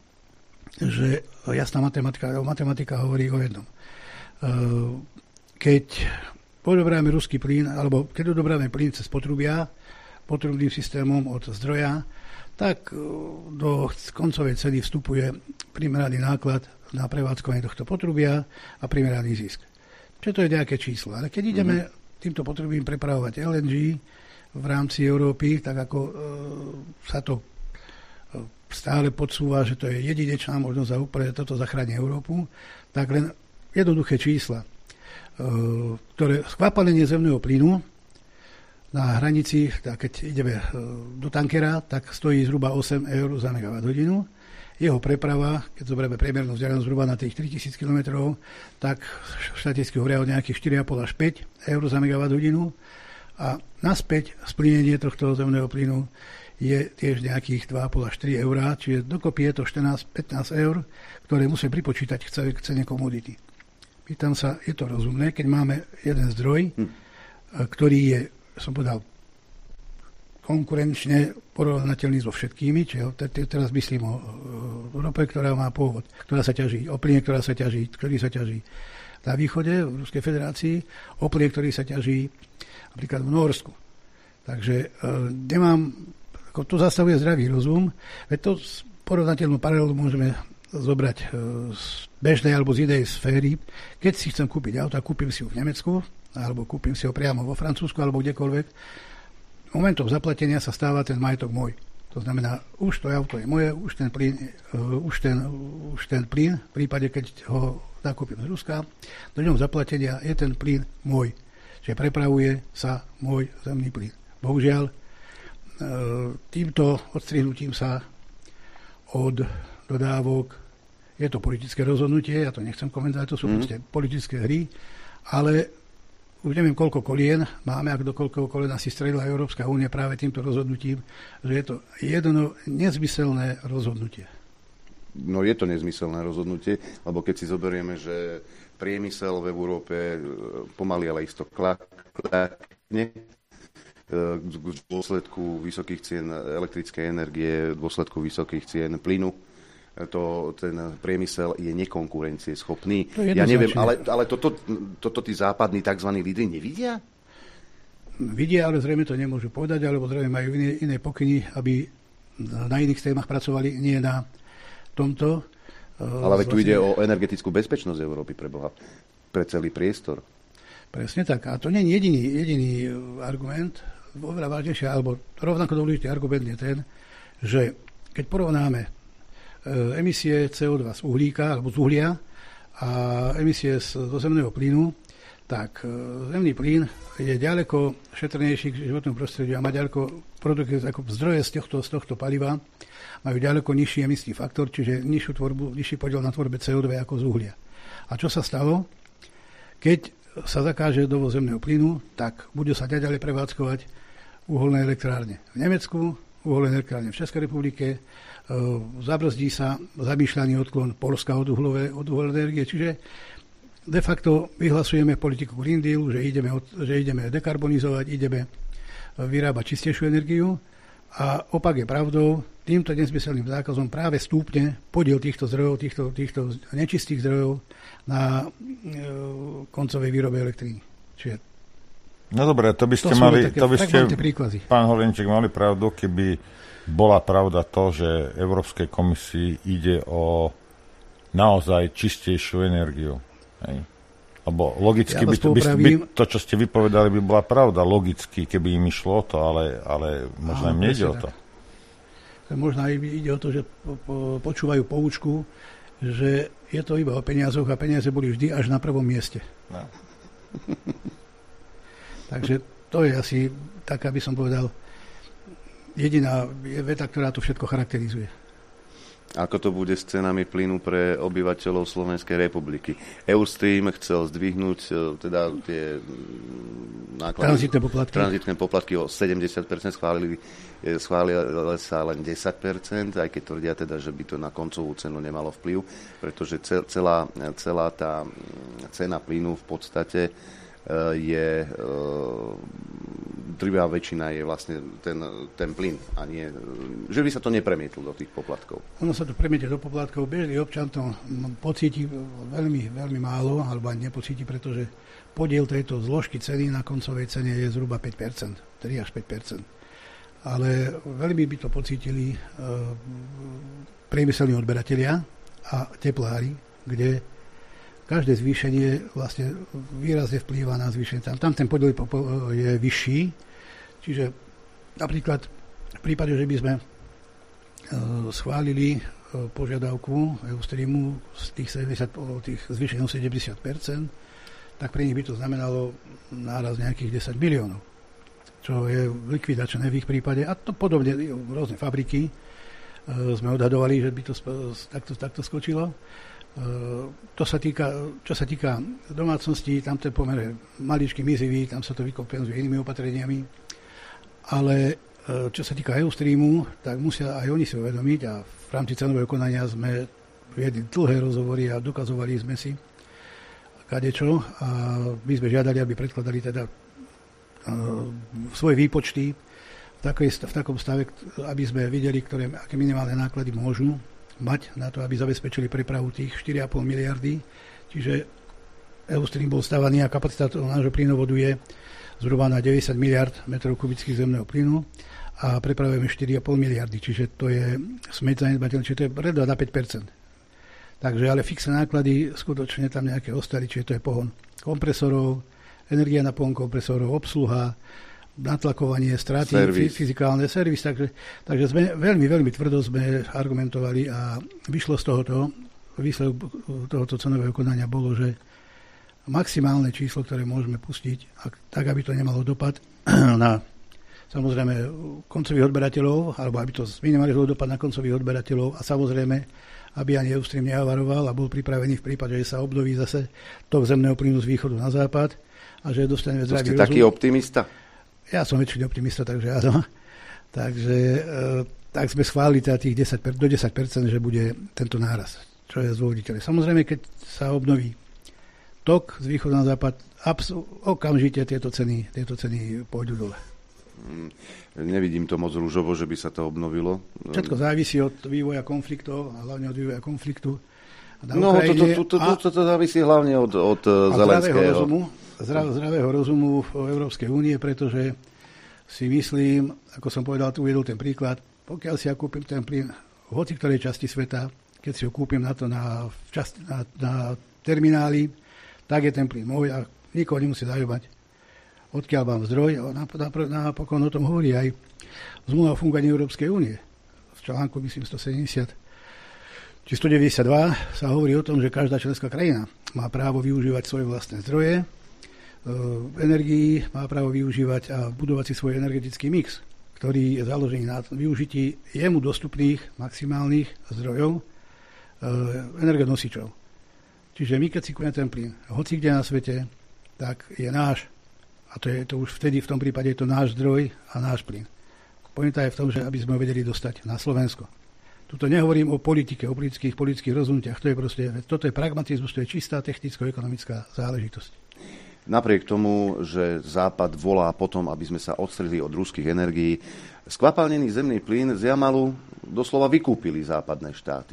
že jasná matematika, matematika hovorí o jednom. Uh, keď odobráme ruský plyn, alebo keď odobráme plyn cez potrubia, potrubným systémom od zdroja, tak do koncovej ceny vstupuje primeraný náklad na prevádzkovanie tohto potrubia a primeraný zisk. Čiže to je nejaké číslo. Ale keď ideme mm-hmm. týmto potrubím prepravovať el en gé v rámci Európy, tak ako e, sa to e, stále podsúva, že to je jedinečná možnosť a úplne toto zachráni Európu, tak len jednoduché čísla, e, ktoré skvapalenie zemného plynu na hranici, tak keď ideme do tankera, tak stojí zhruba osem eur za megawatt hodinu. Jeho preprava, keď zoberieme priemernú vzdialenosť zhruba na tých tritisíc kilometrov, tak štatisticky hovoria o nejakých štyri a pol až päť eur za megawatt hodinu. A naspäť splynenie tohto zemného plynu je tiež nejakých dva a pol až tri eurá, čiže dokopy je to štrnásť až pätnásť eur, ktoré musíme pripočítať k cene komodity. Pýtam sa, je to rozumné, keď máme jeden zdroj, hm. ktorý je, som povedal, konkurenčne porovnateľný so všetkými, čiže teraz myslím o rope, ktorá má pôvod, ktorá sa ťaží, o plyne, ktorá sa ťaží, ktorý sa ťaží na východe, v Ruskej federácii, o plyne, ktorý sa ťaží napríklad v Norsku. Takže e, nemám, ako to zastavuje zdravý rozum, veď to porovnateľnú paralelu môžeme zobrať e, z bežnej alebo z inej sféry. Keď si chcem kúpiť auto, kúpim si ho v Nemecku, alebo kúpim si ho priamo vo Francúzsku, alebo kdekoľvek. Momentom zaplatenia sa stáva ten majetok môj. To znamená, už to auto je moje, už ten plyn, uh, už ten, už ten plyn, v prípade, keď ho nakúpim z Ruska, do ňom zaplatenia je ten plyn môj. Čiže prepravuje sa môj zemný plyn. Bohužiaľ, týmto odstrihnutím sa od dodávok, je to politické rozhodnutie, ja to nechcem komentovať, to sú mm. proste politické hry, ale už neviem, koľko kolien máme, ak do koľko kolena si strelila Európska únia práve týmto rozhodnutím, že je to jedno nezmyselné rozhodnutie. No je to nezmyselné rozhodnutie, lebo keď si zoberieme, že priemysel v Európe pomaly, ale isto klakne v dôsledku vysokých cien elektrickej energie, v dôsledku vysokých cien plynu, to, ten priemysel je nekonkurencieschopný. To ja neviem, ale, ale toto, toto tí západní tzv. Lídri nevidia? Vidia, ale zrejme to nemôžu povedať, alebo zrejme majú iné, iné pokyny, aby na iných témach pracovali, nie na tomto. Ale veď tu ide o energetickú bezpečnosť Európy pre Boha, pre celý priestor. Presne tak. A to nie je jediný, jediný argument, oveľa vážnejšie, alebo rovnako dôležitý argument je ten, že keď porovnáme emisie cé ó dva z uhlíka alebo z uhlia a emisie z zemného plynu, tak zemný plyn je ďaleko šetrnejší k životnému prostrediu a má ďaleko produkty ako zdroje z tohto, z tohto paliva majú ďaleko nižší emisný faktor, čiže nižšiu tvorbu, nižší podiel na tvorbe cé ó dva ako z uhlia. A čo sa stalo? Keď sa zakáže dovoz zemného plynu, tak budú sa ďalej prevádzkovať uholné elektrárne v Nemecku, uholné elektrárne v Českej republike, zabrzdí sa zamýšľaný odklon Poľska od uhlové, od uholnej energie. Čiže de facto vyhlasujeme politiku Green Dealu, že ideme, od, že ideme dekarbonizovať, ideme vyrábať čistejšiu energiu a opak je pravdou. Týmto nezmyselným zákazom práve stúpne podiel týchto zdrojov, týchto, týchto nečistých zdrojov na e, koncovej výrobe elektriny. Čiže no dobre, to by ste to mali, to by ste, pán Horenčík, mali pravdu, keby bola pravda to, že Európskej komisii ide o naozaj čistejšiu energiu. Hej. Lebo logicky ja by, to, by, by to, čo ste vypovedali, by bola pravda logicky, keby im išlo o to, ale, ale možno im nejde o to. Možno aj ide o to, že po, po, počúvajú poučku, že je to iba o peniazoch a peniaze boli vždy až na prvom mieste. No. Takže to je asi, tak aby som povedal, jediná veta, ktorá to všetko charakterizuje. Ako to bude s cenami plynu pre obyvateľov Slovenskej republiky? Eustream chcel zdvihnúť teda tie náklady, tranzitné poplatky. tranzitné poplatky o sedemdesiat percent, schválili, schválili sa len desať percent, aj keď tvrdia teda, že by to na koncovú cenu nemalo vplyv, pretože celá, celá tá cena plynu v podstate je, drvivá väčšina je vlastne ten, ten plyn a nie, že by sa to nepremietlo do tých poplatkov. Ono sa to premietie do poplatkov, bežný občan to pocíti veľmi, veľmi málo, alebo ani nepocíti, pretože podiel tejto zložky ceny na koncovej cene je zhruba päť percent, tri až päť percent. Ale veľmi by to pocítili uh, priemyselní odberatelia a teplári, kde každé zvýšenie vlastne výrazne vplýva na zvýšenie. Tam, tam ten podiel je vyšší. Čiže napríklad v prípade, že by sme uh, schválili uh, požiadavku Eustreamu z tých, sedemdesiat, tých zvýšení o sedemdesiat percent, tak pre nich by to znamenalo náraz nejakých desať miliónov, čo je likvidačné v ich prípade. A to podobne rôzne fabriky uh, sme odhadovali, že by to sp- takto, takto skočilo. To sa týka, čo sa týka domácností, tam to je pomerne maličký, mizivý, tam sa to vykompenzuje inými opatreniami. Ale čo sa týka Eustreamu, tak musia aj oni si uvedomiť a v rámci cenového konania sme viedli dlhé rozhovory a dokazovali sme si kadečo a my sme žiadali, aby predkladali teda svoje výpočty v, takej, v takom stave, aby sme videli, ktoré, aké minimálne náklady môžu mať na to, aby zabezpečili prepravu tých štyri a pol miliardy. Čiže Eustream bol stavaný a kapacita nášho plynovodu je zhruba na deväťdesiat miliard metrov kubických zemného plynu a prepravujeme štyri a pol miliardy, čiže to je smäť zanedbateľné, čiže to je redva na päť percent. Takže ale fixné náklady skutočne tam nejaké ostali, čiže to je pohon kompresorov, energia na pohon kompresorov, obsluha, natlakovanie, straty, servis. fyzikálne, servis. Takže, takže sme veľmi, veľmi tvrdo sme argumentovali a vyšlo z tohoto, výsledok tohoto cenového konania bolo, že maximálne číslo, ktoré môžeme pustiť, tak aby to nemalo dopad na samozrejme koncových odberateľov, alebo aby to zminimalizovalo dopad na koncových odberateľov a samozrejme, aby ani Eustream neavaroval a bol pripravený v prípade, že sa obnoví zase tok zemného plynu z východu na západ a že dostaneme zdravý rozum. To ste taký optimista? Ja som väčšiný optimista, takže áno. Takže tak sme schválili teda tých desať, do desať percent, že bude tento náraz, čo je zdôvoditeľné. Samozrejme, keď sa obnoví tok z východu na západ, abs- okamžite tieto ceny, tieto ceny pôjdu dole. Hmm, nevidím to moc rúžovo, že by sa to obnovilo. Všetko závisí od vývoja konfliktov, a hlavne od vývoja konfliktu. No, toto to, to, to, to, to závisí hlavne od, od Zelenského. Zdravého rozumu, zdrav, zdravého rozumu v Európskej únie, pretože si myslím, ako som povedal, tu uvedol ten príklad, pokiaľ si ja kúpim ten plyn v hoci ktorej časti sveta, keď si ho kúpim na to na, časti, na, na termináli, tak je ten plyn môj a nikoho nemusí zaujímať, odkiaľ mám zdroj. Napokon o tom hovorí aj zmluva o fungovaní Európskej únie. V článku, myslím, stosedemdesiat či stodeväťdesiatdva sa hovorí o tom, že každá členská krajina má právo využívať svoje vlastné zdroje, energií, má právo využívať a budovať si svoj energetický mix, ktorý je založený na využití jemu dostupných maximálnych zdrojov energonosičov. Čiže my, keď si kúpime ten plyn, hoci kde na svete, tak je náš. A to je to už vtedy, v tom prípade je to náš zdroj a náš plyn. Pointa je v tom, že aby sme ho vedeli dostať na Slovensko. Tuto nehovorím o politike, o politických, politických rozhodnutiach. To je proste, toto je pragmatizmus, to je čistá technicko-ekonomická záležitosť. Napriek tomu, že Západ volá potom, aby sme sa odstrihli od ruských energií, skvapalnený zemný plyn z Jamalu doslova vykúpili západné štáty.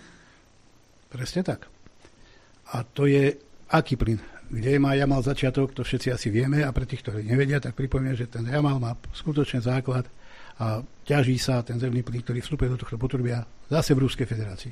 Presne tak. A to je aký plyn? Kde má Jamal začiatok, to všetci asi vieme a pre tých, ktorí nevedia, tak pripomínam, že ten Jamal má skutočne základ a ťaží sa ten zemný plyn, ktorý vstupuje do tohto potrubia zase v Ruskej federácii.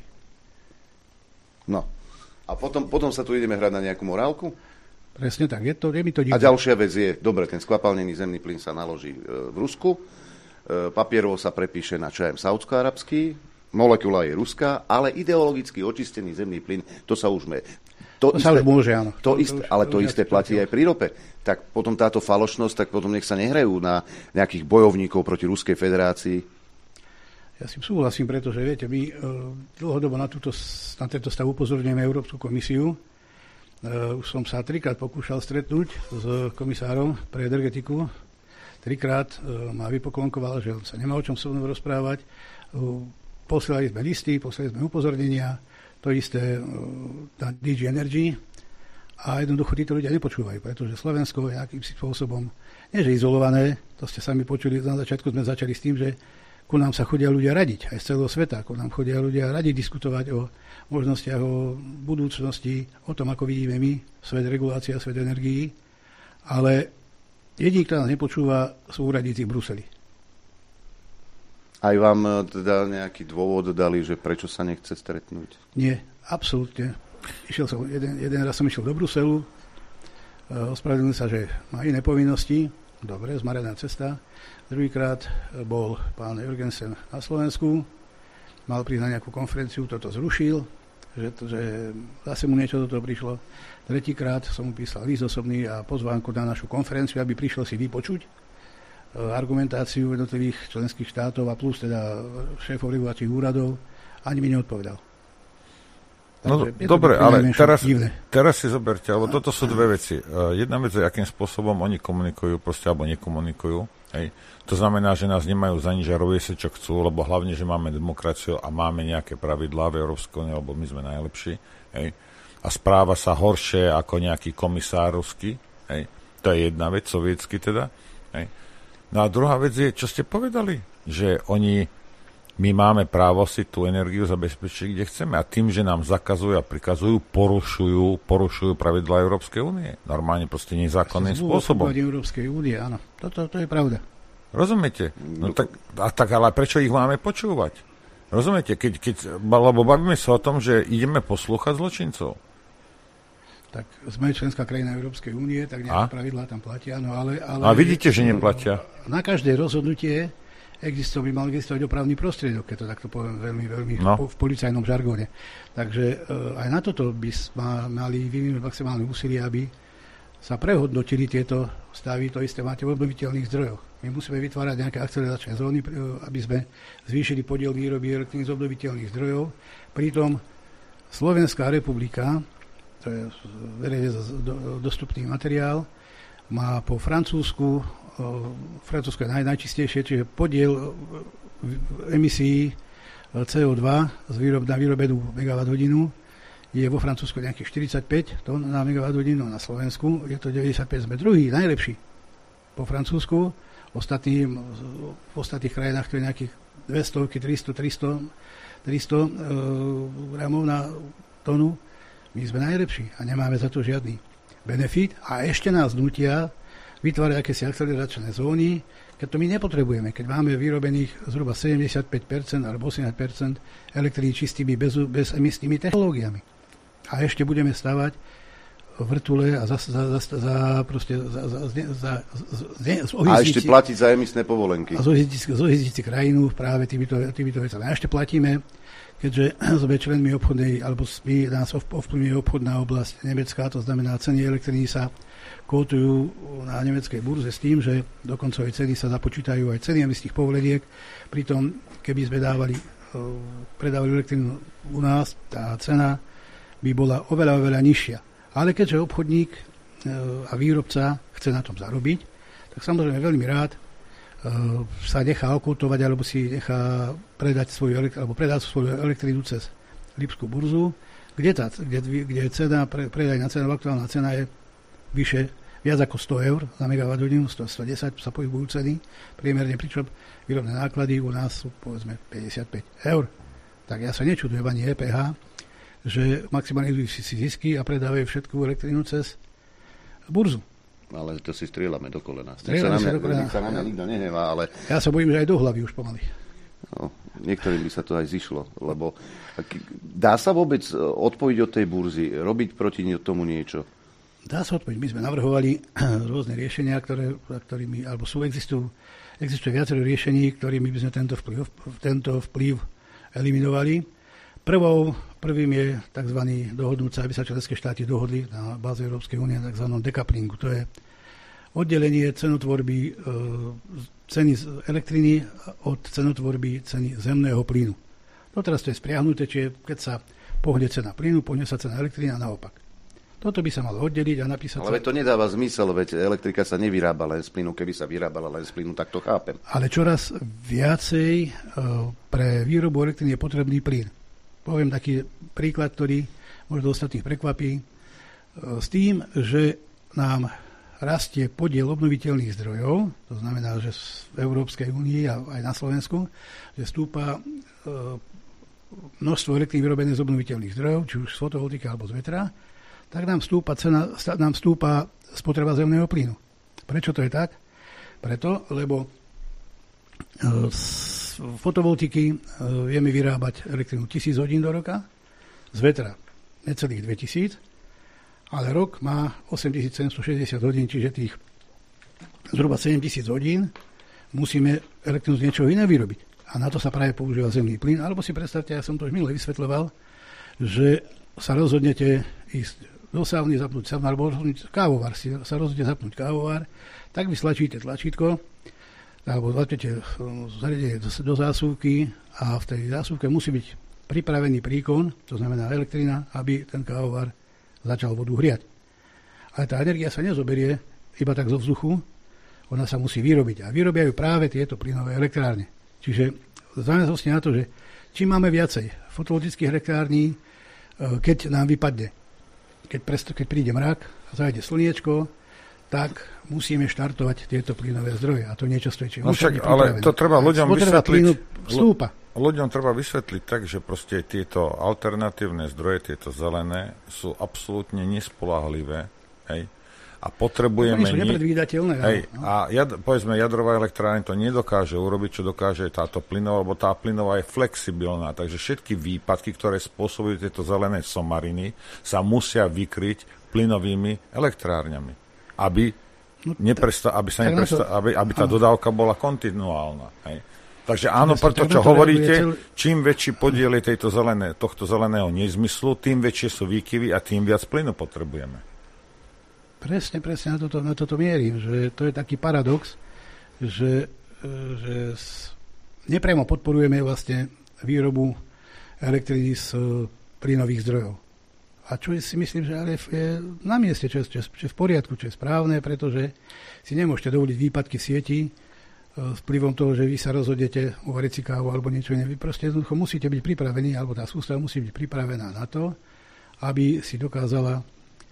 No. A potom, potom sa tu ideme hrať na nejakú morálku? Presne tak. Je to, je mi to divné. A ďalšia vec je, dobre, ten skvapalnený zemný plyn sa naloží v Rusku, papierovo sa prepíše na čajem saúdsko-arabský, molekula je ruská, ale ideologicky očistený zemný plyn, to sa už me... To, to isté, sa už môže, áno. To to, isté, to už, ale to to isté platí aj pri rope. Tak potom táto falošnosť, tak potom nech sa nehrajú na nejakých bojovníkov proti Ruskej federácii. Ja si súhlasím, pretože viete, my uh, dlhodobo na, túto, na tento stav upozorňujeme Európsku komisiu. Uh, už som sa trikrát pokúšal stretnúť s komisárom pre energetiku. Trikrát uh, ma vypoklonkoval, že on sa nemá o čom so mnou rozprávať. Uh, posielali sme listy, posielali sme upozornenia, to isté na dé gé Energy a jednoducho títo ľudia nepočúvajú, pretože Slovensko je akým spôsobom, nie že izolované, to ste sami počuli, na začiatku sme začali s tým, že ku nám sa chodia ľudia radiť, aj z celého sveta, ku nám chodia ľudia radiť diskutovať o možnostiach, o budúcnosti, o tom, ako vidíme my, svet regulácia, svet energií, ale jediný, kto nás nepočúva, sú úradníci v Bruseli. Aj vám teda nejaký dôvod dali, že prečo sa nechce stretnúť? Nie, absolútne. Išiel som, jeden, jeden raz som išiel do Bruselu, ospravedlnil sa, že má iné povinnosti, dobre, zmarená cesta. Druhýkrát bol pán Jurgensen na Slovensku, mal prísť na nejakú konferenciu, toto zrušil, že, to, že zase mu niečo do toho prišlo. Tretíkrát som mu písal list osobný a pozvánku na našu konferenciu, aby prišiel si vypočuť argumentáciu jednotlivých členských štátov a plus teda šéfov regulačných úradov, ani mi neodpovedal. No dobre, ale teraz, teraz si zoberte, lebo toto sú dve veci. Uh, jedna vec je, akým spôsobom oni komunikujú, proste, alebo nekomunikujú. Hej. To znamená, že nás nemajú za nič a robia si, čo chcú, lebo hlavne, že máme demokraciu a máme nejaké pravidlá v Európskej únii, lebo my sme najlepší. Hej. A správa sa horšie ako nejaký komisár ruský. Hej. To je jedna vec, sovietsky teda. Hej. No a druhá vec je, čo ste povedali, že oni, my máme právo si tú energiu zabezpečiť, kde chceme a tým, že nám zakazujú a prikazujú, porušujú, porušujú pravidlá Európskej únie. Normálne proste nezákonným spôsobom. Európskej únie, áno. Toto to je pravda. Rozumiete? No tak, a tak, ale prečo ich máme počúvať? Rozumiete? Keď, keď, lebo bavíme sa o tom, že ideme poslúchať zločincov. Tak sme členská krajina Európskej únie, tak nejaké pravidlá tam platia. No ale, ale, a vidíte, že neplatia. Na každé rozhodnutie existuje, by mal existovať dopravný prostriedok, keď to takto poviem veľmi, veľmi no. v policajnom žargóne. Takže uh, aj na toto by sme mali vyvinúť maximálne úsilie, aby sa prehodnotili tieto stavy, to isté máte v obnoviteľných zdrojoch. My musíme vytvárať nejaké akceleračné zóny, aby sme zvýšili podiel výroby elektriny z obnoviteľných zdrojov. Pritom Slovenská republika, to je verejne dostupný materiál, má po Francúzsku, Francúzsko je naj, najčistejšie, čiže podiel emisí cé ó dva z výrob, na vyrobenú megawatt hodinu je vo Francúzsku nejakých štyridsaťpäť tón na megawatt hodinu, na Slovensku je to deväťdesiatpäť, sme druhý, najlepší po Francúzsku, ostatní, v ostatných krajinách to je nejakých dvesto, tristo, tristo, tristo e, gramov na tonu, my sme najlepší a nemáme za to žiadny benefit a ešte nás nutia vytvárať akési akceleračné zóny, keď to my nepotrebujeme, keď máme vyrobených zhruba sedemdesiatpäť percent alebo osemdesiat percent elektriny čistými bez, bezemisnými technológiami. A ešte budeme stavať vrtule a za, za, za, za, proste, za, za, za, za, a ešte platiť za emisné povolenky. A zohýzdiť si krajinu práve týmito, týmito vecami. A ešte platíme, keďže sme členmi obchodnej, alebo nás ovplyvňuje obchodná oblasť Nemecka, to znamená, ceny elektriny sa kótujú na nemeckej burze s tým, že do koncovej ceny sa započítajú aj ceny emisných povoleniek. Pritom, keby sme dávali, predávali elektrinu u nás, tá cena by bola oveľa, oveľa nižšia. Ale keďže obchodník a výrobca chce na tom zarobiť, tak samozrejme veľmi rád sa nechá okoutovať alebo si nechá predať svoju, alebo predať svoju elektrinu cez Lipskú burzu, kde, tá, kde, kde cena, pre, predajná cena, aktuálna cena je vyše, viac ako sto eur za megawatt hodinu, sto, stodesať sa pohybujú ceny priemerne, pričom výrobné náklady u nás sú povedzme päťdesiatpäť eur. Tak ja sa nečudujem ani é pé há, že maximalizujú si zisky a predávajú všetku elektrinu cez burzu. Ale to si strieľame do kolena. Strieľame sa do kolena. Nech sa na mňa nikto nehnevá, ale... Ja sa bojím, že aj do hlavy už pomaly. No, niektorým by sa to aj zišlo, lebo dá sa vôbec odpojiť od tej burzy, robiť proti tomu niečo? Dá sa odpojiť. My sme navrhovali rôzne riešenia, ktoré, ktorými, alebo sú, existujú, existuje viacero riešení, ktorými by sme tento vplyv, tento vplyv eliminovali. Prvou, prvým je tzv. Dohodnúť sa, aby sa členské štáty dohodli na báze Európskej únie na tzv. Decouplingu. To je oddelenie cenotvorby e, ceny z elektriny od cenotvorby ceny zemného plynu. No teraz to je spriahnuté, čiže keď sa pohne cena plynu, pohne sa cena elektriny a naopak. Toto by sa malo oddeliť a napísať... Ale sa... to nedáva zmysel, veď elektrika sa nevyrába len z plynu. Keby sa vyrábala len z plynu, tak to chápem. Ale čoraz viacej e, pre výrobu elektriny je potrebný plyn. Poviem taký príklad, ktorý možno ostatných prekvapí, s tým, že nám rastie podiel obnoviteľných zdrojov, to znamená, že v Európskej únii a aj na Slovensku, že stúpa množstvo elektriny vyrobené z obnoviteľných zdrojov, či už z fotovoltiky alebo z vetra, tak nám stúpa, cena, nám stúpa spotreba zemného plynu. Prečo to je tak? Preto, lebo z fotovoltiky vieme vyrábať elektrinu tisíc hodín do roka, z vetra necelých dvetisíc, ale rok má osemtisícsedemstošesťdesiat hodín, čiže tých zhruba sedemtisíc hodín musíme elektrinu z niečoho iné vyrobiť. A na to sa práve používa zemný plyn. Alebo si predstavte, ja som to už minule vysvetľoval, že sa rozhodnete ísť do sávny, zapnúť sávnu, alebo kávovar, si sa rozhodnete zapnúť kávovar, tak vy stlačíte tlačítko, alebo zapnete zariadenie do, do zásuvky a v tej zásuvke musí byť pripravený príkon, to znamená elektrina, aby ten kávovar začal vodu hriať. Ale tá energia sa nezoberie iba tak zo vzduchu, ona sa musí vyrobiť. A vyrobia ju práve tieto plynové elektrárne. Čiže závislosti na to, že čím máme viacej fotovoltických elektrární, keď nám vypadne, keď, presto, keď príde mrak a zajde slniečko, tak musíme štartovať tieto plynové zdroje. A to niečo stojí. No však, ale to treba ľuďom vysvetliť. Stúpa. Ľuďom treba vysvetliť tak, že proste tieto alternatívne zdroje, tieto zelené, sú absolútne nespoľahlivé. Hej? A potrebujeme... Oni sú nepredvídateľné. Hej, a jad, povedzme, jadrová elektrárne to nedokáže urobiť, čo dokáže táto plynová, lebo tá plynová je flexibilná. Takže všetky výpadky, ktoré spôsobujú tieto zelené somariny, sa musia vykryť plynovými elektrárňami. Aby, no, nepresta, aby, sa nepresta, to, aby, aby tá áno. dodávka bola kontinuálna. Hej. Takže áno, preto, čo hovoríte, cel... čím väčší podiel je tejto zelené, tohto zeleného nezmyslu, tým väčšie sú výkyvy a tým viac plynu potrebujeme. Presne, presne na toto, na toto mierim, že to je taký paradox, že, že nepriamo podporujeme vlastne výrobu elektriny z plynových zdrojov. A čo si myslím, že ale je na mieste, čo, čo, čo je v poriadku, čo je správne, pretože si nemôžete dovoliť výpadky v sieti s vplyvom toho, že vy sa rozhodnete uvariť si kávu alebo niečo iné. Vy proste jednoducho musíte byť pripravení, alebo tá sústava musí byť pripravená na to, aby si dokázala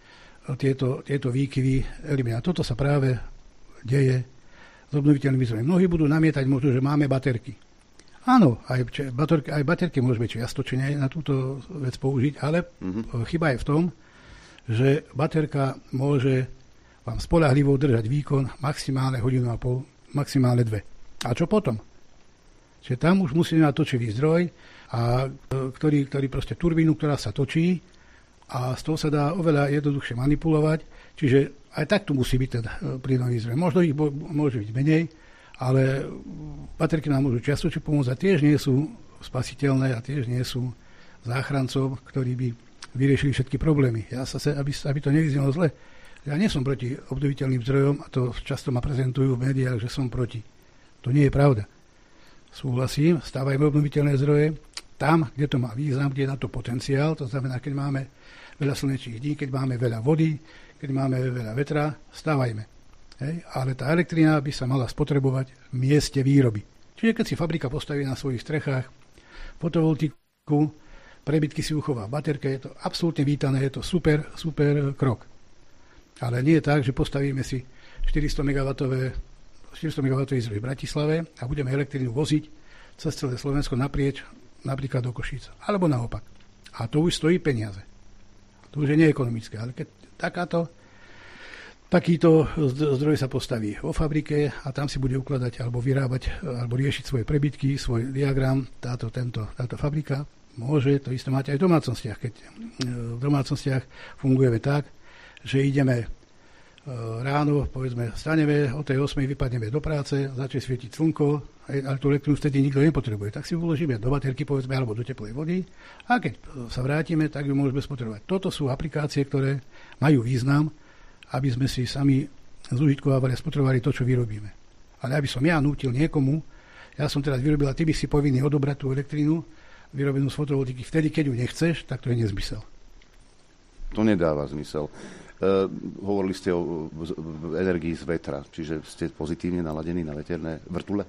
tieto, tieto výkyvy eliminovať. Toto sa práve deje s obnoviteľnými zdrojmi. Mnohí budú namietať možno, že máme baterky. Áno, aj, baterky, aj baterky môžeme čiastočne na túto vec použiť, ale mm-hmm. chyba je v tom, že baterka môže vám spoľahlivo držať výkon maximálne hodinu a pol, maximálne dve. A čo potom? Čiže tam už musíme mať točivý zdroj, a, ktorý, ktorý proste turbínu, ktorá sa točí a z toho sa dá oveľa jednoduchšie manipulovať. Čiže aj tak tu musí byť ten plynový zdroj. Možno ich bo, môže byť menej, ale baterky nám môžu čiastočne pomôcť a tiež nie sú spasiteľné a tiež nie sú záchrancov, ktorí by vyriešili všetky problémy. Ja sa se, aby, aby to nevyznelo zle, ja nie som proti obnoviteľným zdrojom a to často ma prezentujú v médiách, že som proti. To nie je pravda. Súhlasím, stávajme obnoviteľné zdroje tam, kde to má význam, kde je na to potenciál, to znamená, keď máme veľa slnečných dní, keď máme veľa vody, keď máme veľa vetra, stávajme. Hej, ale tá elektrina by sa mala spotrebovať v mieste výroby. Čiže keď si fabrika postaví na svojich strechách fotovoltiku, prebytky si uchová v baterke, je to absolútne vítané, je to super, super krok. Ale nie je tak, že postavíme si štyristo megawattové zdroj v Bratislave a budeme elektrínu voziť cez celé Slovensko naprieč, napríklad do Košíc. Alebo naopak. A to už stojí peniaze. To už je neekonomické. Ale keď takáto Takýto zdroj sa postaví vo fabrike a tam si bude ukladať alebo vyrábať alebo riešiť svoje prebytky, svoj diagram. Táto, tento, táto fabrika môže to isté mať aj v domácnostiach. Keď v domácnostiach fungujeme tak, že ideme ráno, povedzme, staneme, o tej ôsmej vypadneme do práce, začne svietiť slnko, ale tú elektrínu vtedy nikto nepotrebuje. Tak si uložíme do baterky, povedzme, alebo do teplej vody a keď sa vrátime, tak ju môžeme spotrebovať. Toto sú aplikácie, ktoré majú význam, aby sme si sami zužitkovávali a spotrebovali to, čo vyrobíme. Ale aby som ja nútil niekomu, ja som teraz vyrobil a ty by si povinný odobrať tú elektrínu vyrobenú z fotovoltiky vtedy, keď ju nechceš, tak to je nezmysel. To nedáva zmysel. Uh, hovorili ste o energii z vetra, čiže ste pozitívne naladení na veterné vrtule?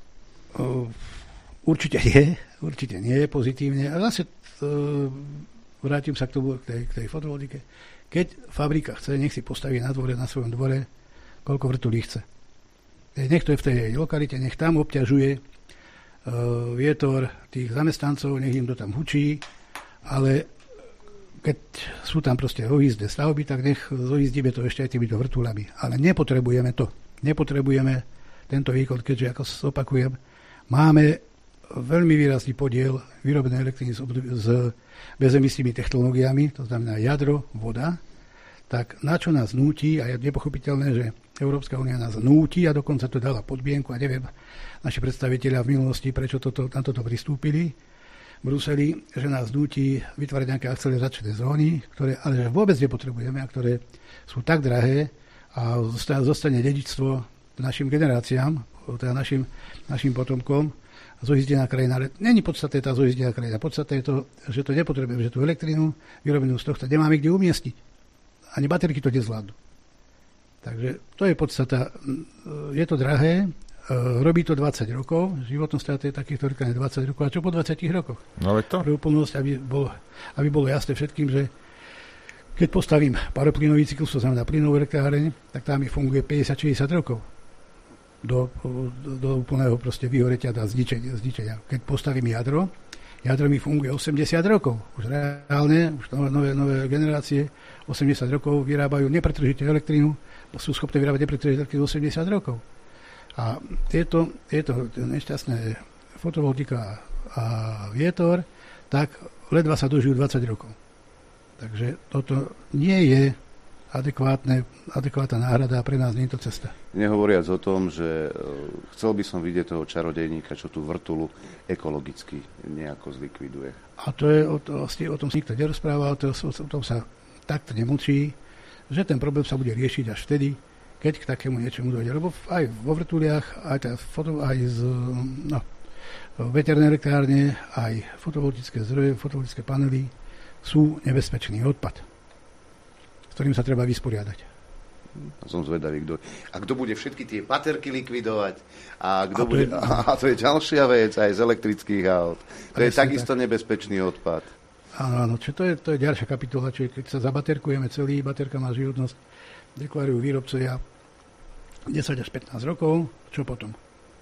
Uh, určite nie, určite nie pozitívne. A zase uh, vrátim sa k tomu, k tej, k tej fotovoltike. Keď fabrika chce, nech si postaví na dvore, na svojom dvore, koľko vrtulí chce. Nech to je v tej lokalite, nech tam obťažuje uh, vietor tých zamestnancov, nech im to tam hučí, ale keď sú tam proste ojízdne stavby, tak nech zojízdíme to ešte aj týmito vrtulami. Ale nepotrebujeme to. Nepotrebujeme tento výkon, keďže, ako sa opakujem, máme veľmi výrazný podiel vyrobenej elektriny s, s bezemisnými technológiami, to znamená jadro, voda, tak na čo nás núti, a je nepochopiteľné, že Európska únia nás núti a dokonca to dala podmienku, a neviem, naši predstavitelia v minulosti, prečo toto, na toto pristúpili v Bruseli, že nás núti vytvárať nejaké akceleračné zóny, ktoré ale vôbec nepotrebujeme a ktoré sú tak drahé a zostane dedičstvo našim generáciám, teda našim, našim potomkom, zojízdená krajina. Ale není podstatné tá zojízdená krajina. Podstatné je to, že to nepotrebujeme, že tú elektrínu vyrobenú z tohto nemáme kde umiestniť. Ani baterky to nezvládnu. Takže to je podstata. Je to drahé, robí to dvadsať rokov, životnosť je takýchto elektrární dvadsať rokov. A čo po dvadsiatich rokoch? No je to. Pre úplnosť, aby bolo, aby bolo jasné všetkým, že keď postavím paroplynový cyklus, to znamená plynovú elektráreň, tak tam mi funguje päťdesiat šesťdesiat rokov. Do, do, do úplného proste vyhoretia a zničenia, zničenia. Keď postavím jadro, jadro mi funguje osemdesiat rokov. Už reálne, už nové, nové, nové generácie osemdesiat rokov vyrábajú nepretržite elektrínu, sú schopné vyrábať nepretržite elektrínu osemdesiat rokov. A tieto, tieto nešťastné fotovoltika a vietor, tak ledva sa dožijú dvadsať rokov. Takže toto nie je adekvátne, adekvátna náhrada a pre nás nie je to cesta. Nehovoriac o tom, že chcel by som vidieť toho čarodejníka, čo tú vrtulu ekologicky nejako zlikviduje. A to je, o, to, o tom si nikto nerozpráva, o, to, o tom sa takto nemučí, že ten problém sa bude riešiť až vtedy, keď k takému niečomu dojde. Lebo aj vo vrtuliach, aj, teda foto, aj z no, veterné elektrárne, aj fotovoltické zdroje, fotovoltické panely sú nebezpečný odpad, s ktorým sa treba vysporiadať. Som zvedavý, kto... A kto bude všetky tie baterky likvidovať? A, kto a, to bude... je... a to je ďalšia vec, aj z elektrických aut. To Presne je takisto tak. Nebezpečný odpad. Áno, áno, čo to je, to je ďalšia kapitola, čiže keď sa zabaterkujeme celý, baterka má životnosť, deklarujú výrobcovia desať až pätnásť rokov, čo potom?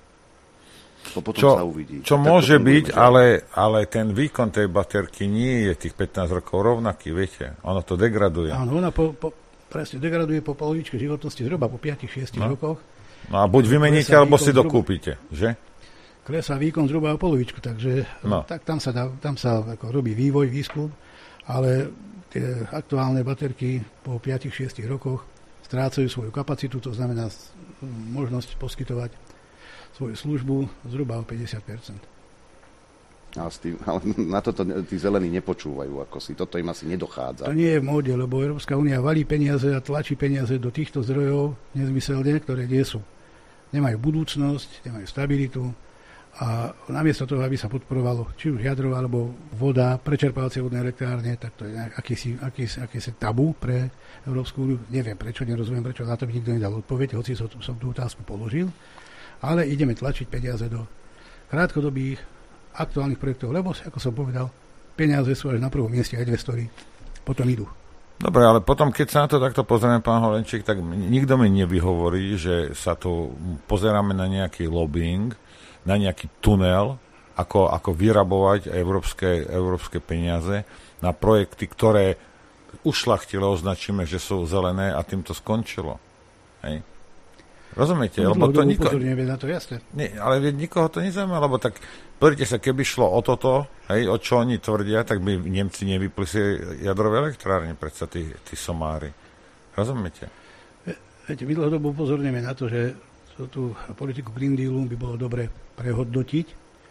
To potom čo, sa uvidí. Čo tak môže byť, ale, ale ten výkon tej baterky nie je tých pätnásť rokov rovnaký, viete. Ono to degraduje. Áno, ona po, po, presne degraduje po polovičke životnosti zhruba po päť až šesť no. rokoch. No a buď vymeníte, alebo si dokúpite, že? Klesá výkon zhruba o polovičku, takže no. tak tam sa, dá, tam sa ako robí vývoj, výskum, ale tie aktuálne baterky po päť až šesť rokoch strácajú svoju kapacitu, to znamená možnosť poskytovať svoju službu zhruba o päťdesiat percent. Ale, tým, ale na toto tí zelení nepočúvajú, ako si toto im asi nedochádza. To nie je v móde, lebo Európska únia valí peniaze a tlačí peniaze do týchto zdrojov nezmyselne, ktoré nie sú. Nemajú budúcnosť, nemajú stabilitu a namiesto toho, aby sa podporovalo či už jadro alebo voda, prečerpávacie vodné elektrárne, tak to je akýsi, akýsi, akýsi tabu pre Európsku úniu. Neviem prečo, nerozumiem prečo, na to by nikto nedal odpoveď, hoci som, som tú otázku položil. Ale ideme tlačiť peniaze do krátkodobých aktuálnych projektov, lebo, ako som povedal, peniaze sú až na prvom mieste, aj investori potom idú. Dobre, ale potom, keď sa na to takto pozrieme, pán Horenčík, tak nikto mi nevyhovorí, že sa tu pozeráme na nejaký lobbying, na nejaký tunel, ako, ako vyrabovať európske, európske peniaze na projekty, ktoré ušľachtile označíme, že sú zelené a tým to skončilo. Hej. Rozumiete? No, lebo to niko... na to, jasne. Nie, ale nikoho to nezaujíma, lebo tak pozrite sa, keby šlo o toto, hej, o čo oni tvrdia, tak by Nemci nevypli si jadrové elektrárne, predsa tí, tí somári. Rozumiete? Viete, my dlhodobo upozorňujeme na to, že tú politiku Green Dealu by bolo dobre prehodnotiť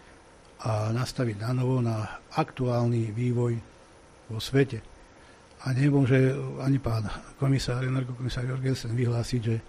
a nastaviť na novo na aktuálny vývoj vo svete. A nemôže ani pán komisár, energokomisár Jorgensen vyhlásiť, že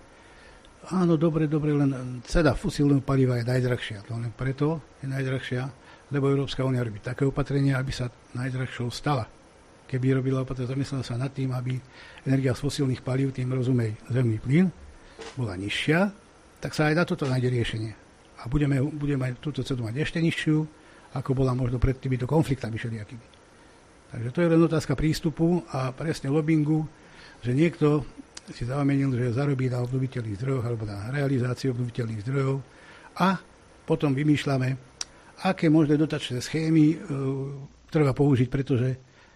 áno, dobre, dobre, len cena fosílneho paliva je najdrahšia. To len preto je najdrahšia, lebo Európska únia robí také opatrenia, aby sa najdrahšou stala. Keby robila opatrenia, zamyslela sa nad tým, aby energia z fosílnych palív, tým rozumej zemný plyn, bola nižšia, tak sa aj na toto nájde riešenie. A budeme, budeme aj túto cenu mať ešte nižšiu, ako bola možno pred týmito konfliktami všelijakými. Takže to je len otázka prístupu a presne lobbingu, že niekto si zamenil, že zarobí na obnoviteľných zdrojoch alebo na realizácii obnoviteľných zdrojov a potom vymýšľame, aké možné dotačné schémy e, treba použiť, pretože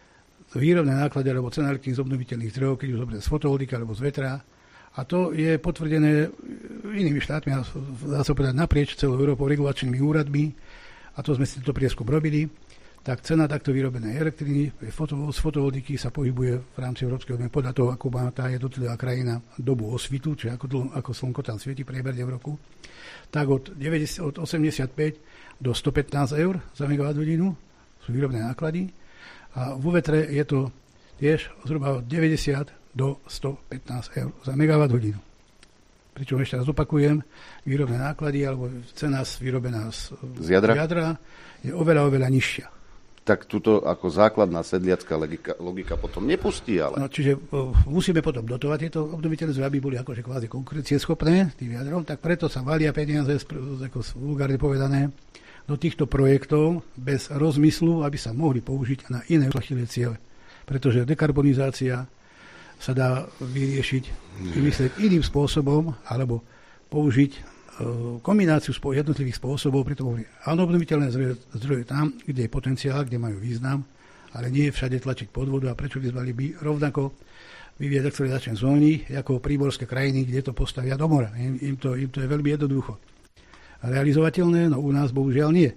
výrobné náklady alebo cena elektriny z obnoviteľných zdrojov, keď už zoberiem z fotovoltika alebo z vetra, a to je potvrdené inými štátmi, dá sa povedať naprieč celou Európou regulačnými úradmi, a to sme si tento prieskum robili, tak cena takto vyrobenej elektriny z fotovoltiky sa pohybuje v rámci Európskej únie podľa toho, ako má tá jednotlivá krajina dobu osvitu, čiže ako, dlho, ako slnko tam svieti prieberne v roku, tak od, deväťdesiat, od osemdesiatpäť do stopätnásť eur za megawatt hodinu sú výrobné náklady a vo vetre je to tiež zhruba od deväťdesiat do stopätnásť eur za megawatt hodinu. Pričom ešte raz opakujem, výrobné náklady alebo cena vyrobená z, z jadra? jadra je oveľa, oveľa nižšia. Tak túto ako základná sedliacká logika, logika potom nepustí, ale... No, čiže uh, musíme potom dotovať tieto obnoviteľné zdroje, aby boli akože kvázi konkurencieschopné tým jadrom, tak preto sa valia peniaze, ako vulgárne povedané, do týchto projektov bez rozmyslu, aby sa mohli použiť na iné ušľachtilé ciele. Pretože dekarbonizácia sa dá vyriešiť, vymyslieť iným spôsobom, alebo použiť kombináciu jednotlivých spôsobov, preto hovorí, áno, obnoviteľné zdroje, zdroje tam, kde je potenciál, kde majú význam, ale nie je všade tlačiť pod vodu a prečo by sme by rovnako vyvíjať aktualizačné zóny ako príborské krajiny, kde to postavia do mora. Im, im, to, im to je veľmi jednoducho. Realizovateľné, no u nás bohužiaľ nie.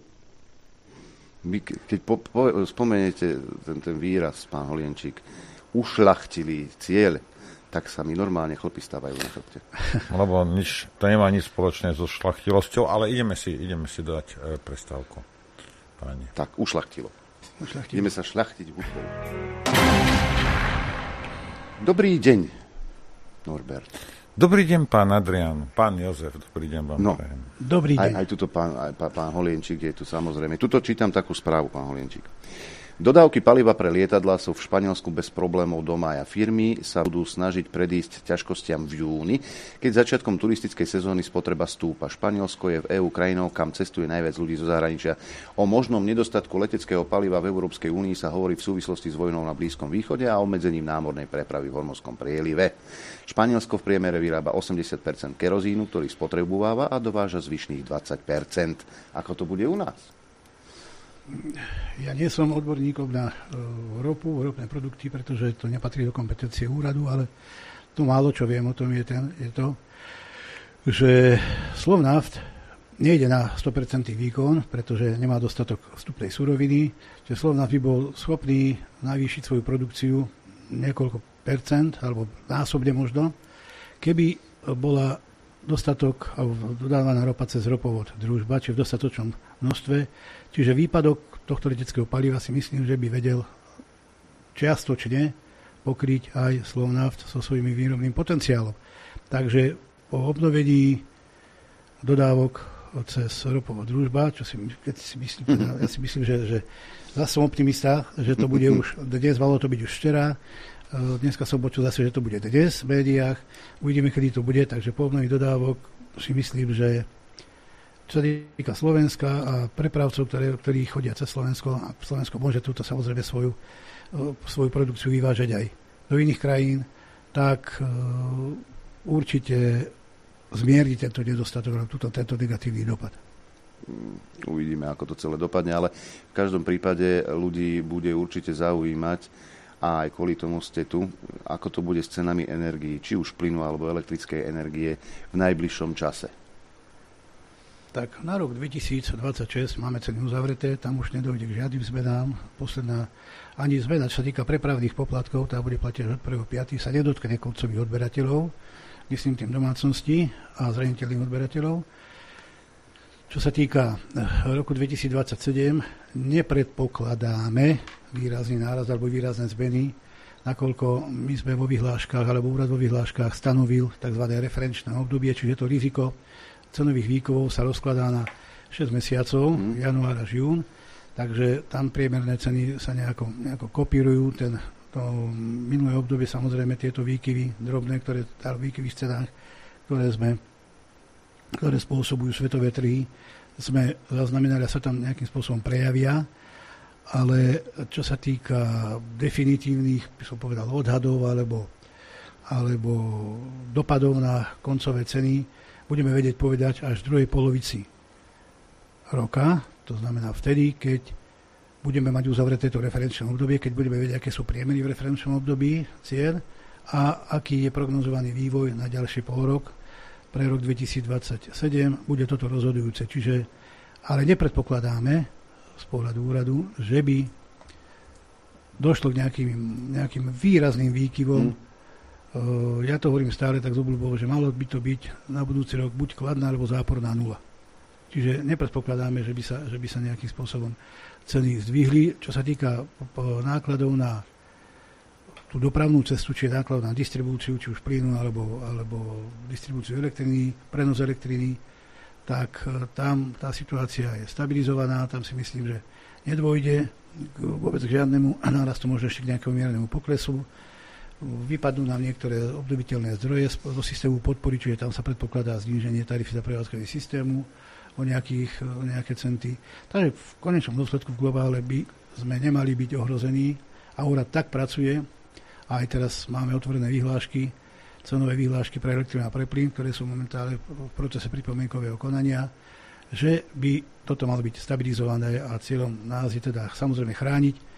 Vy, keď po, po, spomeniete ten, ten výraz, pán Holienčík, ušľachtilý cieľ, tak sa mi normálne chlpy stávajú na chrbte. Lebo nič, to nemá nič spoločné so šlachtilosťou, ale ideme si, ideme si dať e, prestávku. Páni. Tak, ušľachtilo. Ušľachtilo. Ideme sa šľachtiť hudbou. Dobrý deň, Norbert. Dobrý deň, pán Adrián. Pán Jozef, dobrý deň vám. No, dobrý deň. Aj, aj tuto pán, aj pán Holienčík je tu samozrejme. Tuto čítam takú správu, pán Holienčík. Dodávky paliva pre lietadlá sú v Španielsku bez problémov do mája. Firmy sa budú snažiť predísť ťažkostiam v júni, keď začiatkom turistickej sezóny spotreba stúpa. Španielsko je v EÚ krajinou, kam cestuje najviac ľudí zo zahraničia. O možnom nedostatku leteckého paliva v Európskej únii sa hovorí v súvislosti s vojnou na Blízkom východe a obmedzením námornej prepravy v Hormorskom prielive. Španielsko v priemere vyrába osemdesiat percent kerozínu, ktorý spotrebováva, a dováža zvyšných dvadsať percent. Ako to bude u nás? Ja nie som odborníkom na ropu, ropné produkty, pretože to nepatrí do kompetencie úradu, ale to málo, čo viem o tom, je, ten, je to, že Slovnaft nejde na sto percent výkon, pretože nemá dostatok vstupnej suroviny, že Slovnaft by bol schopný navýšiť svoju produkciu niekoľko percent, alebo násobne možno, keby bola dostatok, alebo dodávaná ropa cez ropovod Družba, či v dostatočnom množstve. Čiže výpadok tohto leteckého paliva si myslím, že by vedel čiastočne pokryť aj Slovnaft so svojím výrobným potenciálom. Takže po obnovení dodávok cez ropovod Družba, čo si, keď si myslím, teda, ja si myslím, že, že zase som optimista, že to bude už dnes, malo to byť už včera. Dneska som počul zase, že to bude dnes v médiách. Uvidíme, kedy to bude, takže po obnoví dodávok si myslím, že čo sa týka Slovenska a prepravcov, ktoré, ktorí chodia cez Slovensko, a Slovensko môže túto samozrejme svoju, svoju produkciu vyvážať aj do iných krajín, tak určite zmierni tento nedostatok, túto, tento negatívny dopad. Uvidíme, ako to celé dopadne, ale v každom prípade ľudí bude určite zaujímať, a aj kvôli tomu ste tu, ako to bude s cenami energií, či už plynu alebo elektrickej energie v najbližšom čase. Tak na rok dvetisícdvadsaťšesť máme ceny uzavreté, tam už nedojde k žiadnym zmenám. Posledná ani zmena, čo sa týka prepravných poplatkov, tá bude platiť od prvého piateho sa nedotkne koncových odberateľov, myslím tým domácností a zraniteľných odberateľov. Čo sa týka roku dvetisícdvadsaťsedem, nepredpokladáme výrazný náraz alebo výrazné zmeny, nakoľko my sme vo vyhláškach alebo úrad vo vyhláškach stanovil tzv. Referenčné obdobie, čiže to riziko cenových výkovov sa rozkladá na šesť mesiacov, mm. január až jún, takže tam priemerné ceny sa nejako, nejako kopírujú. Ten, to minulé obdobie samozrejme tieto výkyvy drobné, ktoré v výkyvých cenách, ktoré sme ktoré spôsobujú svetové trhy, sme zaznamenali, sa tam nejakým spôsobom prejavia, ale čo sa týka definitívnych, by som povedal, odhadov alebo, alebo dopadov na koncové ceny, budeme vedieť povedať až v druhej polovici roka, to znamená vtedy, keď budeme mať uzavreté to referenčné obdobie, keď budeme vedieť, aké sú priemery v referenčnom období cien a aký je prognozovaný vývoj na ďalší polrok. Pre rok dvetisícdvadsaťsedem bude toto rozhodujúce. Čiže, ale nepredpokladáme z pohľadu úradu, že by došlo k nejakým, nejakým výrazným výkyvom. Mm. Uh, ja to hovorím stále tak z obľubou, že malo by to byť na budúci rok buď kladná, alebo záporná nula. Čiže nepredpokladáme, že by sa, že by sa nejakým spôsobom ceny zdvihli. Čo sa týka nákladov na tú dopravnú cestu, či je náklad na distribúciu, či už plynu, alebo, alebo distribúciu elektriny, prenos elektriny, tak tam tá situácia je stabilizovaná, tam si myslím, že nedôjde vôbec k žiadnemu nárastu, možno ešte k nejakému miernemu poklesu. Vypadnú nám niektoré obnoviteľné zdroje zo systému podpory, čiže tam sa predpokladá zníženie tarify za prevádzkovanie systému o, nejakých, o nejaké centy. Takže v konečnom dôsledku v globále by sme nemali byť ohrození a úrad tak pracuje. A aj teraz máme otvorené vyhlášky, cenové vyhlášky pre elektrínu a pre plyn, ktoré sú momentálne v procese pripomienkového konania, že by toto malo byť stabilizované a cieľom nás je teda samozrejme chrániť e,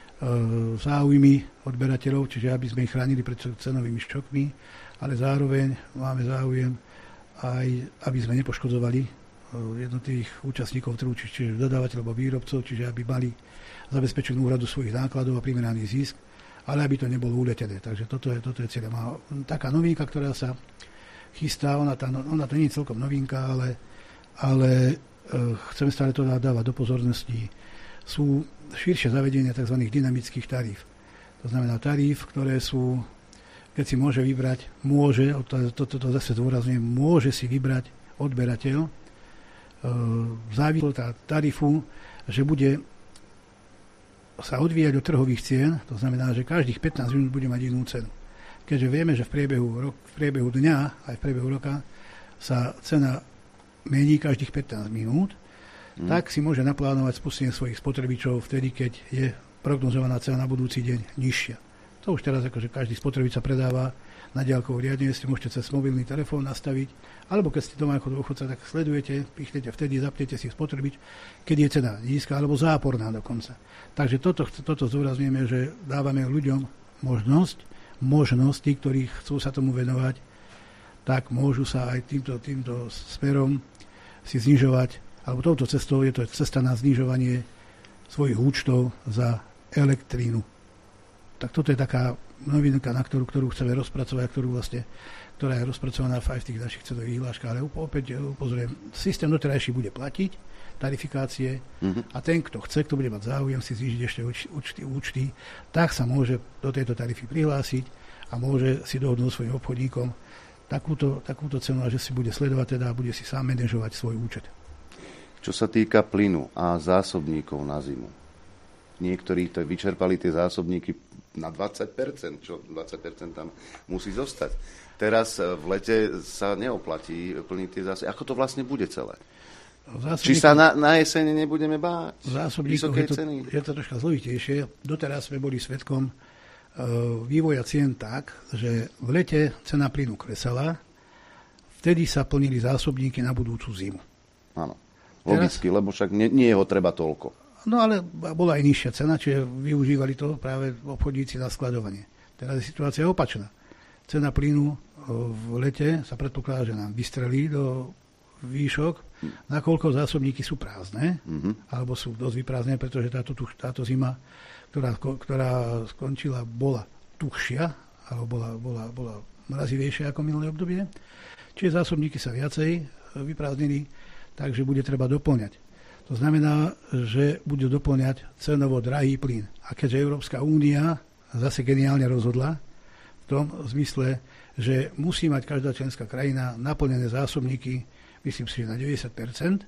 záujmy odberateľov, čiže aby sme ich chránili pred cenovými šokmi, ale zároveň máme záujem aj, aby sme nepoškodzovali e, jednotlivých účastníkov trhu, čiže dodávateľov alebo výrobcov, čiže aby mali zabezpečenú úhradu svojich nákladov a primeraný zisk, ale aby to nebolo uletené. Takže toto je, toto je cieľ. Má taká novinka, ktorá sa chystá, ona, tá, ona to nie je celkom novinka, ale, ale e, chceme stále to dávať do pozornosti. Sú širšie zavedenia tzv. Dynamických taríf. To znamená taríf, ktoré sú keď si môže vybrať, môže, toto to, to, to zase zdôrazňujem, môže si vybrať odberateľ e, závislo tá tarifu, že bude sa odvíjať od trhových cien, to znamená, že každých pätnásť minút bude mať inú cenu. Keďže vieme, že v priebehu, rok, v priebehu dňa, aj v priebehu roka, sa cena mení každých pätnásť minút, mm. tak si môže naplánovať spustenie svojich spotrebičov vtedy, keď je prognozovaná cena na budúci deň nižšia. To už teraz akože každý spotrebič sa predáva na diaľkovo riadenie, si môžete cez mobilný telefón nastaviť, alebo keď ste doma ako dôchodca, tak sledujete, pichnete vtedy, zapnete si spotrebič, keď je cena nízka alebo záporná dokonca. Takže toto, toto zdôrazňujeme, že dávame ľuďom možnosť, možnosť, tí, ktorí chcú sa tomu venovať, tak môžu sa aj týmto, týmto smerom si znižovať, alebo touto cestou je to cesta na znižovanie svojich účtov za elektrínu. Tak toto je taká novinka, na ktorú, ktorú chceme rozpracovať, ktorú vlastne, ktorá je rozpracovaná aj v tých našich cenových vyhláškach, ale opäť upozorujem, systém doterajší bude platiť, tarifikácie mm-hmm. a ten, kto chce, kto bude mať záujem si zvýšiť ešte účty, účty, tak sa môže do tejto tarify prihlásiť a môže si dohodnúť svojim obchodníkom takúto, takúto cenu, a že si bude sledovať teda a bude si sám manažovať svoj účet. Čo sa týka plynu a zásobníkov na zimu, niektorí to vyčerpali tie zásobníky na dvadsať percent, čo dvadsať percent tam musí zostať. Teraz v lete sa neoplatí plniť tie zásobníky. Ako to vlastne bude celé? Či sa na, na jesene nebudeme báť vysoké ceny? Je to troška zložitejšie. Doteraz sme boli svedkom uh, vývoja cien tak, že v lete cena plynu kresala, vtedy sa plnili zásobníky na budúcu zimu. Áno, logicky, Teraz, lebo však nie, nie je ho treba toľko. No ale bola aj nižšia cena, čiže využívali to práve obchodníci na skladovanie. Teraz je situácia opačná. Cena plynu v lete sa predpokladá, že nám vystrelí do výšok, nakoľko zásobníky sú prázdne, mm-hmm. alebo sú dosť vyprázdne, pretože táto, táto zima, ktorá, ktorá skončila, bola tuhšia, alebo bola, bola, bola mrazivejšia ako minulé obdobie. Čiže zásobníky sa viacej vyprázdnili, takže bude treba doplňať. To znamená, že bude doplňať cenovo drahý plyn. A keďže Európska únia zase geniálne rozhodla v tom zmysle, že musí mať každá členská krajina naplnené zásobníky, myslím si, že na deväťdesiat percent,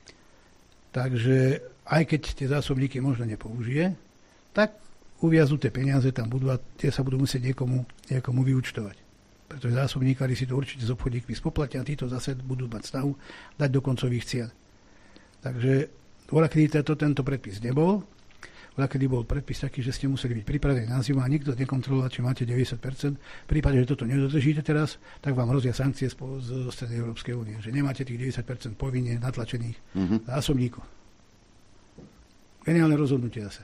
takže aj keď tie zásobníky možno nepoužije, tak uviaznuté peniaze tam budú a tie sa budú musieť niekomu, niekomu vyúčtovať. Pretože zásobníkári si to určite s obchodníkmi spoplatia a títo zase budú mať snahu dať do koncových cien. Takže voľakedy to, tento predpis nebol. Voľakedy bol predpis taký, že ste museli byť pripravení na zimu a nikto nekontrolovať, či máte deväťdesiat percent. V prípade, že toto nedodržíte teraz, tak vám hrozia sankcie zo strany Európskej únie, že nemáte tých deväťdesiat percent povinne natlačených mm-hmm. zásobníkov. Geniálne rozhodnutie zase.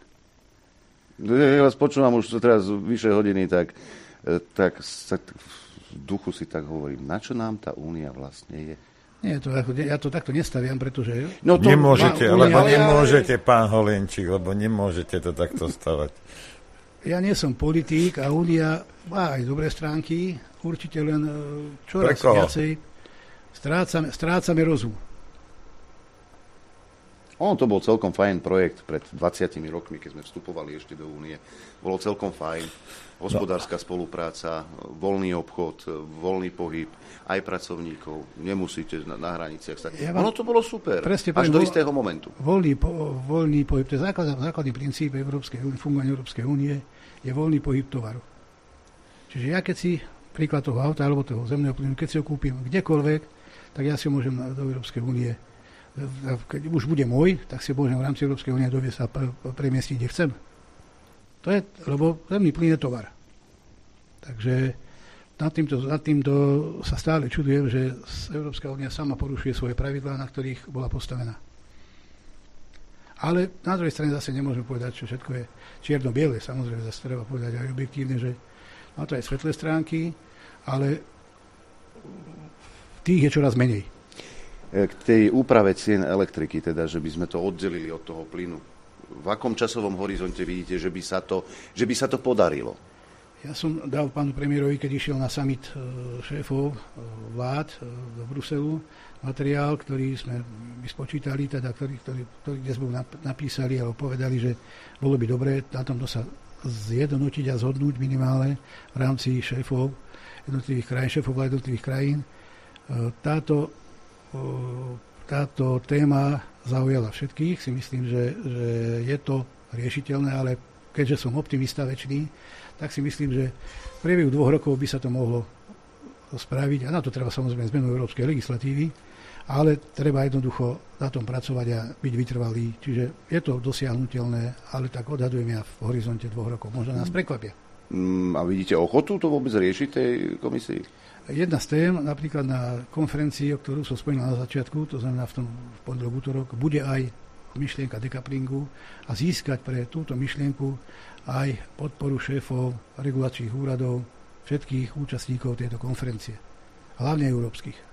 Ja vás počúvam už teraz vyše hodiny, tak, tak, tak v duchu si tak hovorím, na čo nám tá únia vlastne je? Nie, to, ja to takto nestaviam, pretože... No to nemôžete, má, lebo ja, nemôžete, pán Holenčík, lebo nemôžete to takto stavať. Ja nie som politík a únia má aj dobré stránky, určite len čoraz viacej strácame, strácame rozum. On to bol celkom fajn projekt pred dvadsiatimi rokmi, keď sme vstupovali ešte do únie. Bolo celkom fajn. Hospodárska spolupráca, voľný obchod, voľný pohyb, aj pracovníkov. Nemusíte na, na hraniciach stať. Ja ono to bolo super, až poviem, do istého momentu. Voľný, po, voľný pohyb, to je základ, základný princíp Európskej únie, fungovania Európskej únie, je voľný pohyb tovaru. Čiže ja keď si príklad toho auta alebo toho zemného plynu, keď si ho kúpim kdekoľvek, tak ja si ho môžem do Európskej únie, keď už bude môj, tak si ho môžem v rámci Európskej únie doviesť a premiestiť, kde chcem. To je, lebo zemný plyn je tovar. Takže nad týmto, nad týmto sa stále čudujem, že Európska únia sama porušuje svoje pravidlá, na ktorých bola postavená. Ale na druhej strane zase nemôžeme povedať, že všetko je čierno-biele. Samozrejme, zase treba povedať aj objektívne, že má to aj svetlé stránky, ale tých je čoraz menej. K tej úprave cien elektriky, teda, že by sme to oddelili od toho plynu, v akom časovom horizonte vidíte, že by sa to, že by sa to podarilo? Ja som dal pánu premiérovi, keď išiel na summit šéfov vlád do Bruselu, materiál, ktorý sme vyspočítali, teda, ktorý, ktorý, ktorý, kde sme napísali alebo povedali, že bolo by dobré na tomto sa zjednotiť a zhodnúť minimálne v rámci šéfov jednotlivých krajín, šéfov jednotlivých krajín. Táto, táto téma zaujala všetkých. Si myslím, že, že je to riešiteľné, ale keďže som optimista väčší, tak si myslím, že v priebehu dvoch rokov by sa to mohlo spraviť. A na to treba samozrejme zmenu európskej legislatívy, ale treba jednoducho na tom pracovať a byť vytrvalý. Čiže je to dosiahnutelné, ale tak odhadujem ja v horizonte dvoch rokov. Možno nás prekvapia. Mm, a vidíte ochotu to vôbec riešiť tej komisii? Jedna z tém, napríklad na konferencii, o ktorú som spomínal na začiatku, to znamená v tom v pondelok, útorok, bude aj myšlienka decouplingu a získať pre túto myšlienku aj podporu šéfov regulačných úradov, všetkých účastníkov tejto konferencie, hlavne európskych.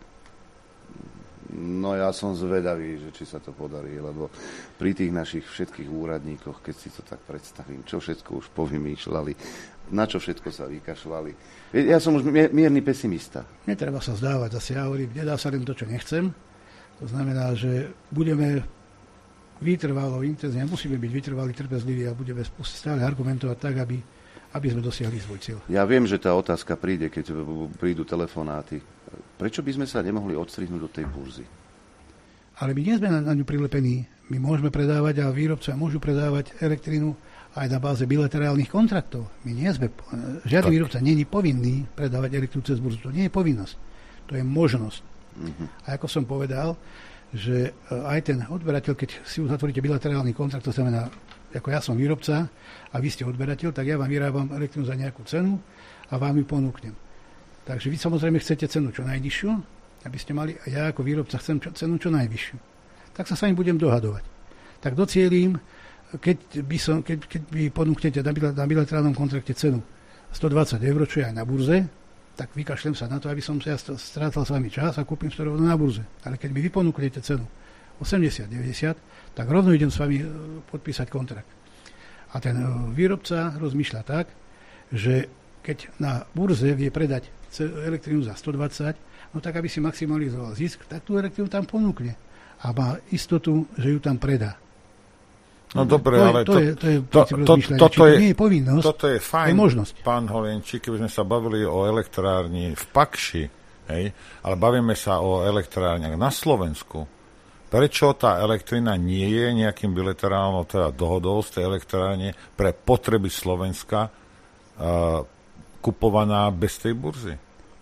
No ja som zvedavý, že či sa to podarí, lebo pri tých našich všetkých úradníkoch, keď si to tak predstavím, čo všetko už povymýšľali, na čo všetko sa vykašľali. Ja som už mierny pesimista. Netreba sa zdávať, zase ja hovorím, nedá sa len to, čo nechcem. To znamená, že budeme vytrvalo, intenzívne, musíme byť vytrvalí, trpezliví a budeme stále argumentovať tak, aby, aby sme dosiahli svoj cieľ. Ja viem, že tá otázka príde, keď prídu telefonáty. Prečo by sme sa nemohli odstrihnúť do tej burzy? Ale my nie sme na, na ňu prilepení. My môžeme predávať a výrobcovia môžu predávať elektrínu aj na báze bilaterálnych kontraktov. My nie sme, žiadny tak. Výrobca nie je povinný predávať elektrínu cez burzu. To nie je povinnosť. To je možnosť. Uh-huh. A ako som povedal, že aj ten odberateľ, keď si uzatvoríte bilaterálny kontrakt, to znamená, ako ja som výrobca a vy ste odberateľ, tak ja vám vyrábam elektrínu za nejakú cenu a vám ju ponúknem. Takže vy samozrejme chcete cenu čo najnižšiu, aby ste mali, a ja ako výrobca chcem čo, cenu čo najvyššiu. Tak sa s vami budem dohadovať. Tak docielím, keď by, som, keď, keď by ponúknete na, na bilaterálnom kontrakte cenu stodvadsať eur, čo je aj na burze, tak vykašlem sa na to, aby som sa ja strácal s vami čas a kúpim to rovno na burze. Ale keď by vy ponúknete cenu osemdesiat deväťdesiat, tak rovno idem s vami podpísať kontrakt. A ten výrobca rozmýšľa tak, že keď na burze vie predať elektrínu za stodvadsať, no tak aby si maximalizoval zisk, tak tú elektrínu tam ponúkne. A má istotu, že ju tam predá. No dobre, to ale je, to, to, je, to je to, to, toto to je, nie je povinnosť, toto je fajn, to je možnosť. Pán Holenčík, keby sme sa bavili o elektrárni v Pakši, hej, ale bavíme sa o elektrárniach na Slovensku. Prečo tá elektrina nie je nejakým bilaterálnou teda dohodou z tej elektrárne pre potreby Slovenska uh, kupovaná bez tej burzy?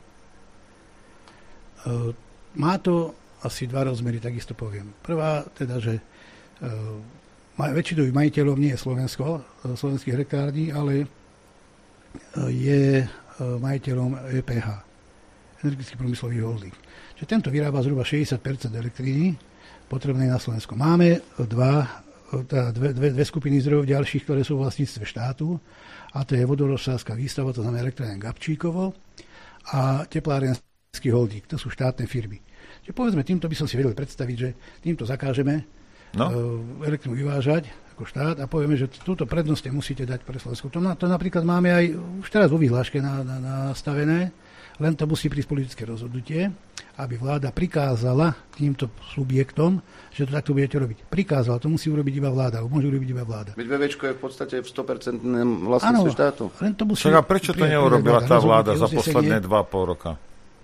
Uh, má to asi dva rozmery, takisto poviem. Prvá, teda, že uh, väčšinovým majiteľom nie je Slovensko, slovenských elektrární, ale je majiteľom é pé há, Energetický priemyslový holding. Čiže tento vyrába zhruba šesťdesiat percent elektriny potrebnej na Slovensku. Máme dva, teda dve, dve, dve skupiny zdrojov ďalších, ktoré sú v vlastníctve štátu, a to je vodorozsávska výstava, to znamená elektrárne Gabčíkovo, a teplárenský holding, to sú štátne firmy. Čiže povedzme, týmto by som si vedel predstaviť, že týmto zakážeme No. elektrinu vyvážať ako štát a povieme, že túto prednosť musíte dať pre Slovensko. To, to napríklad máme aj už teraz vo vyhláške na, na, nastavené, len to musí prísť politické rozhodnutie, aby vláda prikázala týmto subjektom, že to takto budete robiť. Prikázala, to musí urobiť iba vláda, môže urobiť iba vláda. Veď vé véčko je v podstate v sto percent vlastníctve štátu. Len to musí Však a prečo to neurobila tá vláda za posledné dva a pol roka?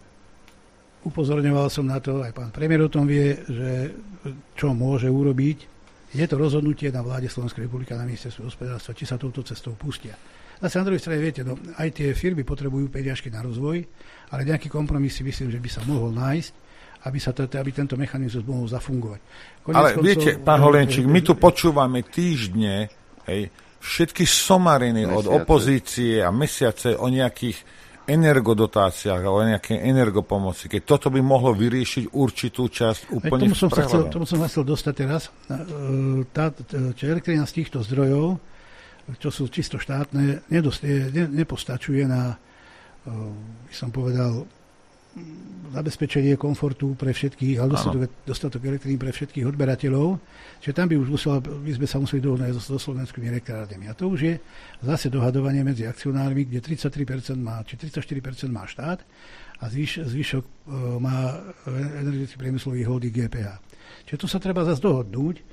Upozorňoval som na to, aj pán premiér o tom vie, že čo môže urobiť. Je to rozhodnutie na vláde Slovenskej republiky a na ministerstve hospodárstva, či sa touto cestou pustia. Zase na druhej strane, viete, no, aj tie firmy potrebujú peniažky na rozvoj, ale nejaký kompromis si myslím, že by sa mohol nájsť, aby, sa to, aby tento mechanizmus mohol zafungovať. Konec ale koncov, viete, pán Holenčík, my tu počúvame týždne, hej, všetky somariny mesiace. Od opozície a mesiace o nejakých energodotáciách a o nejakej energopomoci, keď toto by mohlo vyriešiť určitú časť úplne tomu som sa chcel, tomu som sa chcel dostať teraz. Tá, tá elektrina z týchto zdrojov, čo sú čisto štátne, nedost, ne, nepostačuje na, by som povedal, zabezpečenie komfortu pre všetkých, ale dostatok, dostatok elektriny pre všetkých odberateľov. Čiže tam by už musela, by sme sa museli dohodnúť so, so slovenskými elektrárňami. A to už je zase dohadovanie medzi akcionármi, kde tridsaťtri percent má, či tridsaťštyri percent má štát a zvyš, zvyšok e, má energetický priemyslový holding gé pé há. Čiže tu sa treba zase dohodnúť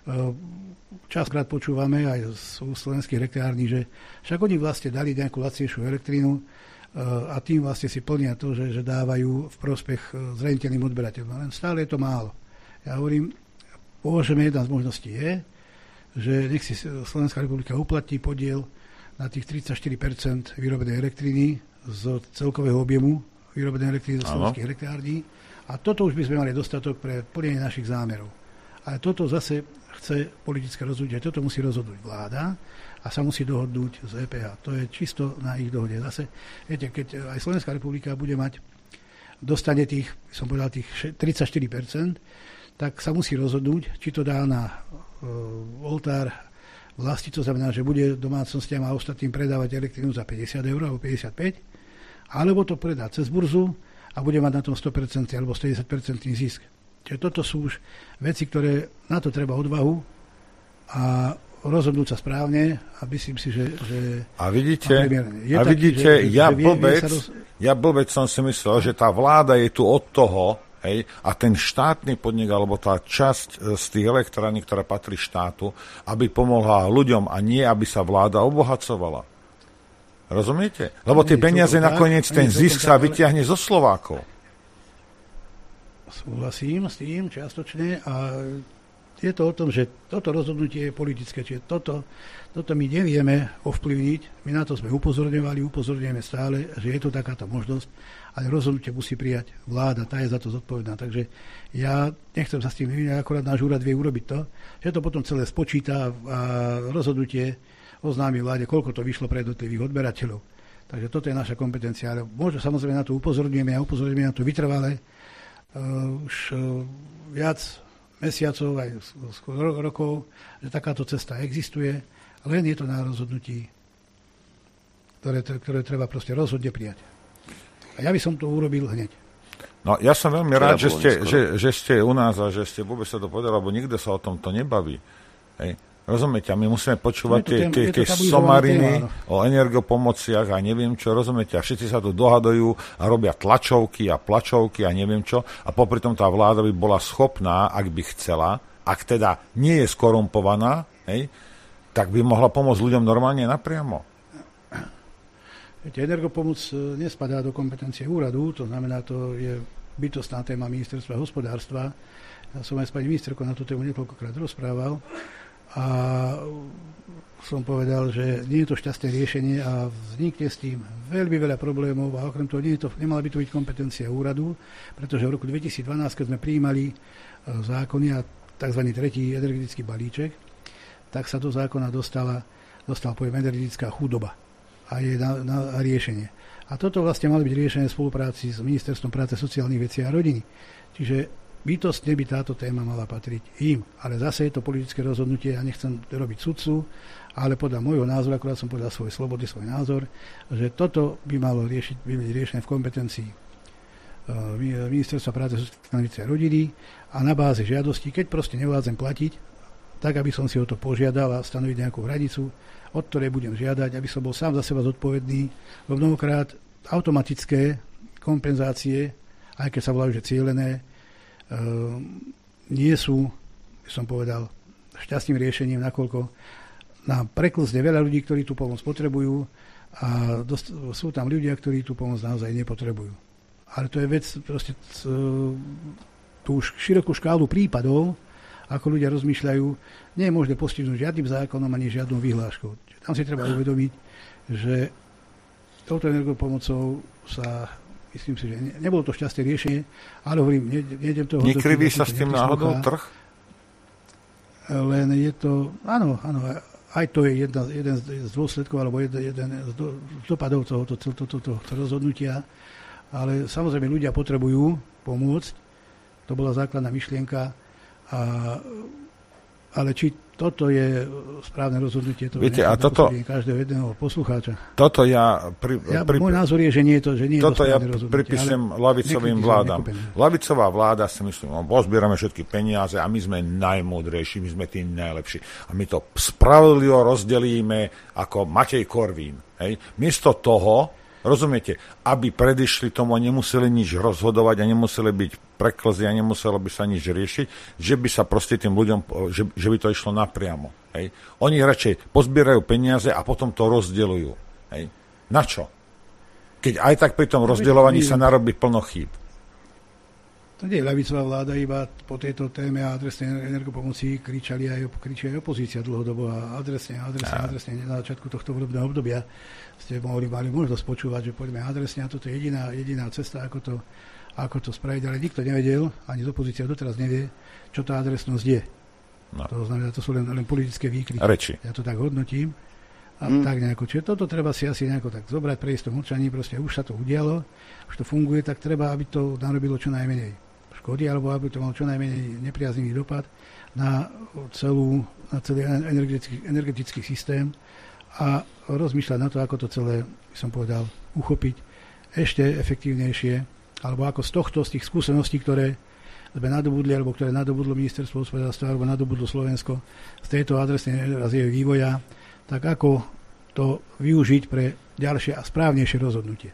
Časkrát počúvame aj z slovenských elektrární, že však oni vlastne dali nejakú lacnejšiu elektrínu a tým vlastne si plnia to, že, že dávajú v prospech zraniteľným odberateľom. Len stále je to málo. Ja hovorím, považujeme, jedna z možností je, že nech si Slovenská republika uplatní podiel na tých tridsaťštyri percent vyrobenej elektriny z celkového objemu vyrobenej elektriny zo slovenských elektrární. A toto už by sme mali dostatok pre plnenie našich zámerov. Ale toto zase chce politické rozhodnutie. Toto musí rozhodnúť vláda a sa musí dohodnúť z é pé há. To je čisto na ich dohode. Zase, viete, keď aj Slovenská republika bude mať, dostane tých, som povedal, tých tridsaťštyri percent, tak sa musí rozhodnúť, či to dá na uh, oltár vlasti, to znamená, že bude domácnostiam a ostatným predávať elektrínu za päťdesiat eur alebo päťdesiatpäť, alebo to predá cez burzu a bude mať na tom sto percent alebo stopäťdesiat percent zisk. Čiže toto sú už veci, ktoré na to treba odvahu a rozhodnúť sa správne a myslím si, že... že a vidíte, je a taký, vidíte že, ja, že vie, blbec, vie roz... ja blbec som si myslel, že tá vláda je tu od toho, hej, a ten štátny podnik, alebo tá časť z tých elektrární, ktorá patrí štátu, aby pomohla ľuďom a nie, aby sa vláda obohacovala. Rozumiete? Lebo tie peniaze nakoniec, ten zisk sa vyťahne zo Slovákov. Súhlasím s tým čiastočne a je to o tom, že toto rozhodnutie je politické, čiže toto, toto my nevieme ovplyvniť, my na to sme upozorňovali, upozorňujeme stále, že je to takáto možnosť, ale rozhodnutie musí prijať vláda, tá je za to zodpovedná, takže ja nechcem sa s tým vyvinať, akorát náš úrad vie urobiť to, že to potom celé spočíta a rozhodnutie oznámi vláde, koľko to vyšlo pre jednotlivých odberateľov. Takže toto je naša kompetencia, ale možno samozrejme na to upozorňujeme a upozorňujeme na to vytrvale, Uh, už uh, viac mesiacov, aj skôr rokov, že takáto cesta existuje, len je to na rozhodnutí, ktoré, ktoré treba proste rozhodne prijať. A ja by som to urobil hneď. No, ja som veľmi rád, že ste, že, že ste u nás a že ste vôbec sa to povedali, lebo nikto sa o tomto nebaví. Hej. Rozumiete? A my musíme počúvať tie, tie, tie somariny o energopomociach a neviem čo, rozumiete? A všetci sa tu dohadujú a robia tlačovky a plačovky a neviem čo. A popri tom tá vláda by bola schopná, ak by chcela, ak teda nie je skorumpovaná, hej, tak by mohla pomôcť ľuďom normálne napriamo. Viete, energopomoc nespadá do kompetencie úradu, to znamená, to je bytostná téma ministerstva hospodárstva. Ja som aj s pani ministerkou na tú tému niekoľkokrát rozprával. A som povedal, že nie je to šťastné riešenie a vznikne s tým veľmi veľa problémov a okrem toho nie je to, nemala by to byť kompetencia úradu, pretože v roku dvetisícdvanásť, keď sme prijímali zákony a tzv. Tretí energetický balíček, tak sa do zákona dostala, dostala poviem, energetická chudoba a jej na, na, na riešenie. A toto vlastne malo byť riešené v spolupráci s Ministerstvom práce, sociálnych vecí a rodiny. Čiže bytostne by táto téma mala patriť im. Ale zase je to politické rozhodnutie, ja nechcem robiť sudcu, ale podľa môjho názoru, akurát som povedal svoj slobodný svoj názor, že toto by malo riešiť, by byť riešené v kompetencii uh, Ministerstva práce, sociálnych vecí a rodiny a na báze žiadosti, keď proste nevládzem platiť, tak aby som si o to požiadal a stanoviť nejakú hranicu, od ktorej budem žiadať, aby som bol sám za seba zodpovedný, lebo mnohokrát automatické kompenzácie, aj keď sa volajú, že cielené, Uh, nie sú, som povedal, šťastným riešením, nakoľko nám preklzne veľa ľudí, ktorí tú pomoc potrebujú a dost, sú tam ľudia, ktorí tú pomoc naozaj nepotrebujú. Ale to je vec, proste uh, tú širokú škálu prípadov, ako ľudia rozmýšľajú, nie je možné postihnúť žiadnym zákonom ani žiadnou vyhláškou. Tam si treba uvedomiť, že touto energopomocou sa myslím si, že ne, nebolo to šťastné riešenie, ale hovorím, ne, nejdem toho... Nekriví sa s tým náhodou trh? Len je to, áno, áno, aj to je jedna, jeden z dôsledkov, alebo jeden, jeden z do, dopadov tohoto to, to, to, to, to rozhodnutia, ale samozrejme ľudia potrebujú pomôcť, to bola základná myšlienka, a, ale či toto je správne rozhodnutie, to viete, a toto, každého jedného poslucháča. Toto ja... Pri, ja pri, môj názor je, že nie je to, že nie je toto to správne ja rozhodnutie. Toto ja pripisujem lavicovým vládam. Lavicová vláda si myslím, pozbierame všetky peniaze a my sme najmúdrejší, my sme tí najlepší. A my to spravodlivo rozdelíme ako Matej Korvín. Hej? Miesto toho, Rozumiete? Aby predišli tomu a nemuseli nič rozhodovať a nemuseli byť preklzy a nemuselo by sa nič riešiť, že by sa proste tým ľuďom, že, že by to išlo napriamo. Hej? Oni radšej pozbierajú peniaze a potom to rozdeľujú. Hej? Na čo? Keď aj tak pri tom rozdeľovaní sa narobí plno chýb. To nie je ľavicová vláda, iba po tejto téme a adresnej energopomoci kričali aj, kričali aj opozícia dlhodobo a adresne, adresne, a. adresne na začiatku tohto volebného obdobia ste mohli, mali možnosť počúvať, že poďme adresne a toto je jediná, jediná cesta, ako to, ako to spraviť, ale nikto nevedel, ani z opozícia doteraz nevie, čo tá adresnosť je. No. To znamená, to sú len, len politické výkriky. Reči. Ja to tak hodnotím. A mm. tak nejako, čiže toto treba si asi nejako tak zobrať, prejsť to mlčaní, proste už sa to udialo, už to funguje, tak treba, aby to narobilo čo najmenej škody, alebo aby to mal čo najmenej nepriaznivý dopad na, celú, na celý energetický, energetický systém a rozmýšľať na to, ako to celé, by som povedal, uchopiť ešte efektívnejšie, alebo ako z tohto, z tých skúseností, ktoré sme nadobudli, alebo ktoré nadobudlo ministerstvo hospodárstva, alebo nadobudlo Slovensko z tejto adresnej a z jej vývoja, tak ako to využiť pre ďalšie a správnejšie rozhodnutie.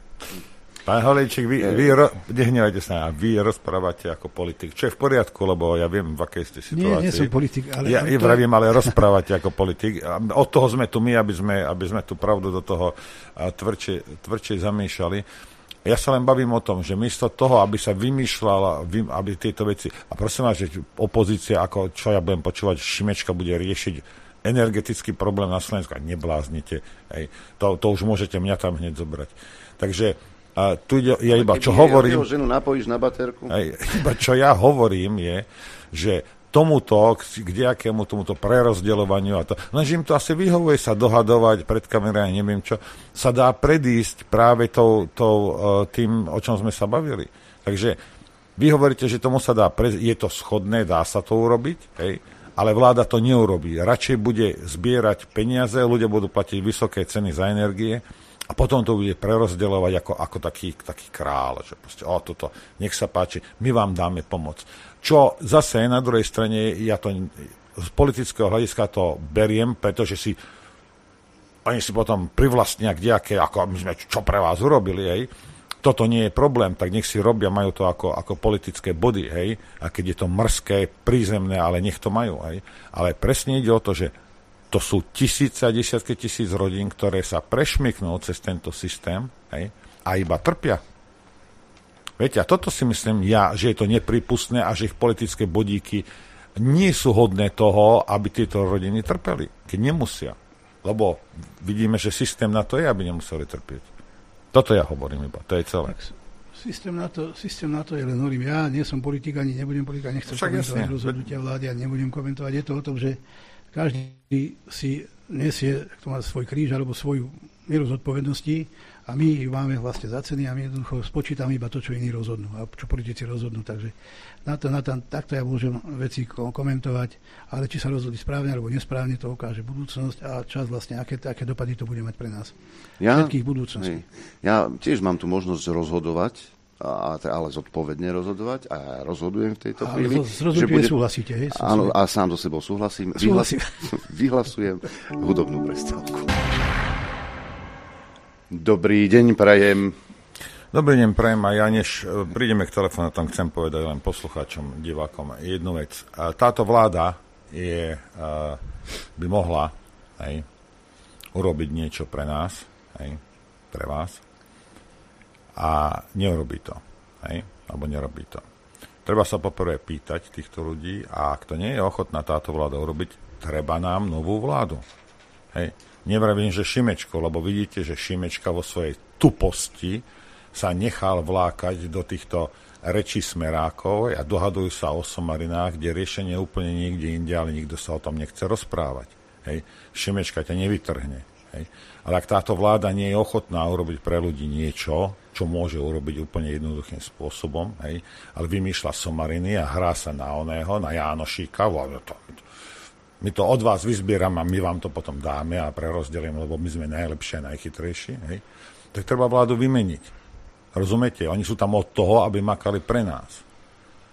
Pán Holíček, vy, vy, ro, nehnevajte sa, vy rozprávate ako politik, čo je v poriadku, lebo ja viem, v akej ste situácii. Nie, nie som politik, ale... Ja, ja to... vravím, ale rozprávate ako politik. Od toho sme tu my, aby sme, aby sme tú pravdu do toho tvrdšie, tvrdšie zamýšľali. Ja sa len bavím o tom, že miesto toho, aby sa vymýšľala, aby tieto veci... A prosím vás, že opozícia, ako čo ja budem počúvať, Šimečka bude riešiť energetický problém na Slovensku. Nebláznite. Hej. To, to už môžete mňa tam hneď zobrať. Takže a tu ide, ja iba čo hovorím... Keby ženu napojíš na baterku? Hej, iba čo ja hovorím je, že tomuto, k nejakému tomuto prerozdeľovaniu a to, lenže im to asi vyhovuje sa dohadovať pred kamerami, neviem čo, sa dá predísť práve tou, tou, tým, o čom sme sa bavili. Takže vy hovoríte, že tomu sa dá predísť, je to schodné, dá sa to urobiť, hej, ale vláda to neurobí. Radšej bude zbierať peniaze, ľudia budú platiť vysoké ceny za energie a potom to bude prerozdeľovať ako, ako taký, taký král, že proste, o, toto, nech sa páči, my vám dáme pomoc. Čo zase na druhej strane, ja to z politického hľadiska to beriem, pretože si oni si potom privlastnia kdejaké, ako my sme čo pre vás urobili, hej. Toto nie je problém, tak nech si robia, majú to ako, ako politické body, hej. A keď je to mrzké, prízemné, ale nech to majú, hej. Ale presne ide o to, že to sú tisíce a desiatky tisíc rodín, ktoré sa prešmyknú cez tento systém, hej, a iba trpia. Viete, a toto si myslím ja, že je to nepripustné a že ich politické bodíky nie sú hodné toho, aby tieto rodiny trpeli, keď nemusia. Lebo vidíme, že systém na to je, aby nemuseli trpieť. Toto ja hovorím iba, to je celé. Tak, systém, na to, systém na to je len hovorím. Ja nie som politik, ani nebudem politik, nechcem Však komentovať jasne. rozhodnutia vlády a nebudem komentovať. Je to o tom, že každý si nesie to má svoj kríž alebo svoju mieru zodpovednosti a my ju máme vlastne za ceny a my jednoducho spočítame iba to, čo iní rozhodnú a čo politici rozhodnú. Takže na to, na to, takto ja môžem veci komentovať, ale či sa rozhodli správne alebo nesprávne, to ukáže budúcnosť a čas vlastne, aké, aké dopady to bude mať pre nás. Ja, všetkých budúcností. Hej. Ja tiež mám tu možnosť rozhodovať, a, ale zodpovedne rozhodovať a rozhodujem v tejto chvíli. A z rozhodnutie bude... súhlasíte, hej? Áno, a sám so sebou súhlasím. Súhlasím. Vyhlasujem hudobnú prestávku. Dobrý deň, prajem. Dobrý deň, prajem. A ja než prídeme k telefonátom, chcem povedať len poslucháčom, divákom jednu vec. Táto vláda je, by mohla hej, urobiť niečo pre nás, hej, pre vás. A neurobí to. Hej? Alebo nerobí to. Treba sa poprvé pýtať týchto ľudí a ak to nie je ochotná táto vláda urobiť, treba nám novú vládu. Hej? Nevravím, že Šimečko, lebo vidíte, že Šimečka vo svojej tuposti sa nechal vlákať do týchto rečí smerákov a dohadujú sa o somarinách, kde riešenie je úplne niekde inde, ale nikto sa o tom nechce rozprávať. Hej? Šimečka ťa nevytrhne. Hej. Ale ak táto vláda nie je ochotná urobiť pre ľudí niečo, čo môže urobiť úplne jednoduchým spôsobom, hej, ale vymýšľa somariny a hrá sa na oného, na Jánošíka, my to od vás vyzbierame a my vám to potom dáme a prerozdelíme, lebo my sme najlepšie a najchytrejší, hej, tak treba vládu vymeniť. Rozumiete? Oni sú tam od toho, aby makali pre nás.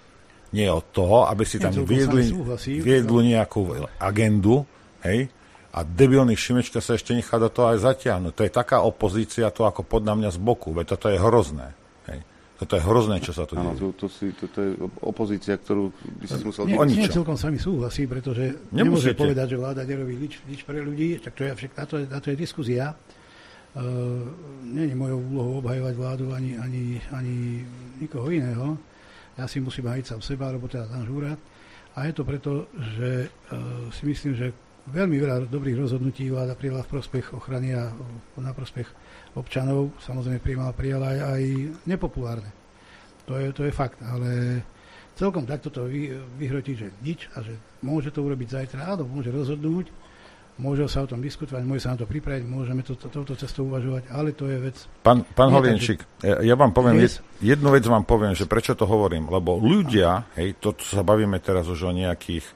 Nie od toho, aby si tam viedli, viedli nejakú agendu, hej, a debilný Šimečka sa ešte nechá do toho aj zatiahnuť. To je taká opozícia, to ako podľa mňa z boku, veď toto je hrozné. Hej. Toto je hrozné, čo sa tu deje. Áno, to, to, si, to, to je opozícia, ktorú by si musel... Nie, nie celkom sa mi súhlasí, pretože nemôže povedať, že vláda nerobí nič, nič pre ľudí, tak to je, však na to, na to je diskusia. Uh, nie je mojou úlohou obhajovať vládu ani, ani, ani nikoho iného. Ja si musím hájiť sám seba, alebo teda náš úrad. A je to preto, že uh, si myslím, že veľmi veľa dobrých rozhodnutí vláda prijala v prospech ochrany a na prospech občanov. Samozrejme prijala, prijala aj, aj nepopulárne. To je, to je fakt, ale celkom takto to vy, vyhrotí, že nič a že môže to urobiť zajtra, áno, môže rozhodnúť, môže sa o tom diskutovať, môže sa na to pripraviť, môžeme to, to, touto cestou uvažovať, ale to je vec... Pán, pán Holienčík, ja, ja vám poviem, jed, jednu vec vám poviem, že prečo to hovorím, lebo ľudia, hej, to sa bavíme teraz už o nejakých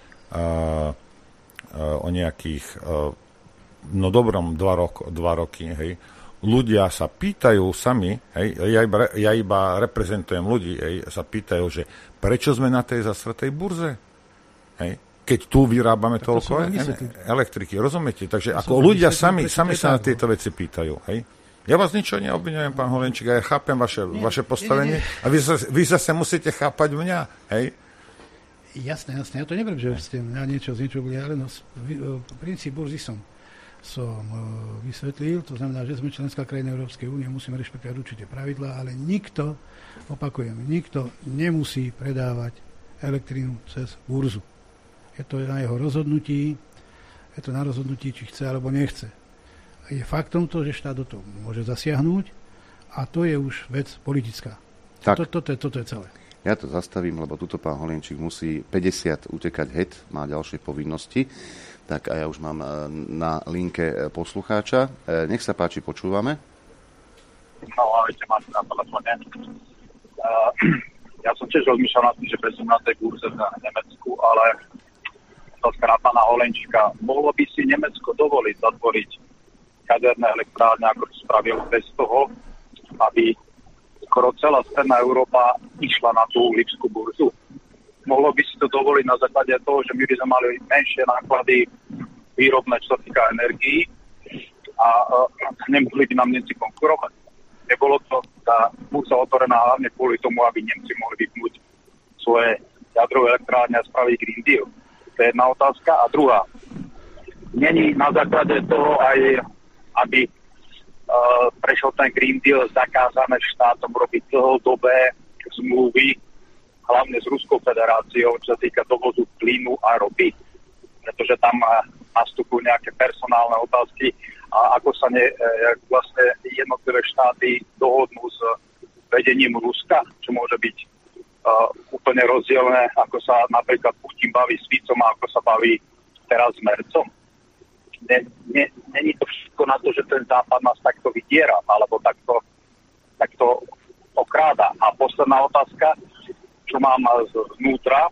uh, uh, o nejakých uh, no dobrom dva, rok, dva roky, hej, ľudia sa pýtajú sami, hej, ja iba, ja iba reprezentujem ľudí, hej, sa pýtajú, že prečo sme na tej zasratej burze, hej, keď tu vyrábame tak toľko to elektriky, rozumiete? Takže to ako ľudia sami, sami sa na tieto veci pýtajú, hej. Ja vás ničo neobviňujem, pán Holenčík, ja chápem vaše, vaše postavenie nie, nie, nie. a vy, vy zase musíte chápať mňa, hej. Jasné, jasné, ja to neviem, že ste na niečo z niečo boli, ale no, princíp burzy som som vysvetlil, to znamená, že sme členská krajina Európskej únie, musíme rešpektovať určite pravidlá, ale nikto, opakujem, nikto nemusí predávať elektrínu cez burzu. Je to na jeho rozhodnutí, je to na rozhodnutí, či chce alebo nechce. Je faktom to, že štát do toho môže zasiahnuť a to je už vec politická. Tak. Toto, toto, toto je celé. Ja to zastavím, lebo tuto pán Holienčík musí päťdesiat utekať het, má ďalšie povinnosti. Tak a ja už mám na linke poslucháča. Nech sa páči, počúvame. No, ahojte, máte na telefóne. Uh, ja som tiež rozmýšľal nad tým, že presunú na tej burze v Nemecku, ale otázka na pána Holenčíka. Mohlo by si Nemecko dovoliť zatvoriť jaderné elektrárne, ako to spravilo bez toho, aby skoro celá stredná Európa išla na tú lipskú burzu? Mohlo by si to dovoliť na základe toho, že my by sme mali menšie náklady výrobné, čo sa týka energií a uh, nemohli by nám Nemci konkurovať. Nebolo to tá burza otvorená hlavne kvôli tomu, aby Nemci mohli vypnúť svoje jadrové elektrárne a spraviť Green Deal. To je jedna otázka. A druhá, není na základe toho aj, aby uh, prešiel ten Green Deal zakázané štátom robiť dlhodobé zmluvy, hlavne s Ruskou federáciou, čo sa týka dovozu plynu a ropy, pretože tam nastupujú nejaké personálne otázky a ako sa ne, vlastne jednotlivé štáty dohodnú s vedením Ruska, čo môže byť uh, úplne rozdielne, ako sa napríklad Putin baví s Ficom a ako sa baví teraz s Mercom. Není to všetko na to, že ten západ nás takto vydiera, alebo takto, takto okráda. A posledná otázka, čo mám znútra,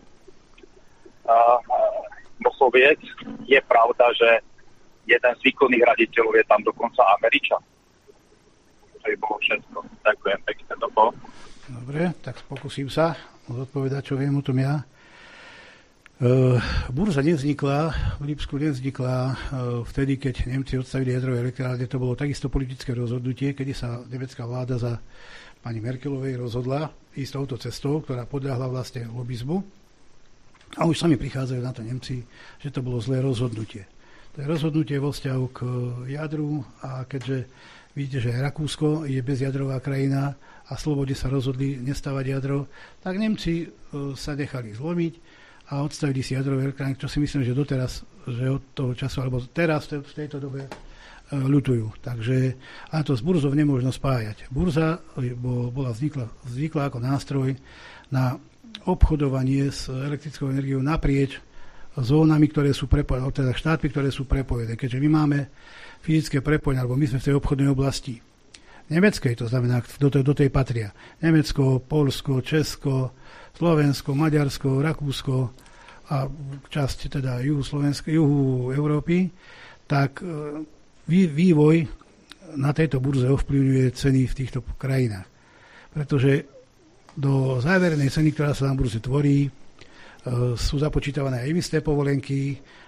Mosoviec, je pravda, že jeden z výkonných raditeľov je tam dokonca Američan. To je bolo všetko. Ďakujem pekne, to bolo. Dobre, tak pokúsim sa odpovedať, čo viem o tom ja. Uh, burza nevznikla, v Lipsku nevznikla uh, vtedy, keď Nemci odstavili jadrové elektrárne. To bolo takisto politické rozhodnutie, kedy sa nemecká vláda za pani Merkelovej rozhodla ísť touto cestou, ktorá podľahla vlastne lobizmu. A už sami prichádzajú na to Nemci, že to bolo zlé rozhodnutie. To je rozhodnutie vo vzťahu k jadru a keďže vidíte, že Rakúsko je bezjadrová krajina a slobode sa rozhodli nestávať jadro, tak Nemci uh, sa nechali zlomiť a odstavili si jadrové elektrárne, čo si myslím, že doteraz, že od toho času, alebo teraz v tejto dobe e, ľutujú. Takže a to s burzou nemôžno spájať. Burza bola vznikla, vznikla ako nástroj na obchodovanie s elektrickou energiou naprieč zónami, ktoré sú prepojené, teda štátmi, ktoré sú prepojené. Keďže my máme fyzické prepojenie, alebo my sme v tej obchodnej oblasti nemeckej, to znamená, do tej, do tej patria Nemecko, Poľsko, Česko, Slovensko, Maďarsko, Rakúsko a časť teda juhu Slovenska, juhu Európy, tak vývoj na tejto burze ovplyvňuje ceny v týchto krajinách. Pretože do závernej ceny, ktorá sa na burze tvorí, sú započítavané aj emisné povolenky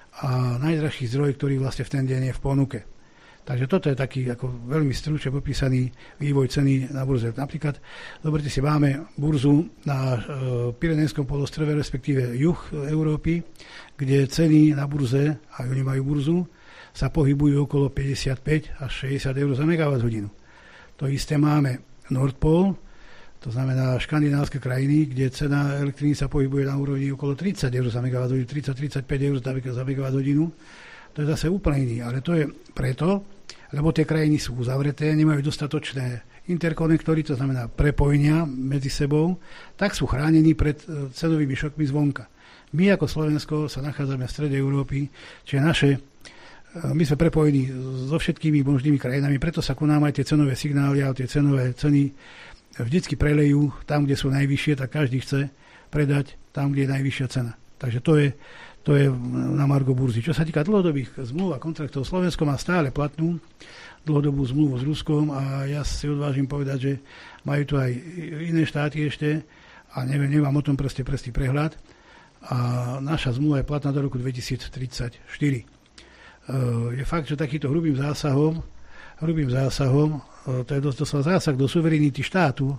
a najdražší zdroj, ktorý vlastne v ten deň je v ponuke. Takže toto je taký ako veľmi stručne popísaný vývoj ceny na burze. Napríklad, zoberte si, máme burzu na e, Pyrenejskom polostrove, respektíve juh Európy, kde ceny na burze, a oni majú burzu, sa pohybujú okolo päťdesiatpäť až šesťdesiat eur za megawatt hodinu. To isté máme Nordpol, to znamená škandinávske krajiny, kde cena elektriny sa pohybuje na úrovni okolo tridsať eur za megawatt hodinu, tridsať až tridsaťpäť eur za megawatt hodinu. To je zase úplne iný, ale to je preto, lebo tie krajiny sú uzavreté, nemajú dostatočné interkonektory, to znamená prepojenia medzi sebou, tak sú chránení pred cenovými šokmi zvonka. My ako Slovensko sa nachádzame v strede Európy, čiže naše, my sme prepojení so všetkými možnými krajinami, preto sa ku nám aj tie cenové signály a tie cenové ceny vždycky prelejú tam, kde sú najvyššie, tak každý chce predať tam, kde je najvyššia cena. Takže to je, to je na margo burzy. Čo sa týka dlhodobých zmluv a kontraktov, Slovensko má stále platnú dlhodobú zmluvu s Ruskom a ja si odvážim povedať, že majú tu aj iné štáty ešte a neviem, nemám o tom proste prestý prehľad. A naša zmluva je platná do roku dvetisíctridsaťštyri. Je fakt, že takýto hrubým zásahom, hrubým zásahom, to je dosť zásah do suverenity štátu,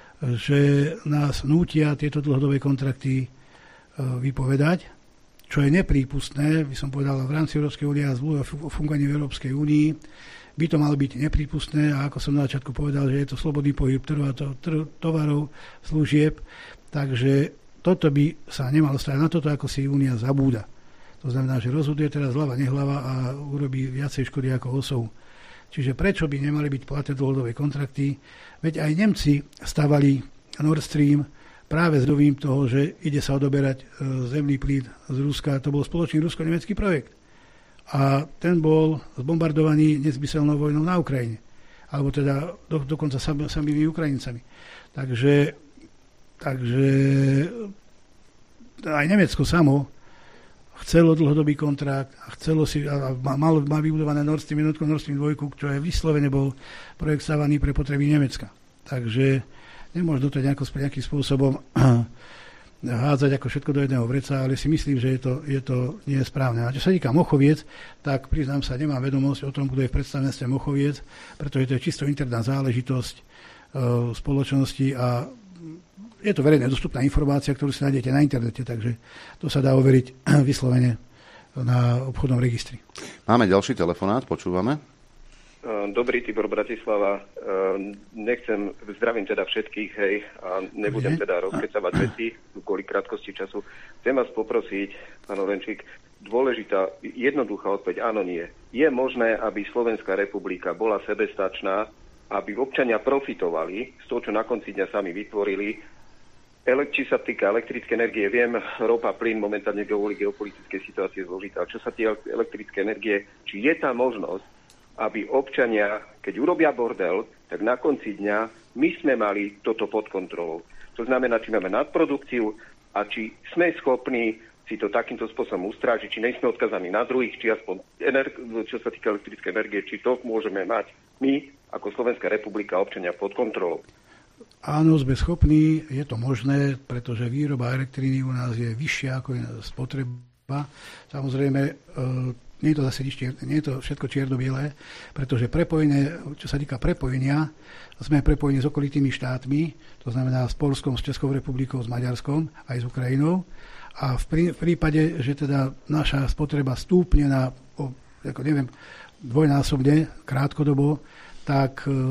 že nás nútia tieto dlhodobé kontrakty vypovedať, čo je neprípustné, by som povedal, v rámci Európskej únie a zmluvy o fungovaní v Európskej únii by to malo byť neprípustné a ako som na začiatku povedal, že je to slobodný pohyb tovarov, služieb, takže toto by sa nemalo stať, na toto ako si únia zabúda. To znamená, že rozhoduje teraz hlava, nehlava a urobí viacej škody ako osohu. Čiže prečo by nemali byť platné dlhodobé kontrakty? Veď aj Nemci stavali Nord Stream práve s dovým toho, že ide sa odoberať zemný plyn z Ruska. To bol spoločný rusko-nemecký projekt. A ten bol zbombardovaný nezmyselnou vojnou na Ukrajine. Alebo teda do, dokonca sam, samými Ukrajincami. Takže, takže aj Nemecko samo chcelo dlhodobý kontrakt a chcelo si, a malo, má vybudované Nord Stream jednotku, Nord Stream dva, čo je vyslovene bol projekt stávaný pre potreby Nemecka. Takže nemôžno to nejako, nejakým spôsobom hádzať ako všetko do jedného vreca, ale si myslím, že je to, je to nie je správne. A čo sa týka Mochoviec, tak priznám sa, nemám vedomosť o tom, kto je v predstavenstve Mochoviec, pretože to je čisto interná záležitosť e, spoločnosti a je to verejne dostupná informácia, ktorú si nájdete na internete, takže to sa dá overiť vyslovene na obchodnom registri. Máme ďalší telefonát, počúvame. Dobrý, Tibor Bratislava. Nechcem, zdravím teda všetkých, hej, a nebudem teda rozkecavať veci kvôli krátkosti času. Chcem vás poprosiť, pán Orenčík, dôležitá, jednoduchá odpoveď, áno, nie. Je možné, aby Slovenská republika bola sebestačná, aby občania profitovali z toho, čo na konci dňa sami vytvorili. Či sa týka elektrické energie, viem, ropa, plyn momentálne kvôli geopolitickej situácii je zložitá. Čo sa týka elektrické energie, či je tá možnosť, aby občania, keď urobia bordel, tak na konci dňa my sme mali toto pod kontrolou. To znamená, či máme nadprodukciu a či sme schopní si to takýmto spôsobom ustrážiť, či nejsme odkazaní na druhých, či aspoň, ener- čo sa týka elektrické energie, či to môžeme mať my, ako Slovenská republika, občania pod kontrolou. Áno, sme schopní, je to možné, pretože výroba elektriny u nás je vyššia ako je spotreba. Samozrejme, e, nie je to zase nič, nie je to všetko čierno-bielé, pretože prepojenie, čo sa týka prepojenia, sme prepojení s okolitými štátmi, to znamená s Poľskom, s Českou republikou, s Maďarskom, aj s Ukrajinou. A v, prí, v prípade, že teda naša spotreba stúpne na, o, ako neviem, dvojnásobne, krátkodobo, tak e,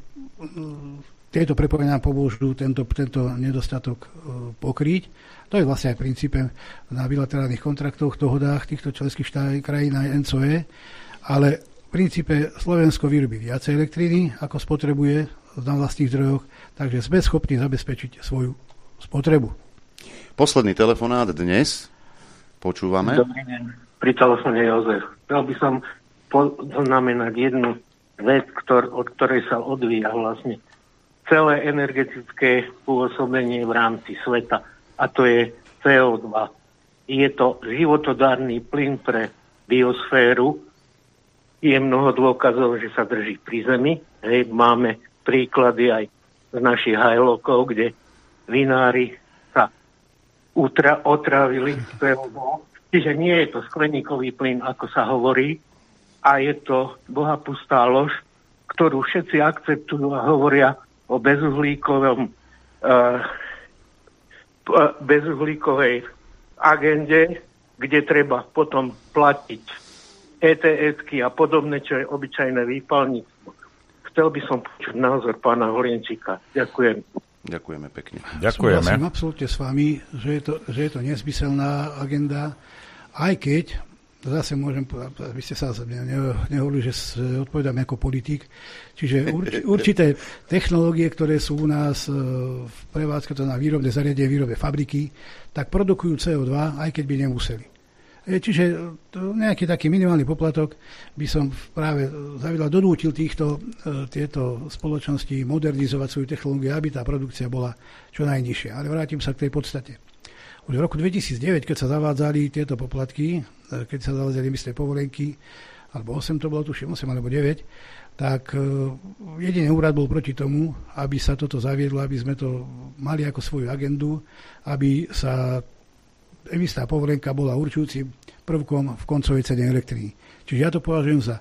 tieto prepojenia pomôžu tento, tento nedostatok pokryť. To je vlastne aj v princípe na bilaterálnych kontraktoch, dohodách týchto členských štát, krajín aj en cé o e, ale v princípe Slovensko vyrobí viacej elektriny, ako spotrebuje na vlastných zdrojoch, takže sme schopní zabezpečiť svoju spotrebu. Posledný telefonát dnes. Počúvame. Dobrý deň. Pri telefóne Jozef. Chcel by som poznamenať jednu vec, ktor- od ktorej sa odvíja vlastne celé energetické pôsobenie v rámci sveta, a to je cé ó dva. Je to životodárny plyn pre biosféru. Je mnoho dôkazov, že sa drží pri Zemi. Hej, máme príklady aj z našich hajlokov, kde vinári sa utra- otrávili cé ó dva. Čiže nie je to skleníkový plyn, ako sa hovorí, a je to bohapustá lož, ktorú všetci akceptujú a hovoria o bezuhlíkovom, uh, bezuhlíkovej agende, kde treba potom platiť é té esky a podobné, čo je obyčajné výpalníctvo. Chcel by som počuť názor pána Holienčíka. Ďakujem. Ďakujeme pekne. Ďakujeme. Súhlasím absolútne s vami, že je to, že je to nezmyselná agenda, aj keď, zase môžem povedať, vy ste sa nehovorili, že odpovedáme ako politik, čiže urč, určité technológie, ktoré sú u nás v prevádzke, to na výrobné zariadenie, výrobe fabriky, tak produkujú cé ó dva, aj keď by nemuseli. Čiže nejaký taký minimálny poplatok by som práve zaviedol, donútil týchto, tieto spoločnosti modernizovať svoju technológiu, aby tá produkcia bola čo najnižšia. Ale vrátim sa k tej podstate. Už v roku dvetisícdeväť, keď sa zavádzali tieto poplatky, keď sa zavádzali emisné povolenky, alebo osem to bolo, tuším, osem alebo deväť, tak jediný úrad bol proti tomu, aby sa toto zaviedlo, aby sme to mali ako svoju agendu, aby sa emisná povolenka bola určujúcim prvkom v koncovej cene elektriny. Čiže ja to považujem za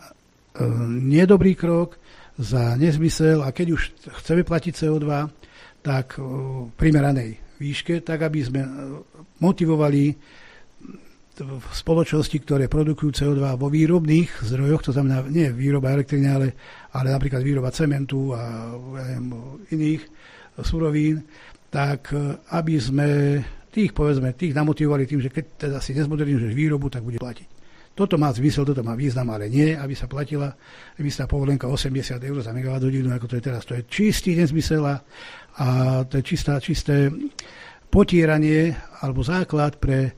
nedobrý krok, za nezmysel, a keď už chceme platiť cé ó dva, tak v primeranej výške, tak aby sme motivovali spoločnosti, ktoré produkujú cé ó dva vo výrobných zdrojoch, to znamená nie výroba elektriny, ale, ale napríklad výroba cementu a ja neviem, iných surovín, tak aby sme tých, povedzme, tých namotivovali tým, že keď teda si nezmodernizuješ výrobu, tak bude platiť. Toto má zmysel, toto má význam, ale nie, aby sa platila emisná povolenka osemdesiat eur za megawatt hodinu, ako to je teraz. To je čistý nezmysel a to je čistá, čisté potieranie alebo základ pre e,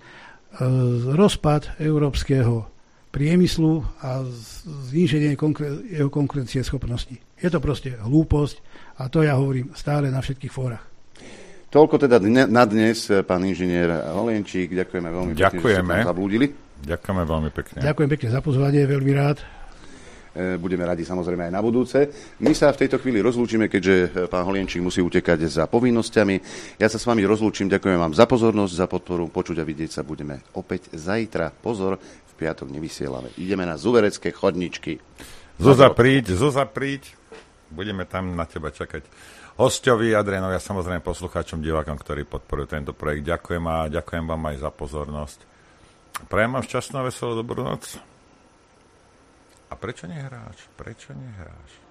rozpad európskeho priemyslu a zníženie konkuren- jeho konkurencie schopnosti. Je to proste hlúposť a to ja hovorím stále na všetkých fórach. Toľko teda na dnes, pán inžinier Holienčík. Ďakujeme veľmi pekne, Ďakujeme. že ste sa zablúdili. Ďakujeme veľmi pekne. Ďakujem pekne za pozvanie, veľmi rád. Budeme radi samozrejme aj na budúce. My sa v tejto chvíli rozlúčime, keďže pán Holienčík musí utekať za povinnosťami. Ja sa s vami rozlúčim, ďakujem vám za pozornosť, za podporu. Počuť a vidieť sa budeme opäť zajtra. Pozor, v piatok nevysielame. Ideme na zuverecké chodničky. Zuza, príď, Zuza, príď. Budeme tam na teba čakať. Hosťovi Adrianovi a samozrejme poslucháčom, divákom, ktorí podporujú tento projekt. Ďakujem a ďakujem vám aj za pozornosť. Prajem vám šťastnú a veselú dobrú noc. A prečo nehráš? Prečo nehráš?